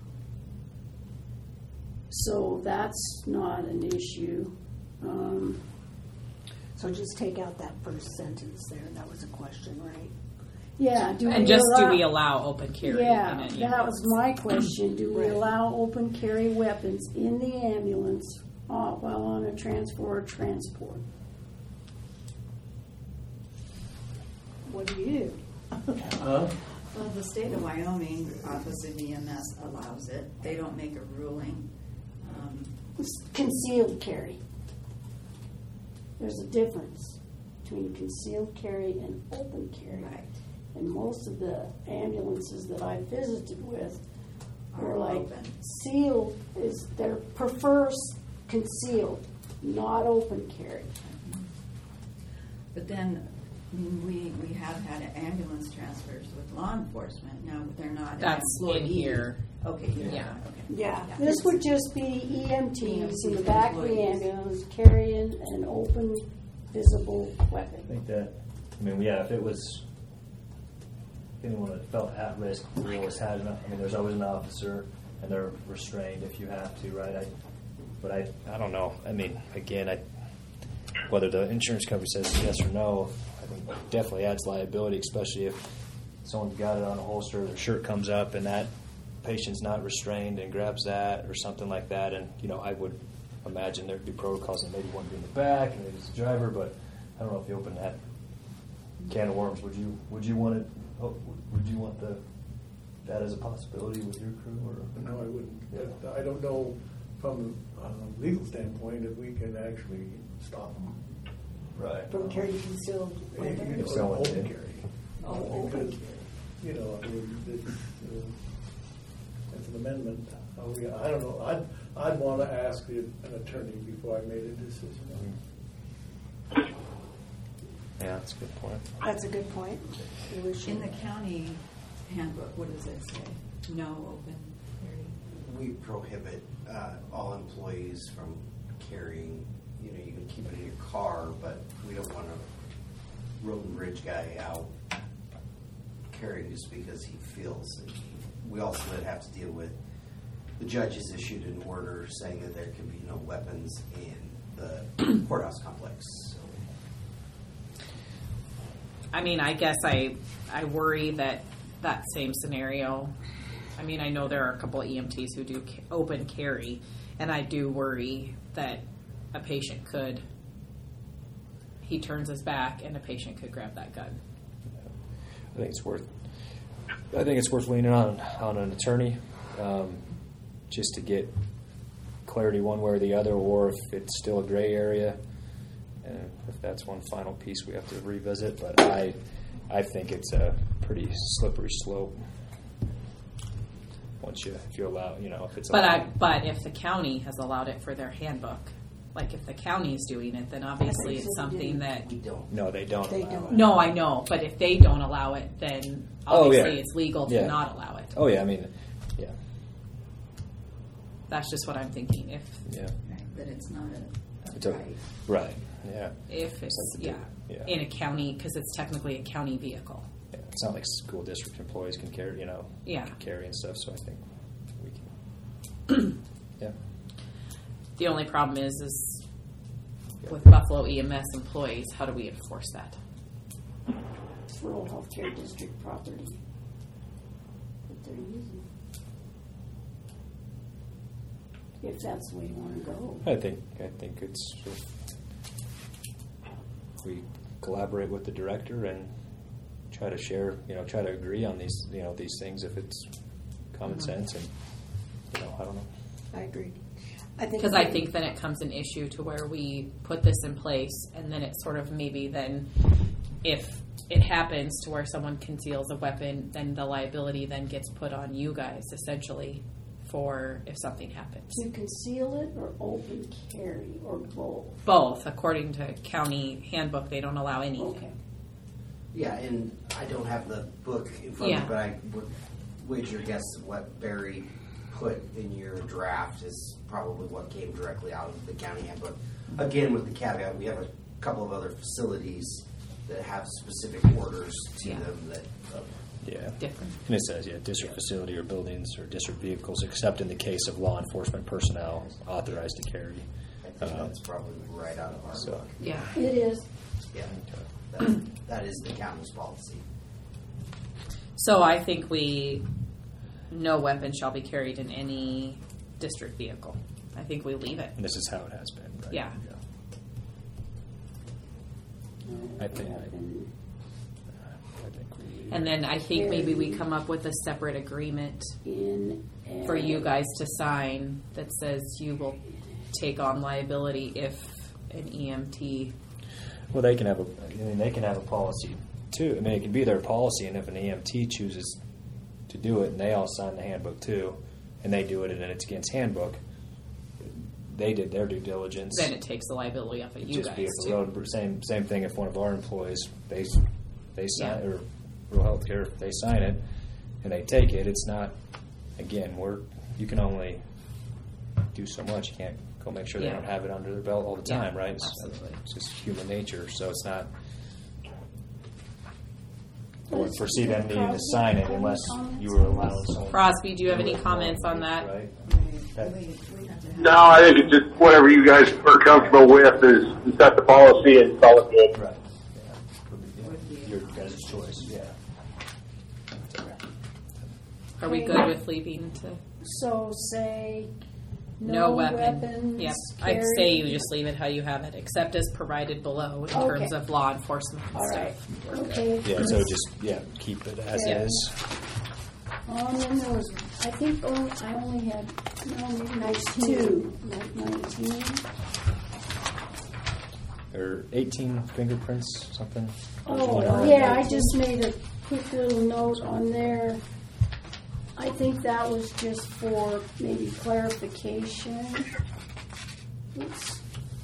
So that's not an issue. Um, So just take out that first sentence there. That was a question, right? yeah. Do and we just allow, do we allow open carry? Yeah, in an that was ambulance? my question. Do we Right. allow open carry weapons in the ambulance uh, while on a transfer or transport? What do you? Huh? Well, the state of Wyoming Office of E M S allows it. They don't make a ruling. Um, Concealed carry. There's a difference between concealed carry and open carry. Right. And most of the ambulances that I visited with were Are like open. sealed is their prefers concealed, not open carry. But then, I mean, we, we have had ambulance transfers with law enforcement. Now, they're not an That's in employee. here. Okay, yeah, Yeah. okay. Yeah, Yeah. this would just be E M Ts in the E M Ts, back of the employees. ambulance carrying an open, visible I weapon. think that. I mean, yeah. If it was if anyone that felt at risk, we always had. An, I mean, there's always an officer, and they're restrained if you have to, right? I, but I, I don't know. I mean, again, I whether the insurance company says yes or no, I think it definitely adds liability, especially if someone's got it on a holster, their shirt comes up, and that patient's not restrained and grabs that or something like that. And you know, I would imagine there'd be protocols and maybe one be in the back and maybe it's the driver, but I don't know if you open that can of worms. Would you would you want it? Oh, would you want the that as a possibility with your crew? Or No, I wouldn't. But I don't know from a legal standpoint if we can actually stop them. right? From carry concealed You weapon? know, someone open did. carry. Oh, open Because, carry. You know, I mean, it's, uh, it's an amendment. Uh, we- I don't know. I'd, I'd want to ask the- an attorney before I made a decision. Yeah, that's a good point. That's a good point. We should- In the county handbook, what does it say? No open carry? We prohibit uh, all employees from carrying, you know, you can keep it in your car, but we don't want a road and bridge guy out carrying just because he feels that he we also would have to deal with, the judge has issued an order saying that there can be no weapons in the courthouse complex. So. I mean, I guess I I worry that that same scenario. I mean, I know there are a couple of E M Ts who do ca- open carry, and I do worry that a patient could. He turns his back, and a patient could grab that gun. I think it's worth. I think it's worth leaning on on an attorney, um, just to get clarity one way or the other, or if it's still a gray area, and if that's one final piece we have to revisit. But I, I think it's a pretty slippery slope. Once you, if you allow, you know, if it's. But allowed. I, but if the county has allowed it for their handbook, like if the county is doing it, then obviously it's something that. We don't. No, they don't They allow don't. it. No, I know, but if they don't allow it, then Oh, obviously yeah. it's legal to Yeah. not allow it. Oh yeah, I mean, yeah, That's just what I'm thinking. If yeah. Right, but it's not a, It's a a- right. Right. Yeah. if it's Something yeah, to- yeah. in a county, because it's technically a county vehicle. Yeah, it's not like school district employees can carry, you know, Yeah. can carry and stuff. So I think we can. Yeah. The only problem is, is with Buffalo E M S employees, how do we enforce that? It's rural healthcare district property that they're using. If that's the way you want to go. I think I think it's if we collaborate with the director and try to share, you know, try to agree on these, you know, these things if it's common Mhm. sense and you know, I don't know. I agree. I think Because I think then it comes an issue to where we put this in place, and then it's sort of maybe then if it happens to where someone conceals a weapon, then the liability then gets put on you guys essentially for if something happens. to conceal it or open carry or both. Both, according to county handbook, they don't allow anything. Okay. Yeah, and I don't have the book in front of Yeah. me, but I would wager guess what Barry put in your draft is probably what came directly out of the county handbook. Again, with the caveat, we have a couple of other facilities that have specific orders to Yeah. them that. Uh, Yeah. Different. And it says, yeah, district facility or buildings or district vehicles, except in the case of law enforcement personnel authorized to carry. I think Uh, that's probably right out of our so- book. Yeah. It is. Yeah, that, that is the county's policy. So I think we, no weapon shall be carried in any district vehicle. I think we leave it. And this is how it has been, right? Yeah. I think, I, I And think we. And then I think maybe we come up with a separate agreement in for you guys to sign that says you will take on liability if an E M T. Well, they can have a, I mean, they can have a policy too. I mean, it can be their policy, and if an E M T chooses to do it, and they all sign the handbook too, and they do it, and then it's against handbook, they did their due diligence. Then it takes the liability off of you Just guys be at the too. road. Same same thing if one of our employees they they sign Yeah. or rural healthcare they sign it and they take it. It's not again we're you can only do so much. You can't go make sure Yeah. they don't have it under their belt all the Yeah, time, right? It's, absolutely. it's just human nature. So it's not. I But would it's- foresee them needing to Crosby, sign it any unless comments you were on allowing this? someone. Crosby, do you have do any it comments on wrong, that? Right? Right, we, we have to have. No, I think it's just whatever you guys are comfortable with is set the policy and call it good. Right. Yeah. Your guys' choice. Yeah. Are we good with leaving to So say no, no, weapon? weapons Yep. I'd carried. say you just leave it how you have it, except as provided below in Okay. terms of law enforcement and All stuff. right. We're good. Okay. Yeah, so just, yeah, keep it as Yeah. is. Um, then there was, I think only, I only had, no, maybe two, like nineteen. Or eighteen fingerprints, something. Oh, yeah, I just made a quick little note on there. I think that was just for maybe clarification. Oops.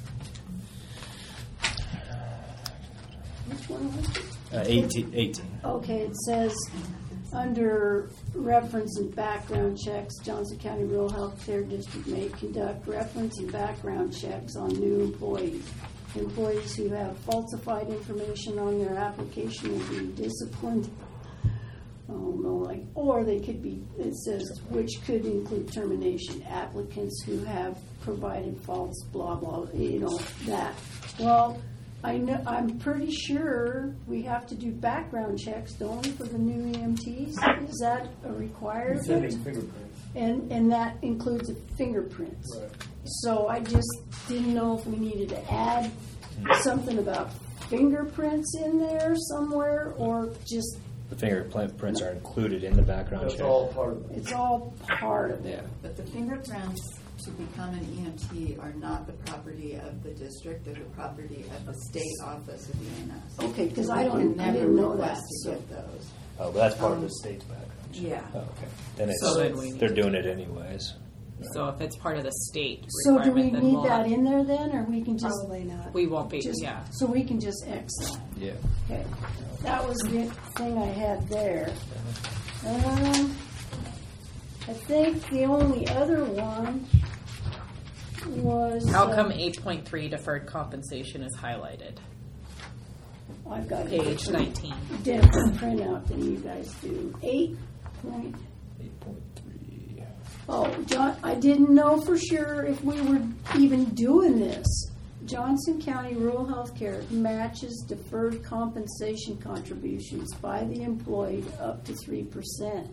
Which one was it? Uh, eighteen, eighteen. Okay, it says, under reference and background checks, Johnson County Rural Health Care District may conduct reference and background checks on new employees. Employees who have falsified information on their application will be disciplined oh no, like, or they could be, it says, which could include termination applicants who have provided false blah, blah, you know, that. Well, I know, I'm pretty sure we have to do background checks, don't we, for the new E M Ts? Is that a requirement? Sending fingerprints. And, and that includes fingerprints. Right. So I just didn't know if we needed to add something about fingerprints in there somewhere, or just, The fingerprints are included in the background That's check. all part of it. it's all part of it. Yeah. But the fingerprints to become an E M T are not the property of the district, they're the property of the state office of E M S. Okay, 'cause So I we don't- can I never didn't know that, request to so- get those. Oh, but that's part of Um, the state's background check. Yeah. Oh, okay. Then it's, So then we need they're to- doing it anyways. So if it's part of the state So do we requirement, then need we'll that have- in there then, or we can just? Probably not. we won't be, just- yeah. So we can just X that. Yeah. Okay, that was the thing I had there. Um, I think the only other one was. How uh, come eight point three deferred compensation is highlighted? I've got a Page different- nineteen. Different printout than you guys do. Eight point. eight point three. Oh, John, I didn't know for sure if we were even doing this. Johnson County Rural Health Care matches deferred compensation contributions by the employee up to three percent.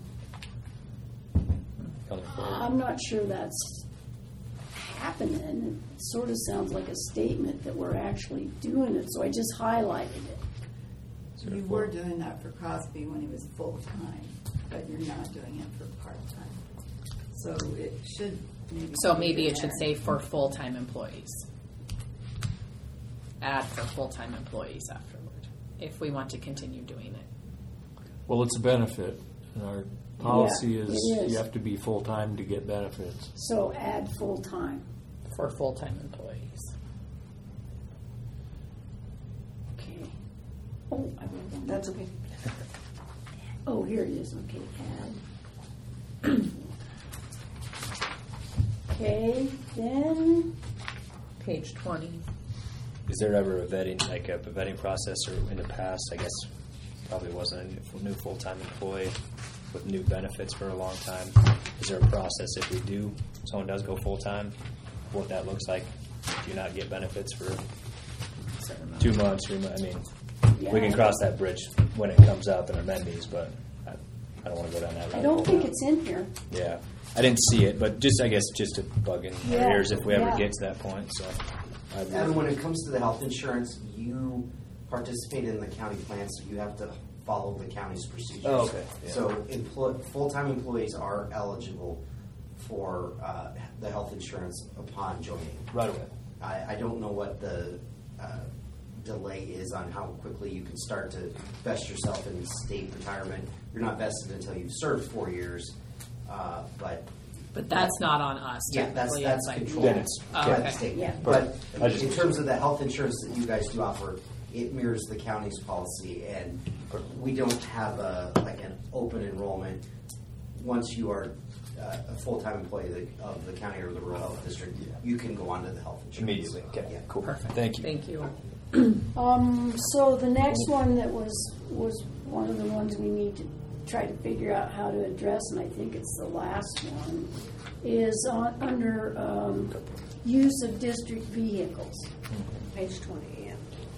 I'm not sure that's happening. It sort of sounds like a statement that we're actually doing it, so I just highlighted it. You were doing that for Crosby when he was full-time, but you're not doing it for part-time. So it should maybe. So be maybe in it should there. say for full-time employees. Add for full-time employees afterward, if we want to continue doing it. Well, it's a benefit, and our policy Yeah, is it is. you have to be full-time to get benefits. So add full-time. For full-time employees. Okay. Oh, I wrote that. That's okay. Oh, here it is. Okay, add. Okay, then, Page twenty. Is there ever a vetting, like a vetting process, or in the past, I guess, probably wasn't a new, new full-time employee with new benefits for a long time. Is there a process if we do, someone does go full-time, what that looks like? Do you not get benefits for two months, three months? I mean, we can Yeah. cross that bridge when it comes out in amendments, but I, I don't want to go down that road. I don't think it's in here. Yeah, I didn't see it, but just, I guess, just to bug in Yeah, our ears if we ever yeah. get to that point, so. I'd- And when it comes to the health insurance, you participate in the county plan, so you have to follow the county's procedures. Oh, okay, yeah. So employ, full-time employees are eligible for uh, the health insurance upon joining. Right away. I, I don't know what the uh, delay is on how quickly you can start to vest yourself in state retirement. You're not vested until you've served four years, uh, but But that's not on us. yeah, that's technically, that's it's like- controlled Then it's- Oh, by okay. the state. Yeah. But I just- in terms of the health insurance that you guys do offer, it mirrors the county's policy, and we don't have a like an open enrollment. Once you are uh, a full-time employee of the, of the county or the rural health district, you can go on to the health insurance Immediately, okay, Yeah. cool. Perfect. Thank you. Thank you. Um, so the next one that was, was one of the ones we need to try to figure out how to address, and I think it's the last one, is on, under, um, use of district vehicles. Page twenty, yeah.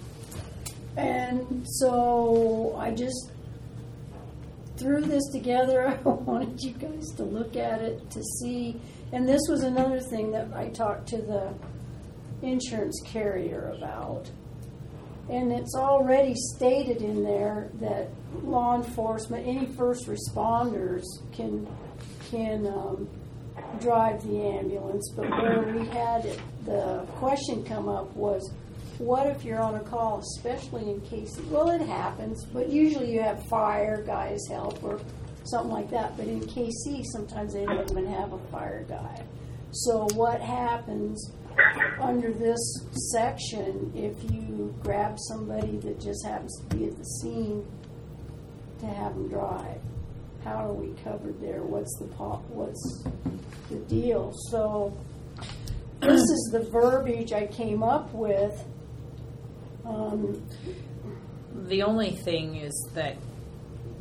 And so I just threw this together. I wanted you guys to look at it to see. And this was another thing that I talked to the insurance carrier about. And it's already stated in there that law enforcement, any first responders can can um, drive the ambulance. But where we had it, the question come up was, what if you're on a call, especially in K C? Well, it happens, but usually you have fire guys help or something like that. But in K C, sometimes they don't even have a fire guy. So what happens under this section if you grab somebody that just happens to be at the scene to have them drive? How are we covered there? What's the po- what's the deal? So this is the verbiage I came up with. Um, The only thing is that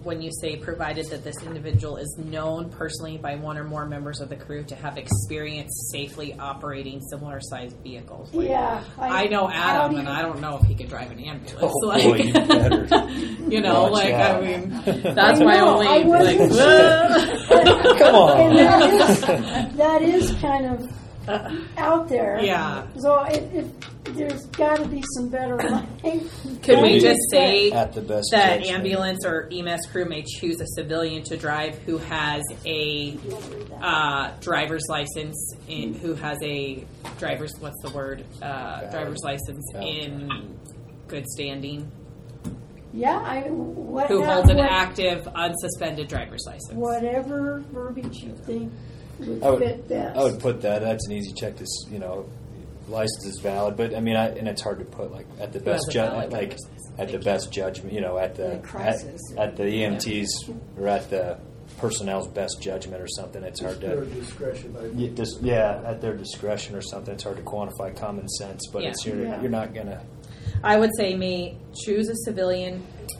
when you say provided that this individual is known personally by one or more members of the crew to have experience safely operating similar sized vehicles. Like, Yeah. I know how Adam, do and you- I don't know if he could drive an ambulance. Oh, like, boy, you better. you know, Watch like out. I mean, that's I my know, only I like. wasn't- Come on. And that is, that is kind of out there. Yeah. So it, it, there's got to be some better language. Could we just say At the best that judgment. ambulance or E M S crew may choose a civilian to drive who has a uh, driver's license, in, who has a driver's, what's the word, uh, driver's license in good standing, Yeah, I, what, who holds an what- active, unsuspended driver's license. whatever verbiage you think would I would, fit best. I would put that. That's an easy check. To s- you know, license is valid, but I mean, I, and it's hard to put like at the Who best has a valid judgment, like driver's license? at the best judgment. You know, at the In a crisis. at, at the E M Ts or at the personnel's best judgment or something. It's hard Their to. discretion by. Yeah, dis- yeah, at their discretion or something. It's hard to quantify common sense, but Yeah. it's you're, Yeah. you're not gonna. I would say may choose a civilian.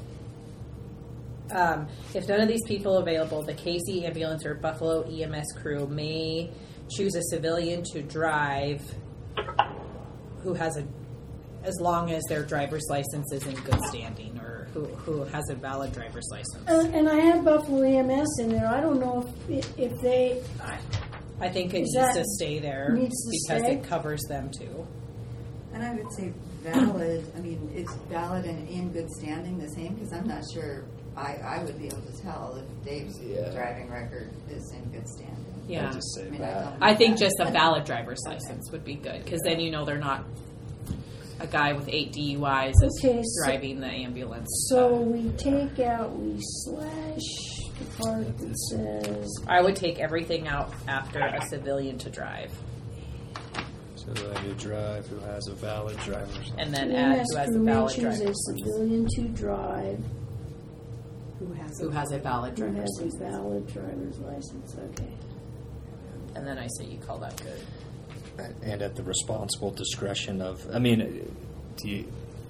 Um, if none of these people are available, the Casey ambulance or Buffalo E M S crew may choose a civilian to drive who has a, as long as their driver's license is in good standing or who, who has a valid driver's license. Uh, and I have Buffalo E M S in there. I don't know if if they. I think it Is needs that- to stay there needs to because stay? it covers them too. And I would say valid, I mean, it's valid and in good standing the same, because I'm not sure, I, I would be able to tell if Dave's Yeah. driving record is in good standing. Yeah. I'd just say I mean, that. I don't- I think just a valid driver's license would be good because then you know they're not a guy with eight D U Is is Okay, so- driving the ambulance. So we take out, we slash the part that says. I would take everything out after a civilian to drive, So that you drive who has a valid driver's license. and then E add M S who has a crew may valid choose driver's a license. civilian to drive Who has Who has a valid who driver's has a license? valid driver's license. Okay. And then I say you call that good. And at the responsible discretion of, I mean, do you,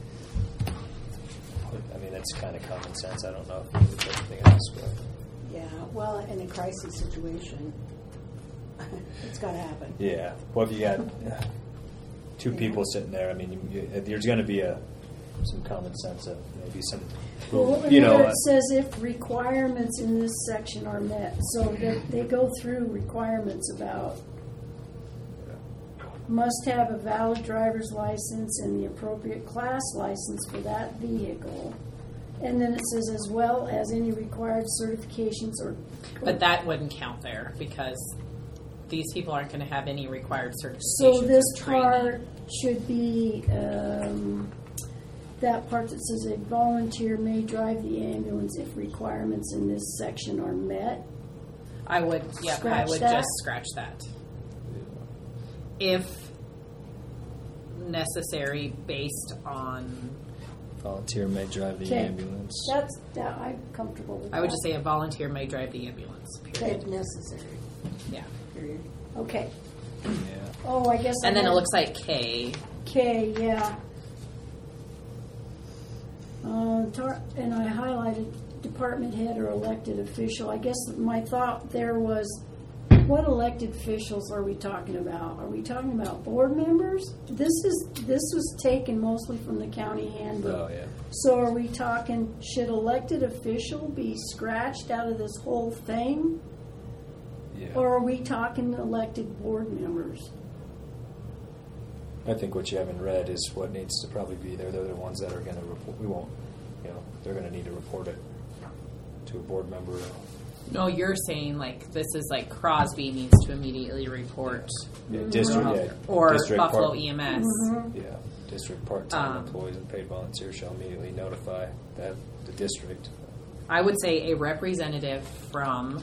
I mean, that's kind of common sense. I don't know if you would put anything else, but. Yeah, well, in a crisis situation, it's got to happen. Yeah. Well, if you got uh, two people sitting there, I mean, you, you, there's going to be a some common sense of maybe some, Well, you and know, there uh, it says if requirements in this section are met. So they, they go through requirements about must have a valid driver's license and the appropriate class license for that vehicle. And then it says as well as any required certifications or. But that wouldn't count there because these people aren't going to have any required certifications. So this or training. part should be, um, that part that says a volunteer may drive the ambulance if requirements in this section are met. I would, yeah, I Scratch would that? just scratch that. If necessary, based on, volunteer may drive the Okay. ambulance. That's, that, I'm comfortable with that. I would just say a volunteer may drive the ambulance, period. If necessary, Yeah. period. Okay. Yeah. Oh, I guess. And I then it had- looks like K. K, yeah. Uh, tar- and I highlighted department head or elected official. I guess my thought there was, what elected officials are we talking about? Are we talking about board members? This is, this was taken mostly from the county handbook. Oh, yeah. So are we talking, should elected official be scratched out of this whole thing? Yeah. Or are we talking elected board members? I think what you haven't read is what needs to probably be there. They're the ones that are going to report. We won't, you know, they're going to need to report it to a board member. No, you're saying like this is like Crosby needs to immediately report. Yeah, district, yeah, Or district Buffalo part- E M S. Mhm. Yeah, district part-time Um, employees and paid volunteers shall immediately notify that the district. I would say a representative from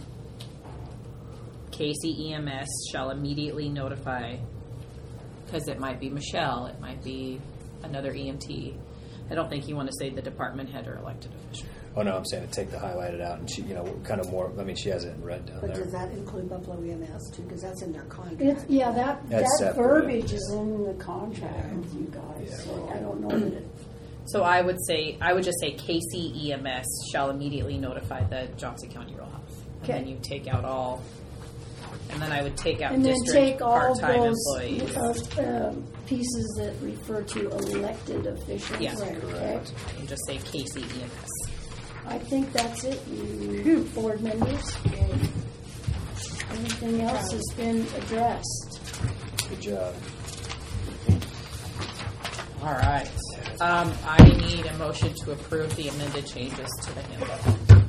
Casey E M S shall immediately notify, because it might be Michelle, it might be another E M T. I don't think you want to say the department head or elected official. Oh no, I'm saying to take the highlighted out and she, you know, kind of more. I mean, she has it in red down But there. does that include Buffalo E M S too? Because that's in their contract. It's, yeah, that, That's that separate. verbiage is in the contract with you guys, Yeah. so I don't know that it, So I would say, I would just say K C E M S shall immediately notify the Johnson County Rural Health. And Okay. then you take out all, and then I would take out And then district take all part-time those employees. uh, um, pieces that refer to elected officials. Yeah, Okay. and just say K C E M S. I think that's it, you board members. Everything else has been addressed. Good job. All right. Um, I need a motion to approve the amended changes to the handbook.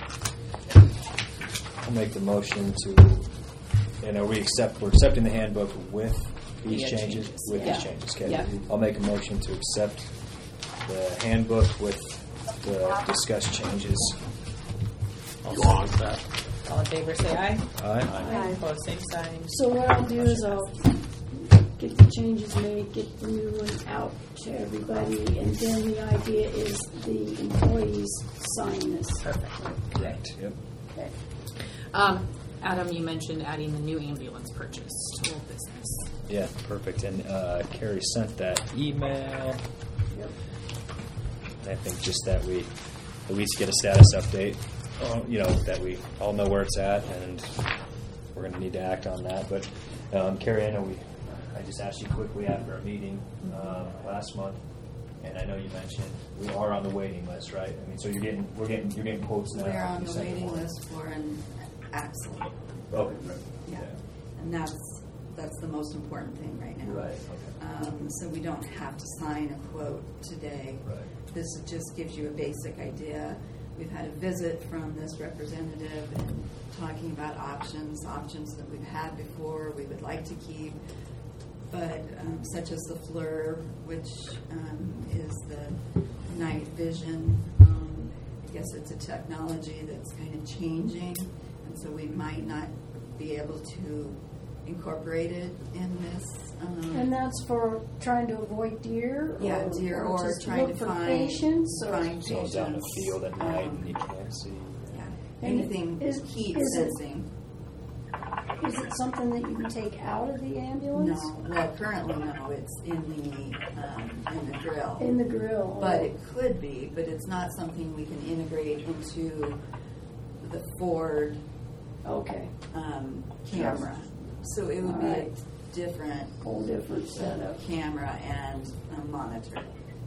I'll make the motion to, you know, we accept, we're accepting the handbook with these Yeah, changes? changes. With Yeah. these changes, okay. Yeah. I'll make a motion to accept the handbook with the discussed changes. I'll second that. All in favor, say aye. Aye. Aye. Opposed, same sign. So what I'll do is I'll get the changes made, get the new one out to everybody, and then the idea is the employees sign this. Perfect. Correct, yep. Okay. Um, Adam, you mentioned adding the new ambulance purchase to old business. Yeah, perfect. And uh, Carrie sent that email. Yep. I think just that we at least get a status update, uh, you know, that we all know where it's at, and we're going to need to act on that. But um, Carrie, I know we, I just asked you quickly after our meeting uh, last month, and I know you mentioned we are on the waiting list, right? I mean, so you're getting, we're getting, you're getting quotes now. We're on You the sent waiting one. list for an axle. Okay, right. Yeah, and that's, that's the most important thing right now. Right, okay. Um, so we don't have to sign a quote today. Right. This just gives you a basic idea. We've had a visit from this representative and talking about options, options that we've had before, we would like to keep, but um, such as the F L R, which um, is the night vision. Um, I guess it's a technology that's kind of changing, and so we might not be able to incorporate it in this. Um, And that's for trying to avoid deer? Yeah, or- deer or or just trying look to for find- patients? or- find So it's down the patients, field at night um, and you can't see. Yeah, And anything is- heat is it- sensing. Is it something that you can take out of the ambulance? No, well, currently no, it's in the, um, in the grill. In the grill? But it could be, but it's not something we can integrate into the Ford Okay. um, camera. So it would be a Alright. different Whole different setup. camera and a monitor.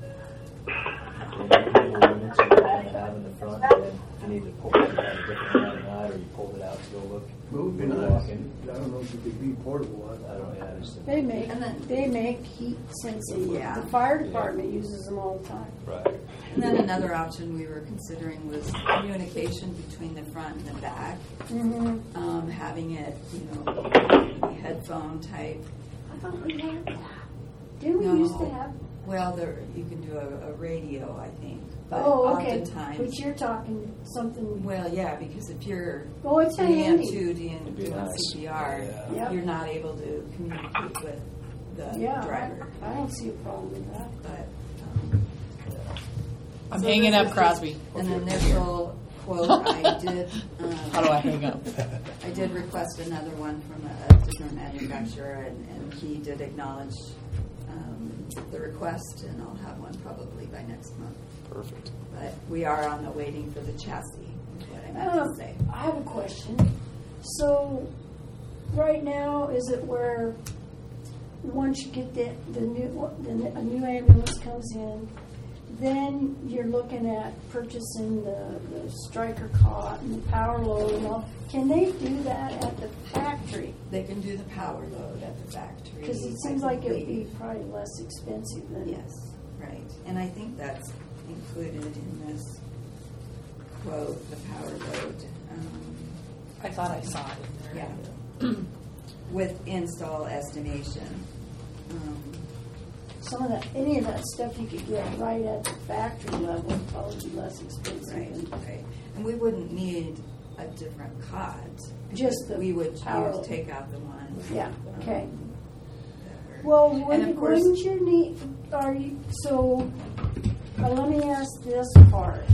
Units you kind of have in the front, and then if you need to pull it out a different time of night, or you pulled it out to go look. It would be when you're nice. walking. I don't know if it could be portable. I I don't, yeah, I just. They make, And then- they make heat sensing. Yeah. The fire department uses them all the time. Right. And then another option we were considering was communication between the front and the back. Mm-hmm. Um, having it, you know, headphone type. I thought we had that. Didn't we No. used to have? Well, there, you can do a, a radio, I think. But Oh, okay. oftentimes, But you're talking something. well, yeah, because if you're Oh, it's doing M handy. two, doing, It'd be doing nice. C P R, Yeah. Yep. you're not able to communicate with the Yeah, driver. I, I don't see a problem with that. But um, I'm so hanging this up, is Crosby. just An initial quote. I did. Um, How do I hang up? I did request another one from a, a different manufacturer, and, and he did acknowledge um, the request, and I'll have one probably by next month. Perfect. But we are on the waiting for the chassis, is what I meant Um, to say. I have a question. So, right now, is it where once you get the, the new the, a new ambulance comes in, then you're looking at purchasing the, the striker cot and the power load and all? Can they do that at the factory? They can do the power load at the factory. Because it I seems like it would believe. be probably less expensive than Yes, right. And I think that's included in this quote, the power load. Um, I thought I saw it in there. Yeah. With install estimation. Um, some of that. Any of that stuff you could get right at the factory level would probably be less expensive. Right, than- right. And we wouldn't need a different cot. Just the We would power. use, take out the one. Yeah. Okay. um, that were- Well, And wouldn't, of course- wouldn't you need, are you, so, uh, let me ask this part.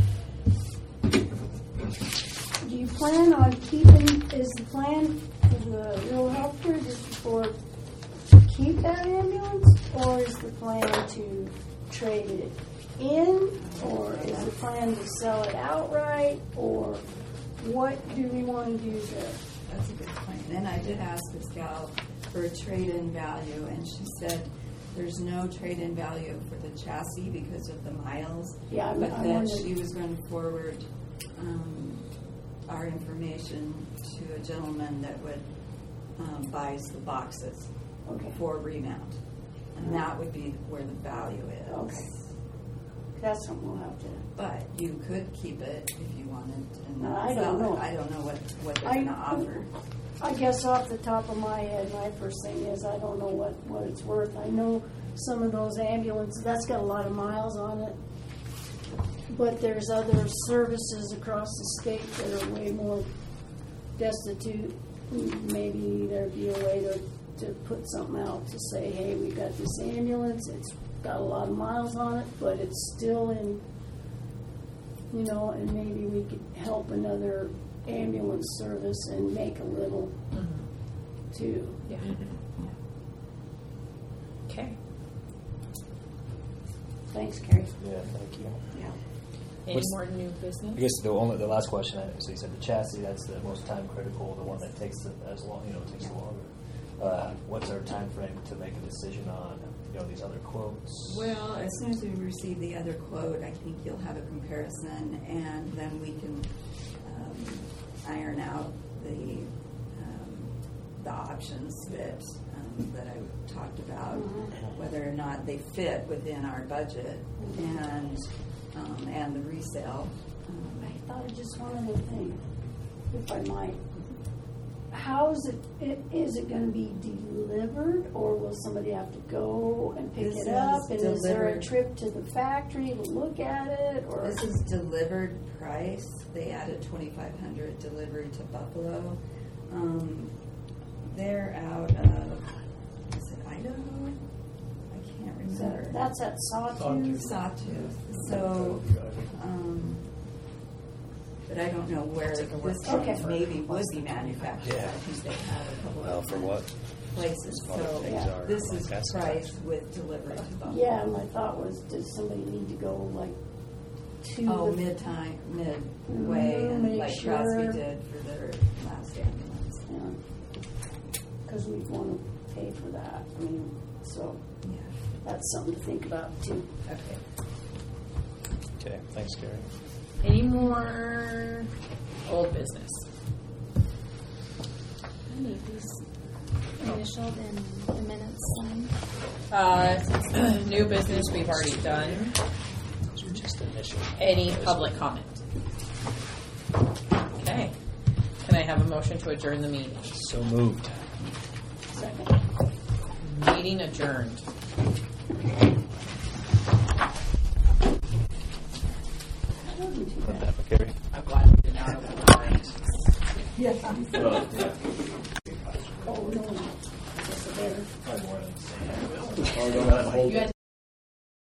Do you plan on keeping, is the plan for the rural health care district for to keep that ambulance? Or is the plan to trade it in, or is the plan to sell it outright, or what do we want to do there? That's a good point. And I did ask this gal for a trade-in value, and she said there's no trade-in value for the chassis because of the miles. Yeah, I'm- but I'm that wondering- she was going to forward um, our information to a gentleman that would um, buys the boxes Okay. for remount, and that would be where the value is. Okay. That's something we'll have to. But you could keep it if you wanted, and No, I sell don't it. know. I don't know what what they're I- going to offer. I guess off the top of my head, my first thing is I don't know what, what it's worth. I know some of those ambulances, that's got a lot of miles on it. But there's other services across the state that are way more destitute. Maybe there'd be a way to, to put something out to say, hey, we got this ambulance, it's got a lot of miles on it, but it's still in, you know, and maybe we could help another ambulance service and make a little too. Yeah. Okay. Thanks, Carrie. Yeah, thank you. Yeah. Any What's- more new business? I guess the only the last question. So you said the chassis. That's the most time critical. The one that takes the, as long. You know, takes the longer. Uh, what's our time frame to make a decision on? You know, these other quotes. Well, as soon as we receive the other quote, I think you'll have a comparison, and then we can um, iron out the um, the options that um, that I talked about, whether or not they fit within our budget, and um, and the resale. Um, I thought of just one other thing, if I might. How is it, it is it going to be delivered, or will somebody have to go and pick This it up? is And is there a delivered. trip to the factory to look at it? Or This is delivered price. They added twenty-five hundred delivery to Buffalo. Um, they're out of, is it Idaho? I can't Is remember. that, that's at Sawtooth. Sawtooth. So, um, but I don't know where this Okay. one maybe would be manufactured. Yeah. I think they have a couple Well, of for what? places. Some other So things yeah. are this like is that's price with delivery to Buffalo. Yeah, my thought was, does somebody need to go like to Oh, the mid-time, midway, Mm, and make like sure. Crosby did for their last ambulance. Because we'd want to pay for that. I mean, so Yeah. that's something to think about too. Okay. Okay. Thanks, Gary. Any more old business? I need these initialed and the minutes signed. Uh, new business we've already done. Those are just initial. Any public comment? Okay. Can I have a motion to adjourn the meeting? So moved. Second. Meeting adjourned. Put that, Gary. I'm glad we did not open the warrant. Yeah. Well, yeah. Oh, no. That's a better. Probably more than the same. Or don't have to hold You it. had